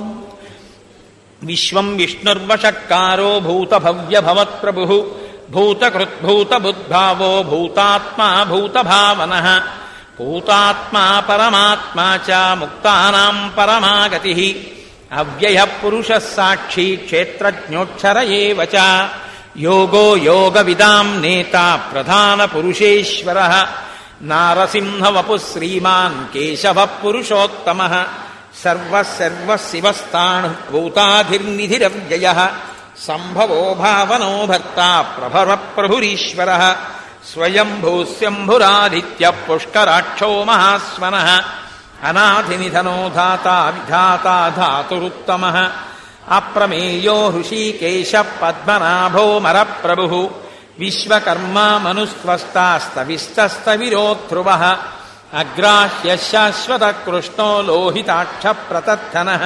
విశ్వం విష్ణుర్వషట్కారో భూతభవ్యభవత్ప్రభుః భూతకృద్భూతబుద్భావో భూతాత్మా భూతభావనః భూతాత్మా పరమాత్మా చ ముక్తానాం పరమాగతిః అవ్యయః పురుషः సాక్షి క్షేత్రజ్ఞోక్షర ఏవ చ యోగో యోగవిదాం నేత ప్రధాన పురుషేశ్వరః నారసింహవపుః శ్రీమాన్ కేశవః పురుషోత్తమః సర్వః సర్వః శివస్థాణుః భూతాధిర్నిధిరవ్యయః సంభవో భావనో భర్త ప్రభవ ప్రభురీశ్వరః స్వయంభూస్యంభురాదిత్యః పుష్కరాక్షో మహాస్వనః అనాధినిధనో ధాత విధాత ధాతురుత్తమః అప్రమేయో హృషీకేశ పద్మనాభో మరప్రభుః విశ్వకర్మా మనుస్వస్తాస్తవిష్టస్తవిరోధ్రువః అగ్రాహ్య శాశ్వత కృష్ణో లోహితాక్ష ప్రతద్ధనః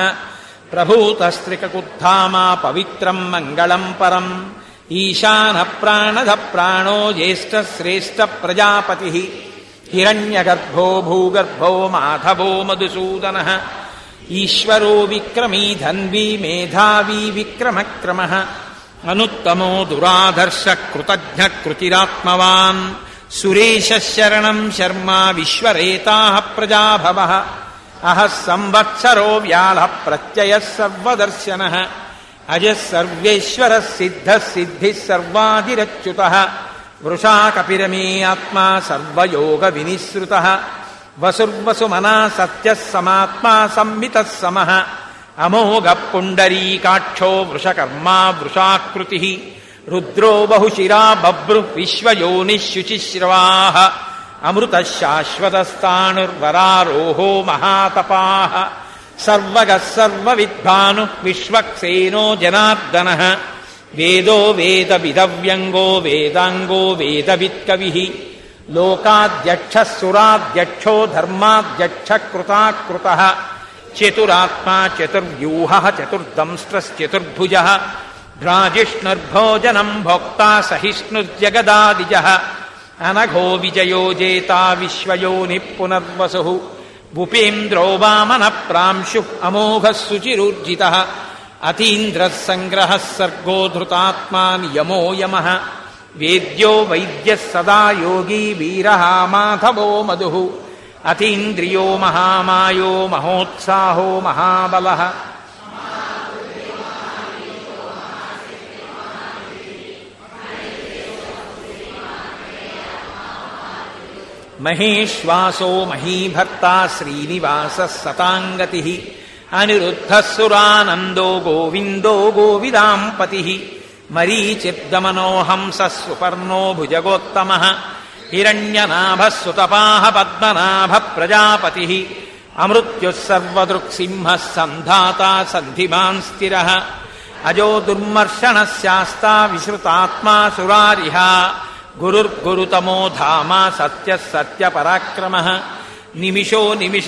ప్రభూతస్త్రికకుద్ధామా పవిత్రం మంగళం పరం ఈశాన ప్రాణద ప్రాణో జ్యేష్ఠ శ్రేష్ఠ ప్రజాపతిః హిరణ్యగర్భో భూగర్భో మాధవో మధుసూదనః ఈశ్వరో విక్రమీ ధన్వీ మేధావీ విక్రమక్రమః అనుత్తమో దురాధర్ష కృతజ్ఞ కృతిరాత్మవాన్ సురేశ శరణం శర్మ విశ్వరేతాః ప్రజాభవః అహ సంవత్సరో వ్యాళ ప్రత్యయః సర్వదర్శనః అజः సర్వేశ్వరः సిద్ధः సిద్ధిः సర్వాదిరచ్యుతः వృషా కపిరమే ఆత్మా సర్వయోగ వినిశ్రుతః వసుర్వసుమనా సత్యః సమాత్మా సంమితః సమః అమోఘ పుండరీకాక్షో వృషకర్మా వృషాకృతిః రుద్రో బహుశిరా బభ్రుః విశ్వయోనిః శుచిశ్రవాః అమృతః శాశ్వతస్థాణుర్వరారోహో మహాతపాః సర్వగః సర్వవిద్భానుః విశ్వక్సేనో జనార్దనః వేదో వేదవిదవ్యంగో వేదాంగో వేదవిత్కవిః లోకాధ్యక్షः సురాధ్యక్షో ధర్మాధ్యక్ష కృతాకృతః చతురాత్మా చతుర్వ్యూహः చతుర్దంష్ట్రశ్చతుర్భుజः భ్రాజిష్ణుర్భోజనం భోక్తా సహిష్ణుర్జగదాదిజః అనఘో విజయో జేతా విశ్వయోని పునర్వసు భూపేంద్రో వామన ప్రాంశు అమోఘ శుచిరూర్జితః అతీంద్రః సంగ్రహः సర్గో ధృతాత్మా నియమో యమః వేద్యో వైద్యः సదా యోగీ వీరః మాధవో మధుః అతీంద్రియో మహామాయో మహోత్సాహో మహాబలః మహేశ్వాసో మహీభర్తా శ్రీనివాసः సతాంగతిః అనిరుద్ధः సురానందో గోవిందో గోవిదాంపతిః మరీచిర్దమనో హంసः సుపర్ణో భుజగోత్తమః హిరణ్యనాభः సుతపాః పద్మనాభः ప్రజాపతిః అమృత్యుః సర్వదృక్సింహः సంధాతా సంధిమాన్ స్థిరः అజో దుర్మర్షణः శాస్తా విశ్రుతాత్మా సురారిః గురుర్గురుతమో ధామ సత్యः సత్యపరాక్రమः నిమిషో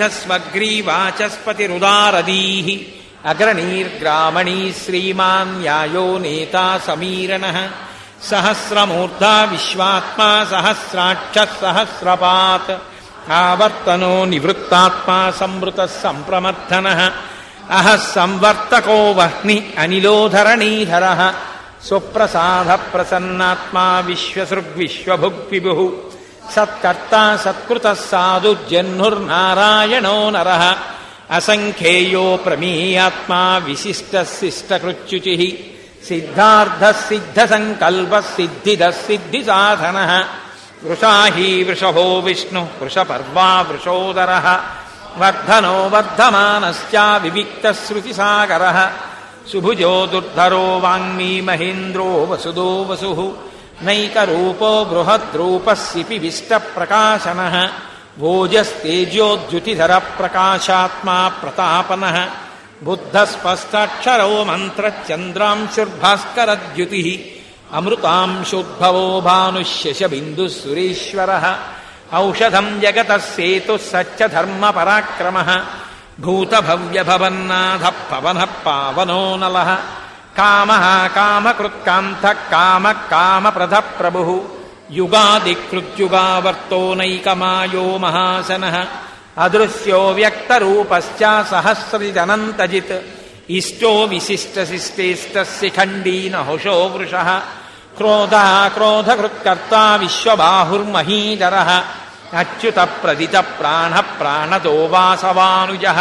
నిమిషస్వగ్రీవాచస్పతిరుదారదీః అగ్రణీర్గ్రామణీ శ్రీమాన్ న్యాయో నేతా సమీరణः సహస్రమూర్ధా విశ్వాత్మా సహస్రాక్షः సహస్రపాత్ ఆవర్తనో నివృత్తాత్మా సంవృతः సంప్రమర్థనः అహః సంవర్తకో వహ్ని అనిలోధరణీధరः సుప్రసాద ప్రసన్నాత్మా విశ్వసృగ్విశ్వభుగ్విభుః సత్కర్తా సత్కృతः సాధుర్జహ్నుర్నారాయణో నరः అసంఖ్యేయో ప్రమేయాత్మా విశిష్టः శిష్టకృత్యుచిః సిద్ధార్థः సిద్ధసంకల్పः సిద్ధిదः సిద్ధిసాధనः వృషాహీ వృషభో విష్ణుః వృషపర్వా వృషోదరः వర్ధనో వర్ధమానశ్చ వివిక్తः శృతిసాగరः సుభుజో దుర్ధరో వాంగ్మీ మహేంద్రో వసుదో వసుః నైకరూపో బృహద్రూపः సిపివిష్టప్రకాశనः ఓజస్తేజోద్యుతిధర ప్రకాశాత్మా ప్రతాపనः బుద్ధస్పష్టాక్షరో మంత్రచంద్రాంశుర్భాస్కరద్యుతిః అమృతాంశోద్భవో భానుశశబిందుః సురేశ్వరः ఔషధం జగతః సేతుః సత్యధర్మపరాక్రమः భూతభవ్యభవన్నాథ పవనః పావనో నలః కామః కామకృత్కాంతః కామః కామప్రదః ప్రభుః యుగాదికృత్యుగావర్తో నైకమాయో మహాసనః అదృశ్యో వ్యక్తరూపశ్చ సహస్రజిదనంతజిత్ ఇష్టో విశిష్టశిష్టేష్టः శిఖండీ నహుషో వృషः క్రోధः క్రోధకృత్కర్తా విశ్వబాహుర్మహీధరः అచ్యుత ప్రదిత ప్రాణ ప్రాణదో వాసవానుజః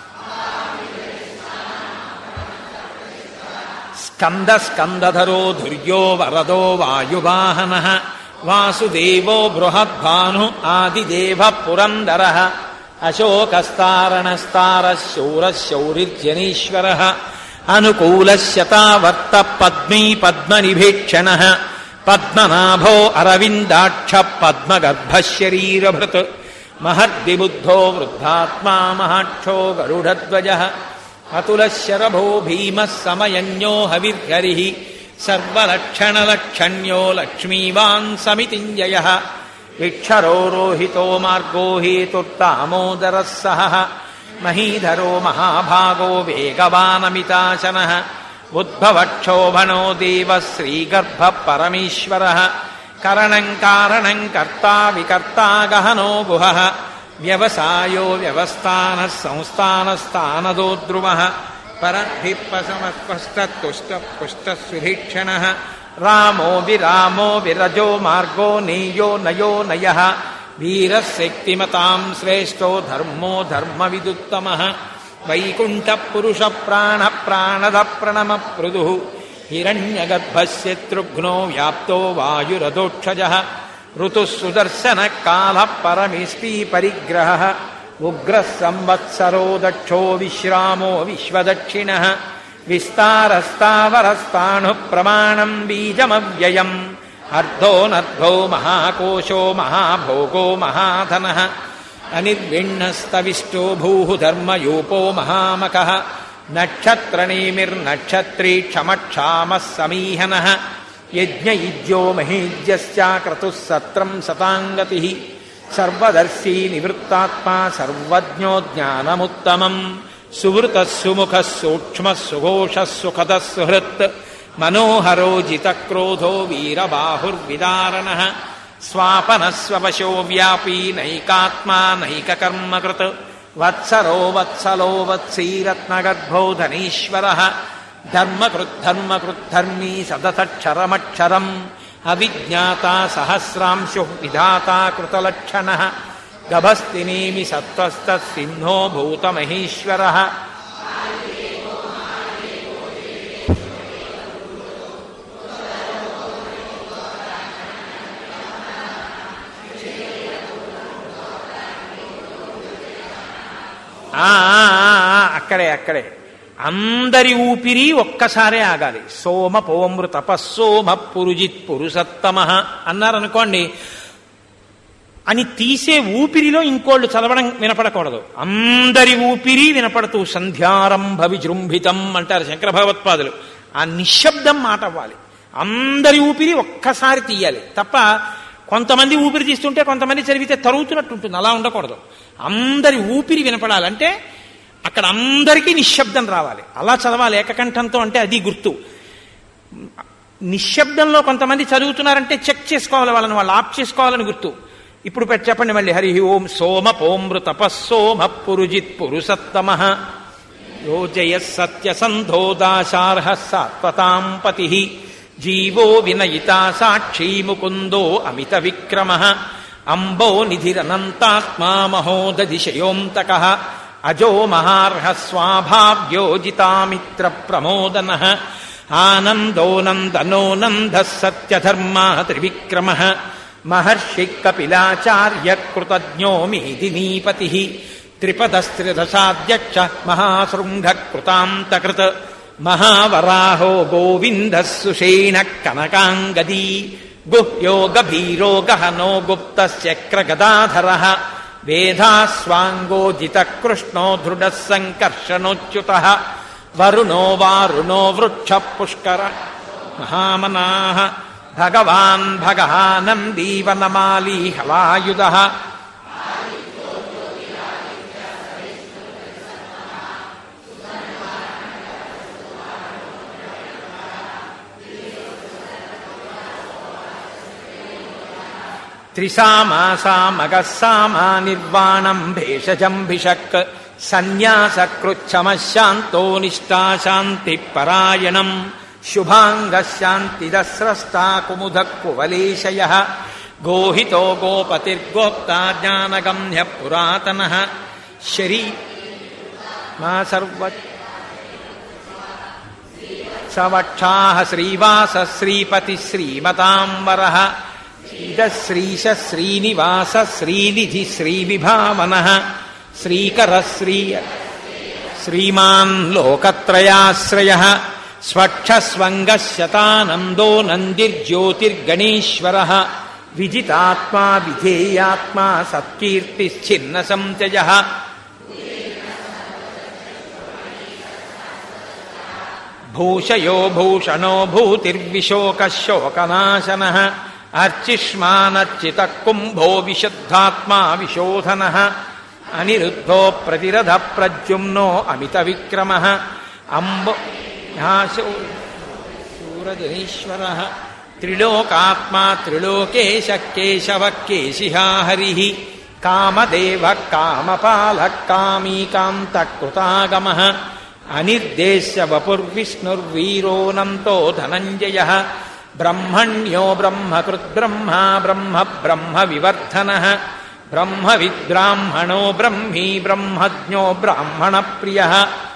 స్కంద స్కందధరో ధుర్యో వరదో వాయువాహనః వాసుదేవో బృహద్భాను ఆదిదేవ పురందరః అశోకస్తారణస్తారः శూరः శౌరిర్జనీశ్వరः అనుకూలः శతావర్త పద్మీ పద్మనిభీక్షణः పద్మనాభో అరవిందాక్ష పద్మగర్భः శరీరభృత్ మహద్విబుద్ధో వృద్ధాత్మా మహాక్షో గరుడధ్వజः అతులः శరభో భీమः సమయజ్ఞో హవిర్హరిః సర్వలక్షణలక్షణ్యో లక్ష్మీవాన్ సమితింజయః విక్షరో రోహితో మార్గో హేతుర్దామోదరः సహః మహీధరో మహాభాగో వేగవానమితాశనః ఉద్భవక్షోభణో దేవ శ్రీగర్భ పరమేశ్వరः కరణం కారణం కర్తా వికర్తా గహనో గుహః వ్యవసాయో వ్యవస్థానః సంస్థానస్థానదో ధ్రువః పరద్భిప్పసమస్పష్టతుష్టపుష్టः సుధీక్షణः రామో విరామో విరజో మార్గో నేయో నయో నయః వీరశక్తిమతాం శ్రేష్టో ధర్మో ధర్మవిదుత్తమః వైకుంఠ పురుష ప్రాణ ప్రాణద ప్రణమ పృదుః హిరణ్యగర్భः శత్రుఘ్నో వ్యాప్తో వాయురదోక్షజः ఋతుః సుదర్శన కాలః పరమేష్ఠీ పరిగ్రహः ఉగ్రः సంవత్సరో దక్షో విశ్రామో విశ్వదక్షిణः విస్తారస్తావరస్తాణుః ప్రమాణం బీజమవ్యయం అర్ధోనర్ధో మహాకోశో మహాభోగో మహాధనः అనిర్విణ్ణస్తవిష్టో భూః ధర్మయూపో మహామఖः నక్షత్రనేమిర్నక్షత్రీ క్షమక్షామः సమీహనः యజ్ఞయుజ్యో మహీజ్యశ్చ క్రతుః సత్రం శతాంగతిః సర్వదర్శీ నివృత్తాత్మా సర్వజ్ఞో జ్ఞానముత్తమం సువృతः సుముఖः సూక్ష్మः సుఘోషः సుఖదः సుహృత్ మనోహరో జితక్రోధో వీరబాహుర్విదారణః స్వాపనస్వశో వ్యాపీ నైకాత్మా నైకకర్మకృత్ వత్సరో వత్సలో వత్సీరత్నగర్భో ధనీశ్వరః ధర్మకృద్ధర్మకృద్ధర్మీ సదతక్షరమక్షరం అవిజ్ఞాతా సహస్రాంశు విధాతా కృతలక్షణః గభస్తినేమి సత్వస్తత్సింహో భూతమహేశ్వరః అక్కడే అక్కడే అందరి ఊపిరి ఒక్కసారే ఆగాలి. సోమ పోమృ తపస్సోమ పురుజిత్ పురుషత్తమ అన్నారనుకోండి, అని తీసే ఊపిరిలో ఇంకోళ్ళు చదవడం వినపడకూడదు. అందరి ఊపిరి వినపడుతూ సంధ్యారంభ విజృంభితం అంటారు శంకర భగవత్పాదులు. ఆ నిశ్శబ్దం మాట అవ్వాలి. అందరి ఊపిరి ఒక్కసారి తీయాలి తప్ప కొంతమంది ఊపిరి తీస్తుంటే కొంతమంది చదివితే తరుగుతున్నట్టు ఉంటుంది. అలా ఉండకూడదు. అందరి ఊపిరి వినపడాలంటే అక్కడ అందరికీ నిశ్శబ్దం రావాలి. అలా చదవాలి ఏకకంఠంతో. అంటే అది గుర్తు. నిశ్శబ్దంలో కొంతమంది చదువుతున్నారంటే చెక్ చేసుకోవాలి, వాళ్ళని వాళ్ళు ఆప్ చేసుకోవాలని గుర్తు. ఇప్పుడు చెప్పండి మళ్ళీ. హరి ఓం సోమ పోమృ తపస్సోమ పురుజిత్ పురుషత్తమ యోజయ సత్యసంధోదాశార్హ సాత్వతాం పతి జీవో వినయితా సాక్షీ ముకుందో అమిత విక్రమ అంబో నిధిరనంతాత్మా మహోదధిశయోంతక అజో మహార్హ స్వాభావ్యోజితామిత్ర ప్రమోదన ఆనందో నందనో నంద సత్యధర్మా త్రివిక్రమ మహర్షి కపిలాచార్య కృతజ్ఞో మేదినీపతి త్రిపదస్త్రిదశాధ్యక్ష మహాశృంగ కృతాంతకృత్ మహావరాహో గోవింద సుషేణ కనకాంగదీ గుహ్యో గభీరో గహనో గుప్తశ్చక్ర గదాధర వేదాస్వాంగోజిత కృష్ణో దృఢ సంకర్షణోచ్యుత వరుణో వారుణో వృక్ష పుష్కర మహామనాః భగవాన్ భగవానందీవనమాలీ హలాయుధ త్రిసామాసామగస్సామా నిర్వాణం భేషజంభిషక్ సన్యాసకృచ్ఛమశాంతో నిష్ఠాశాంతి పరాయణం శుభాంగశాంతిదస్రష్టా కుముద కువలేశయః గోహితో గోపతిర్గోప్తా జ్ఞానగమ్య పురాతనః శరీ మా సర్వ సవక్షాః శ్రీవాస శ్రీపతి శ్రీమతాంబరః శ్రీశ శ్రీనివాస శ్రీనిధి శ్రీవిభావనః శ్రీకర శ్రీ శ్రీమాన్ లోకత్రయాశ్రయః స్వక్షస్వంగశతానందో నందిర్జ్యోతిర్గణేశ్వరః విజితాత్మా విధేయాత్మా సత్కీర్తిశ్చిన్న సంచయః భూషయో భూషణో భూతిర్విశోకశోకనాశనః అర్చిష్మానర్చిత కుంభో విశుద్ధాత్మా విశోధనః అనిరుద్ధో ప్రతిరథ ప్రద్యుమ్నో అమిత విక్రమః అంబో శూరజనీశ్వరః త్రిలోకాత్మా త్రిలోకేశ కేశవ కేశిహా హరిః కామదేవ కామపాల కామీకాంత కృతాగమః అనిర్దేశ్య వపుర్విష్ణుర్వీరోనంతో ధనంజయః బ్రహ్మణ్యో బ్రహ్మకృద్బ్రహ్మ బ్రహ్మ బ్రహ్మ వివర్ధనః బ్రహ్మవిద్బ్రాహ్మణో బ్రహ్మీ బ్రహ్మజ్ఞో బ్రాహ్మణ ప్రియః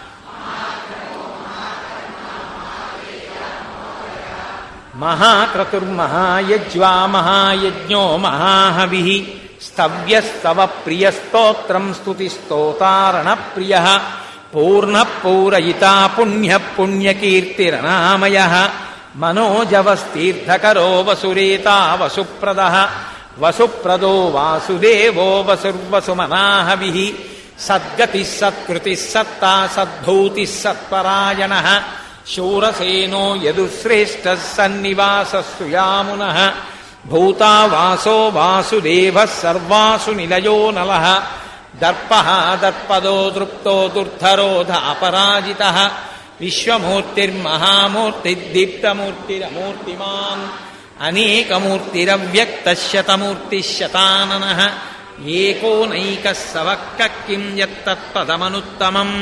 మహాక్రతుర్మహాయజ్వా మహాయజ్ఞో మహాహవిః స్తవ్యస్తవ ప్రియస్తోత్రం స్తుతిస్తోతారణ ప్రియః పూర్ణః పూరయితా పుణ్యః పుణ్యకీర్తిరనామయః మనోజవస్తీర్థకరో వసురేతా వసుప్రదః వసుప్రదో వాసుదేవో వసుర్వసుమనాహవిః సద్గతిః సత్కృతిః సత్తా సద్భూతిః సత్పరాయణః శూరసేనో యదుశ్రేష్టః సన్నివాసः సుయామునః భూతా వాసో వాసుదేవः సర్వాసు నిలయో నలః దర్పః దర్పదో దృప్తో దుర్ధరో ధాపరాజితః విశ్వమూర్తిర్మహామూర్తిర్దీప్తమూర్తిరమూర్తిమాన్ అనేకమూర్తిరవ్యక్తశతమూర్తిశతాననః ఏకోనైకः సవక్కః కిం యత్తత్పదమనుత్తమం.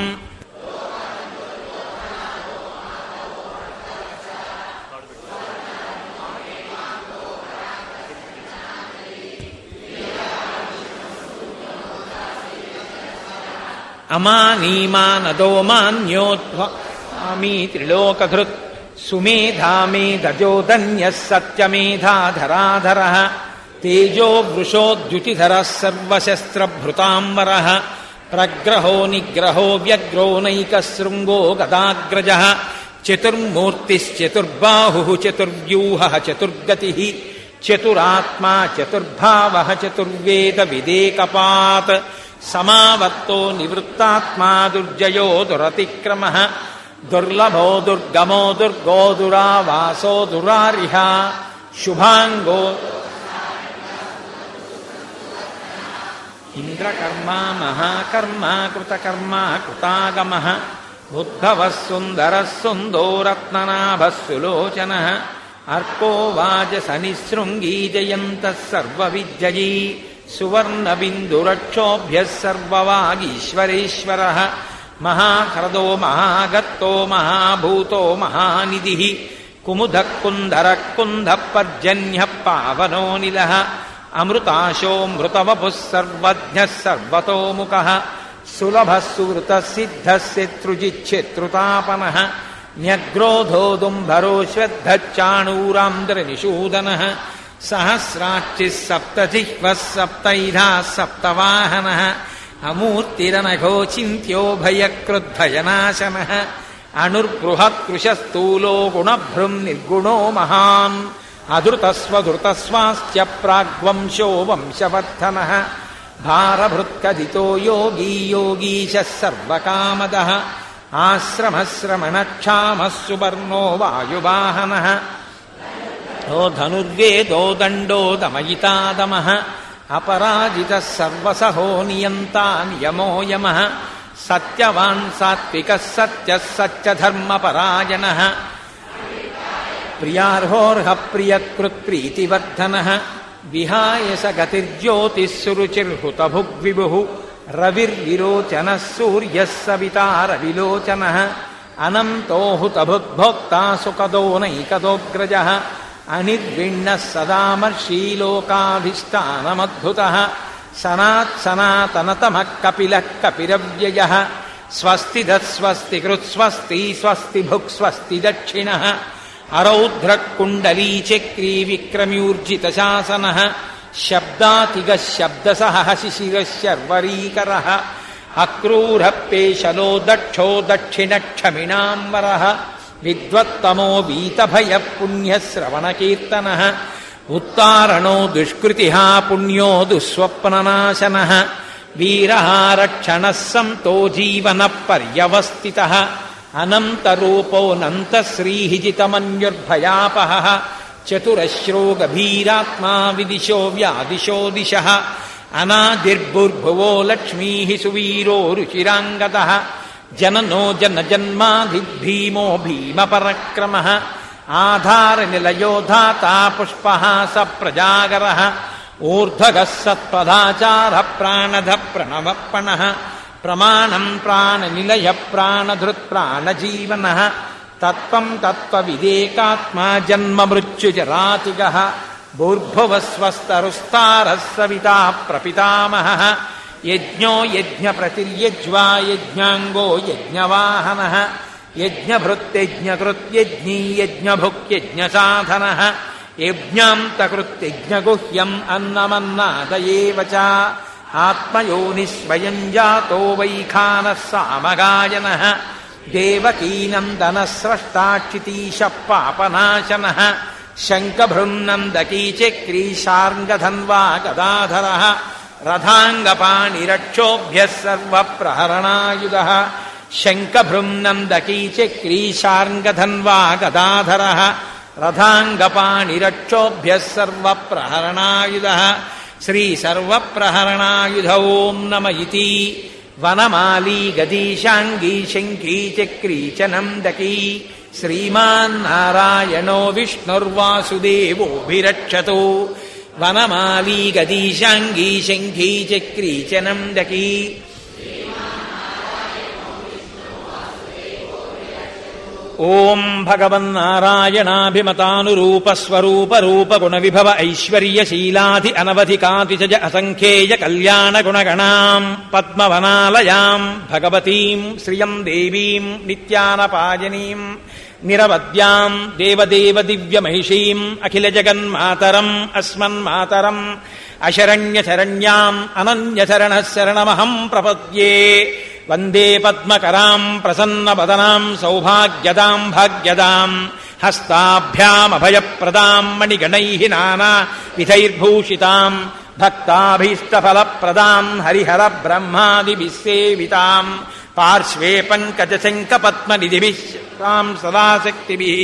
అమానీమానదో మాన్యోద్వామీ త్రిలోకధృత్ సుమేధా మేధజోదన్యః సత్యమేధాధరాధరః తేజో వృషోద్యుతిధరः సర్వశస్త్రభృతాంబరః ప్రగ్రహో నిగ్రహో వ్యగ్రో నైకశృంగో గదాగ్రజः చతుర్మూర్తిశ్చతుర్బాహుః చతుర్వ్యూహः చతుర్గతిః చతురాత్మా చతుర్భావः చతుర్వేద విదేకపాత్ సమావర్తో నివృత్తాత్మా దుర్జయో దురతిక్రమః దుర్లభో దుర్గమో దుర్గో దురావాసో దురారిహ శుభాంగో ఇంద్రకర్మ మహాకర్మ కృతకర్మ కృతాగమః ఉద్భవः సుందరः సుందో రత్ననాభः సులోచనః అర్కో వాజసనిశృంగీ జయంతः సర్వవిద్యయీ సువర్ణబిందురక్షోభ్యः సర్వవాగీశ్వరేశ్వరः మహాహ్రదో మహాగర్తో మహాభూతో మహానిధిః కుముదః కుందరః కుందః పర్జన్యః పావనోనిలः అమృతాశోమృతవపుః సర్వజ్ఞः సర్వతోముఖः సులభः సువృతः సిద్ధः శత్రుజిచ్ఛత్రుతాపనः న్యగ్రోధోదుంభరో శ్రద్ధశ్చాణూరాంధ్రనిషూదనः సహస్రాక్షిः సప్తజిహ్వः సప్తైధాः సప్తవాహనः అమూర్తిరనఘోచింత్యో భయక్రుద్ధయనాశనः అణుర్బృహత్కృశస్థూలో గుణభృం నిర్గుణో మహాన్ అధృతస్వధృతస్వాస్త్య ప్రాగ్వంశో వంశవర్ధనः భారభృత్కదితో యోగీ యోగీశः సర్వకామదः ఆశ్రమశ్రమణక్షామः సువర్ణో వాయువాహనः ఓ ధనుర్వేదో దండో దమయితాదమః అపరాజితः సర్వసహో నియంతా నియమో యమః సత్యవాన్ సాత్వికः సత్యः సత్యధర్మపరాయణः ప్రియార్హోర్హ ప్రియకృత్ప్రీతివర్ధనः విహాయ స గతిర్జ్యోతిः సురుచిర్హుతభుగ్విభుః రవిర్విరోచనः సూర్యः సవితా రవిలోచనः అనంతో హుతభుగ్భోక్తా సుఖదో నైకదోగ్రజः అనిర్విణ్ణः సదామర్షీలోకాధిష్టానమద్భుతः సనాత్ సనాతనతమః కపిలः కపిరవ్యయः స్వస్తిదः స్వస్తికృత్స్వస్తి స్వస్తి భుక్ స్వస్తి దక్షిణः అరౌద్రః కుండలీ చక్రీ విక్రమ్యూర్జితశాసనः శబ్దాతిగः శబ్దసహః శిశిరः శర్వరీకరः అక్రూరः పేశలో దక్షో దక్షిణక్షమిణాంబరः విద్వత్తమో వీతభయః పుణ్యः శ్రవణకీర్తనः ఉత్తారణో దుష్కృతిః పుణ్యో దుస్వప్ననాశనः వీరः రక్షణः సంతో జీవనః పర్యవస్థితः అనంతరూపోऽనంతశ్రీः జితమన్యుర్భయాపహः చతురశ్రో గభీరాత్మా విదిశో వ్యాదిశో దిశः అనాదిర్భుర్భువో లక్ష్మీः సువీరో రుచిరాంగదः జననో జనజన్మాధిర్భీమో భీమపరక్రమः ఆధారనిలయో ధాతా పుష్పహాస ప్రజాగరः ఊర్ధ్వగः సత్పదాచారः ప్రాణధః ప్రణవప్పణः ప్రమాణం ప్రాణనిలయ ప్రాణధృత్ ప్రాణజీవనः తత్వం తత్వవిదేకాత్మా జన్మమృత్యుజరాతిగः భూర్భువస్వస్తరుస్తారः సవితా ప్రపితామహः యజ్ఞో యజ్ఞప్రతిర్యజ్వా యజ్ఞాంగో యజ్ఞవాహనः యజ్ఞభృత్యజ్ఞకృత్యజ్ఞీ యజ్ఞభుక్యజ్ఞసాధనः యజ్ఞాంతకృత్యజ్ఞగుహ్యం అన్నమన్నాదయేవ చ ఆత్మయోనిః స్వయం జాతో వైఖానः సామగాయనः దేవకీనందనः స్రష్టా క్షితీశः పాపనాశనः శంఖభృన్నందకీ చక్రీ శార్ంగధన్వా గదాధరः రథాంగపాణిరక్షోభ్యः సర్వప్రహరణాయుధः శంఖభృన్నందకీ చక్రీ శార్ంగధన్వా గదాధరः రథాంగపాణిరక్షోభ్యः సర్వప్రహరణాయుధः శ్రీ సర్వప్రహరణాయుధ ఓం నమ ఇతి వనమాలీ గదీశాంగీ శంఖీ చక్రీ చ నందకీ శ్రీమాన్నారాయణో విష్ణుర్వాసుదేవోభిరక్షతు. వనమాలీ గదీశాంగీ శంఖీ చక్రీ చ నందకీ ఓం భగవన్నారాయణాభిమతానురూపస్వరూపరూపగుణ విభవ ఐశ్వర్యశీలాధి అనవధికాతిశజ అసంఖ్యేయ కళ్యాణ గుణగణాం పద్మవనాలయాం భగవతీం శ్రియం దేవీం నిత్యానపాయనీం నిరవద్యాం దేవదేవ దివ్యమహిషీం అఖిల జగన్మాతరం అస్మన్మాతరం అశరణ్యశరణ్యాం అనన్యశరణః శరణమహం ప్రపద్యే. వందే పద్మకరాం ప్రసన్నవదనాం సౌభాగ్యదాం భాగ్యదాం హస్తాభ్యామభయప్రదాం మణిగణైః నానా విధైర్భూషితాం భక్తాభీష్టఫలప్రదాం హరిహర బ్రహ్మాదిభిः సేవితాం పార్శ్వే పంకజశంఖపద్మనిధిభిः తాం సదాశక్తిభిः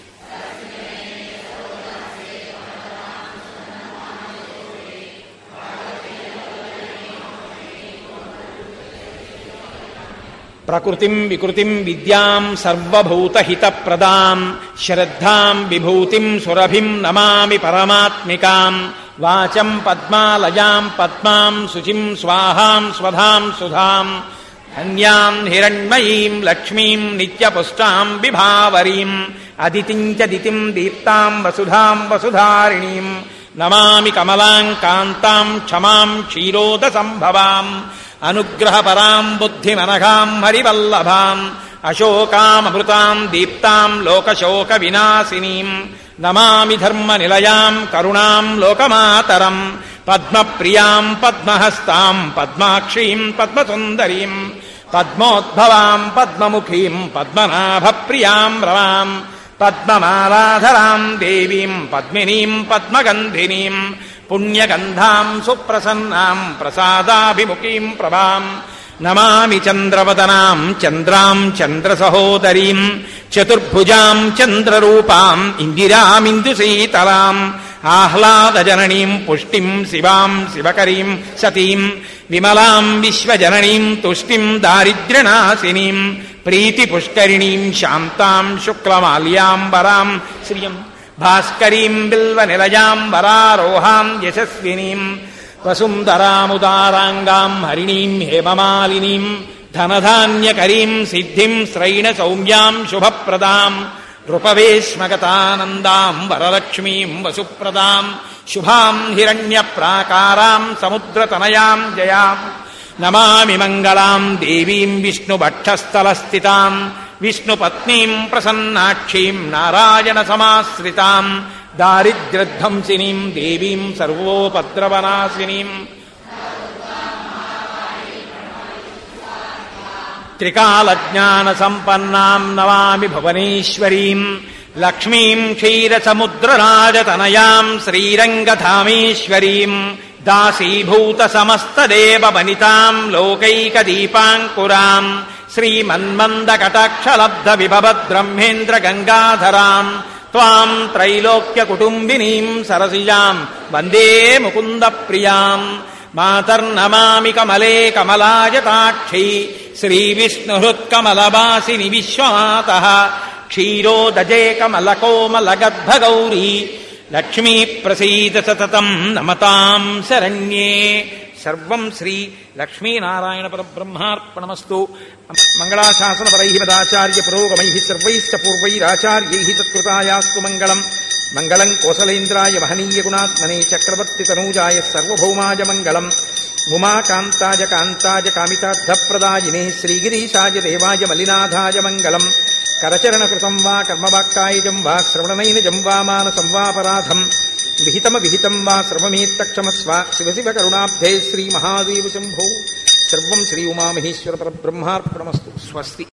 ప్రకృతిం వికృతిం విద్యాం సర్వభూతహితప్రదాం శ్రద్ధాం విభూతిం సురభిం నమామి పరమాత్మికాం. వాచం పద్మాలయాం పద్మాం శుచిం స్వాహాం స్వధాం సుధాం ధన్యాం హిరణ్మయీం లక్ష్మీం నిత్యపుష్టాం విభావరీం అదితిం చ దితిం దీప్తాం వసుధాం వసుధారిణీం. నమామి కమలాం కాంతాం క్షమాం క్షీరోద సంభవాం అనుగ్రహపరాం బుద్ధిమనఘాం హరివల్లభాం అశోకామృతాం దీప్తాం లోకశోక వినాశినీం. నమామి ధర్మనిలయాం కరుణాం లోకమాతరం పద్మప్రియాం పద్మహస్తాం పద్మాక్షీం పద్మసుందరీం పద్మోద్భవాం పద్మముఖీం పద్మనాభప్రియాం రమాం పద్మమాలాధరాం దేవీం పద్మినీం పద్మగంధినీం పుణ్యగంధాం సుప్రసన్నాం ప్రసాదాభిముఖీం ప్రభాం. నమామి చంద్రవదనాం చంద్రాం చంద్రసహోదరీం చతుర్భుజాం చంద్రరూపాం ఇందిరామిందుశీతలాం ఆహ్లాదజననీం పుష్టిం శివాం శివకరీం సతీం విమలాం విశ్వజననీం తుష్టిం దారిద్ర్యనాశినీం ప్రీతిపుష్కరిణీం శాంతాం శుక్లమాల్యాంబరాం శ్రియం భాస్కరీం బిల్వనిలయాం వరారోహాం యశస్వినీం వసుంధరాముదారాంగాం హరిణీం హేమమాలినీం ధనధాన్యకరీం సిద్ధిం శ్రైణ సౌమ్యాం శుభప్రదాం నృపవేశ్మగతానందాం వరలక్ష్మీం వసుప్రదాం శుభాం హిరణ్యప్రాకారాం సముద్రతనయాం జయాం. నమామి మంగళాం దేవీం విష్ణుభక్షస్థలస్థితాం విష్ణుపత్నీం ప్రసన్నాక్షీం నారాయణ సమాశ్రితాం దారిద్ర్యధ్వంసినీం దేవీం సర్వోపద్రవనాశినీం. త్రికాలజ్ఞాన సంపన్నాం నమామి భువనేశ్వరీం లక్ష్మీం క్షీరసముద్రరాజతనయాం శ్రీరంగధామేశ్వరీం దాసీభూత సమస్తదేవ వనితాం లోకైకదీపాంకురాం శ్రీమన్మందకటాక్షలబ్ధ విభవద్బ్రహ్మేంద్ర గంగాధరాం త్వాం త్రైలోక్య కుటుంబినీం సరసిజాం వందే ముకుంద ప్రియాం. మాతర్నమామి కమలే కమలాయతాక్షి శ్రీవిష్ణుహృత్కమలవాసిని విశ్వమాతః క్షీరోదజే కమలకోమలగర్భగౌరీ లక్ష్మీ ప్రసీద సతతం నమతాం శరణ్యే. సర్వం శ్రీ లక్ష్మీనారాయణ పరబ్రహ్మార్పణమస్తు. మంగళాశాసనపరై మదాచార్య పురోగమై సర్వైశ్చ పూర్వైరాచార్యై తత్కృతాయాస్తు మంగళం. మంగళం కోసలేంద్రాయ మహనీయ గుణాత్మనే చక్రవర్తి తనూజాయ సర్వభౌమాయ మంగళం. ఉమాకాంతాయ కాంతాయ కామితార్థప్రదాయినే శ్రీగిరీశాయ దేవాయ మలినాథాయ మంగళం. కరచరణకృతం వా కర్మవాక్కాయజం వా శ్రవణనైనజం వా మానసం వాపరాధం విహితమ విహితం వా సర్వమేత్తక్షమస్వ శివ శివ కరుణాబ్ధే శ్రీ మహాదేవ శంభో. సర్వం శ్రీ ఉమామహేశ్వర పరబ్రహ్మార్పణమస్తు. స్వస్తి.